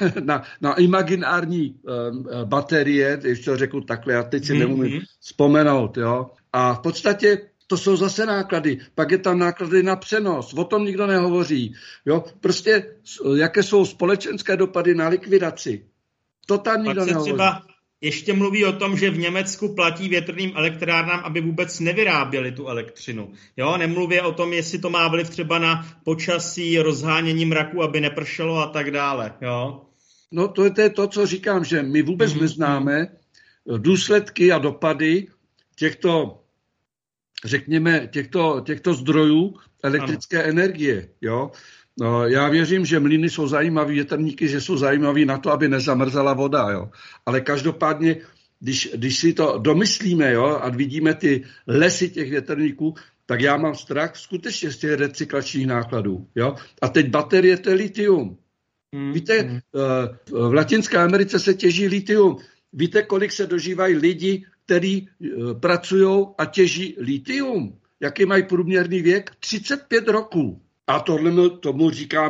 imaginární baterie, když to řeknu takhle, já teď si nemůžu vzpomenout, jo. A v podstatě to jsou zase náklady, pak je tam náklady na přenos, o tom nikdo nehovoří, jo. Prostě, jaké jsou společenské dopady na likvidaci, to tam nikdo nehovoří. Třeba ještě mluví o tom, že v Německu platí větrným elektrárnám, aby vůbec nevyráběli tu elektřinu. Jo, nemluví o tom, jestli to má vliv třeba na počasí, rozhánění mraku, aby nepršelo a tak dále. Jo? No to je to, co říkám, že my vůbec neznáme důsledky a dopady těchto, řekněme, těchto zdrojů elektrické energie. Jo? No, já věřím, že mlýny jsou zajímavý, větrníky, že jsou zajímavý na to, aby nezamrzala voda. Jo? Ale každopádně, když si to domyslíme, jo, a vidíme ty lesy těch větrníků, tak já mám strach skutečně z těch recyklačních nákladů. Jo? A teď baterie, to je litium. Víte, v Latinské Americe se těží litium. Víte, kolik se dožívají lidi, kteří pracují a těží litium? Jaký mají průměrný věk? 35 roků. A tomu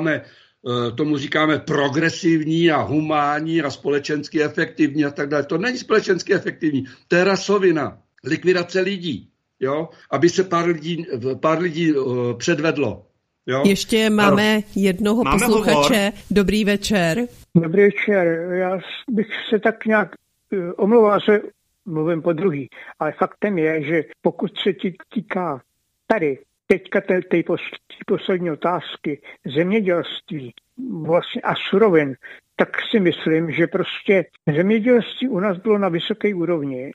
říkáme progresivní a humánní a společensky efektivní a tak dále. To není společensky efektivní, to je rasovina, likvidace lidí, jo? Aby se pár lidí předvedlo. Jo? Ještě máme jednoho posluchače. Hovor. Dobrý večer. Dobrý večer. Já bych se tak nějak omlouval, že mluvím po druhý, ale faktem je, že pokud se týká tady teďka té poslední otázky zemědělství vlastně a surovin, tak si myslím, že prostě zemědělství u nás bylo na vysoké úrovni,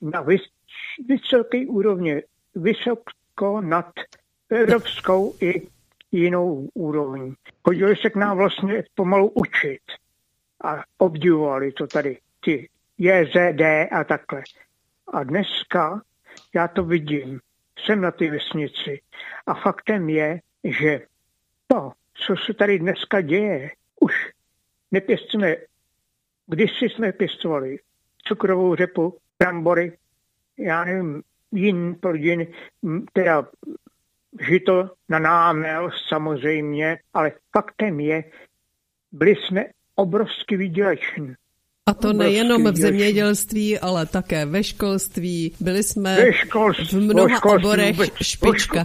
vysoko nad evropskou i jinou úrovní. Chodili se k nám vlastně pomalu učit a obdivovali to tady, ty JZD a takhle. A dneska já to vidím, jsem na té vesnici a faktem je, že to, co se tady dneska děje, už nepěstujeme, kdysi jsme pěstovali cukrovou řepu, brambory, já nevím, jiný plodiny, teda žito na námel samozřejmě, ale faktem je, byli jsme obrovsky vydělečný. A to nejenom v zemědělství, ale také ve školství. Byli jsme v mnoha oborech špička.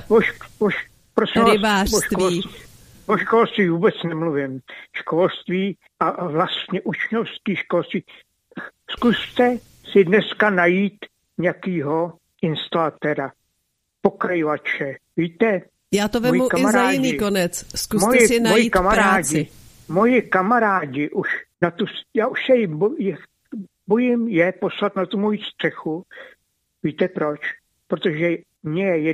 Rybářství. O školství vůbec nemluvím. Školství a vlastně učňovský školství. Zkuste si dneska najít nějakýho instalatéra, pokrajovače. Víte? Já to vemu i za jiný konec. Zkuste si najít práci. Moji kamarádi už na tu, já už se bojím je poslat na tu moji střechu. Víte proč? Protože mě je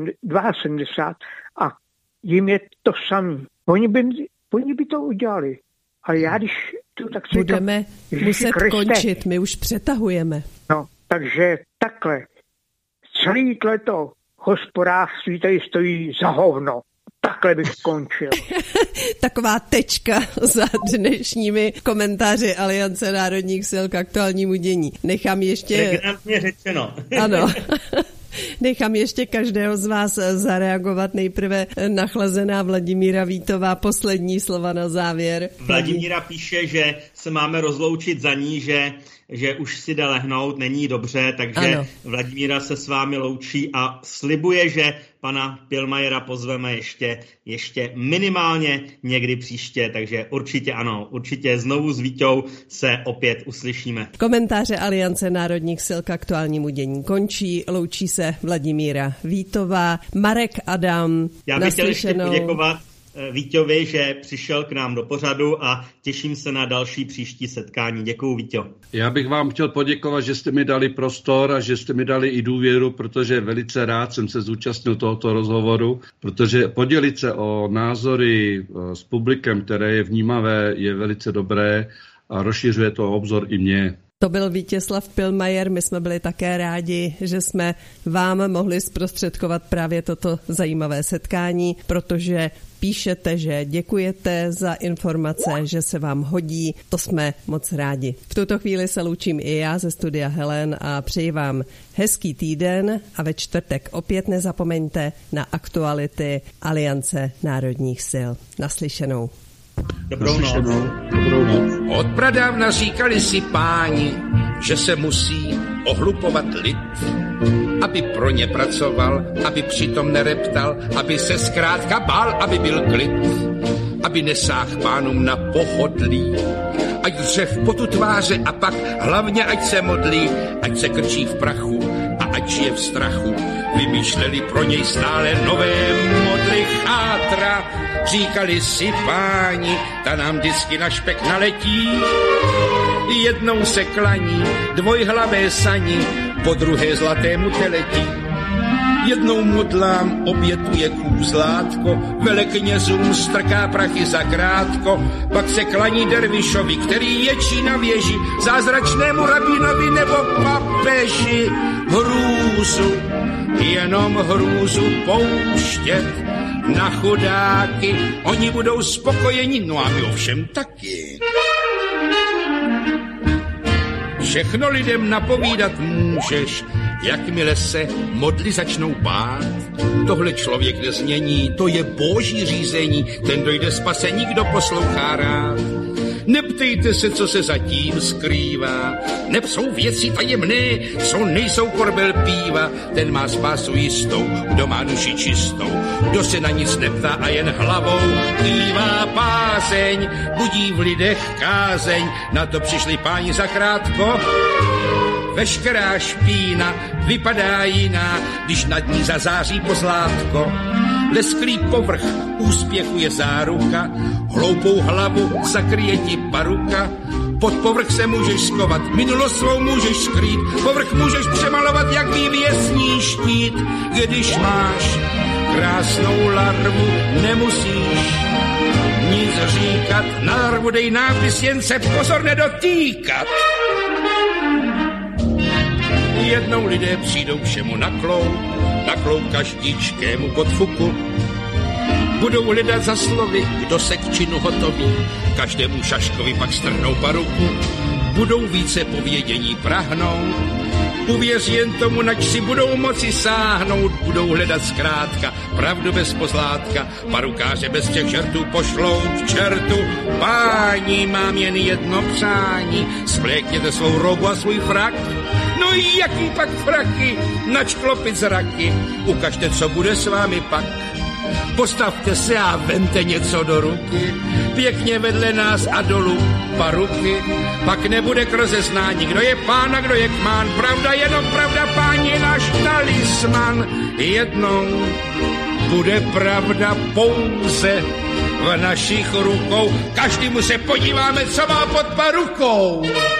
72 a jim je to samý. Oni by to udělali. Ale já když to tak si budeme muset končit, my už přetahujeme. No, takže takhle. Celý to hospodářství tady stojí za hovno. Takhle bych skončil. Taková tečka za dnešními komentáři Aliance národních sil k aktuálnímu dění. Nechám ještě... Pregnantně řečeno. Ano. Nechám ještě každého z vás zareagovat. Nejprve nachlazená Vladimíra Vítová, poslední slova na závěr. Vladimíra píše, že se máme rozloučit za ní, že už si jde lehnout, není dobře, takže ano. Vladimíra se s vámi loučí a slibuje, že pana Pilmajera pozveme ještě minimálně někdy příště, takže určitě ano, určitě znovu s Víťou se opět uslyšíme. Komentáře Aliance národních sil k aktuálnímu dění končí, loučí se Vladimíra Vítová, Marek Adam. Já bych chtěl ještě poděkovat Víťovi, že přišel k nám do pořadu a těším se na další příští setkání. Děkuju, Víťo. Já bych vám chtěl poděkovat, že jste mi dali prostor a že jste mi dali i důvěru, protože velice rád jsem se zúčastnil tohoto rozhovoru, protože podělit se o názory s publikem, které je vnímavé, je velice dobré a rozšiřuje to obzor i mě. To byl Vítězslav Pilmajer, my jsme byli také rádi, že jsme vám mohli zprostředkovat právě toto zajímavé setkání, protože píšete, že děkujete za informace, že se vám hodí, to jsme moc rádi. V tuto chvíli se loučím i já ze studia Helen a přeji vám hezký týden a ve čtvrtek opět nezapomeňte na aktuality Aliance národních sil. Naslyšenou. Dobrou noc. Od pradávna říkali si páni, že se musí ohlupovat lid, aby pro ně pracoval, aby přitom nereptal, aby se zkrátka bál, aby byl klid, aby nesáhl pánům na pohodlí, ať dřev potu tváře a pak hlavně ať se modlí, ať se krčí v prachu a ať žije v strachu. Vymýšleli pro něj stále nové modly chátra, říkali si páni, ta nám vždycky na špek naletí. Jednou se klaní dvojhlavé sani, po druhé zlatému teletí. Jednou modlám obětuje kůzlátko, veleknězům strká prachy za krátko, pak se klaní dervišovi, který ječí na věži, zázračnému rabínovi nebo papeži. Hrůzu, jenom hrůzu pouštět na chudáky, oni budou spokojeni, no a my ovšem taky. Všechno lidem napovídat můžeš, jakmile se modly začnou bát. Tohle člověk nezmění, to je boží řízení, ten dojde spasení, kdo poslouchá rád. Neptejte se, co se zatím skrývá, neb jsou věci tajemné, co nejsou korbel píva. Ten má spásu jistou, kdo má duši čistou, kdo se na nic neptá a jen hlavou kývá páseň, budí v lidech kázeň, na to přišli páni zakrátko. Veškerá špína vypadá jiná, když nad ní zazáří pozlátko. Lesklý povrch úspěchu je záruka, hloupou hlavu zakryje ti paruka. Pod povrch se můžeš skovat, minulost svou můžeš skrýt, povrch můžeš přemalovat jak vývěsní štít. Když máš krásnou larvu, nemusíš nic říkat, na larvu dej nápis, jen se pozor nedotýkat. Jednou lidé přijdou všemu na kloub každičkému podfuku. Budou hledat za slovy, kdo se k činu hotoví, každému šaškovi pak strhnou paruku. Budou více povědění prahnout, uvěř jen tomu, nač si budou moci sáhnout. Budou hledat zkrátka pravdu bez pozlátka, parukáře bez těch žertů pošlou k čertu. Páni, mám jen jedno přání, svlékněte svou robu a svůj frak. No jaký pak fraky, nač klopit zraky, ukažte, co bude s vámi pak. Postavte se a vemte něco do ruky, pěkně vedle nás a dolů paruky. Pak nebude k rozeznání, kdo je pán a kdo je kmán. Pravda, jenom pravda, pán je náš talisman. Jednou bude pravda pouze v našich rukou. Každému se podíváme, co má pod parukou.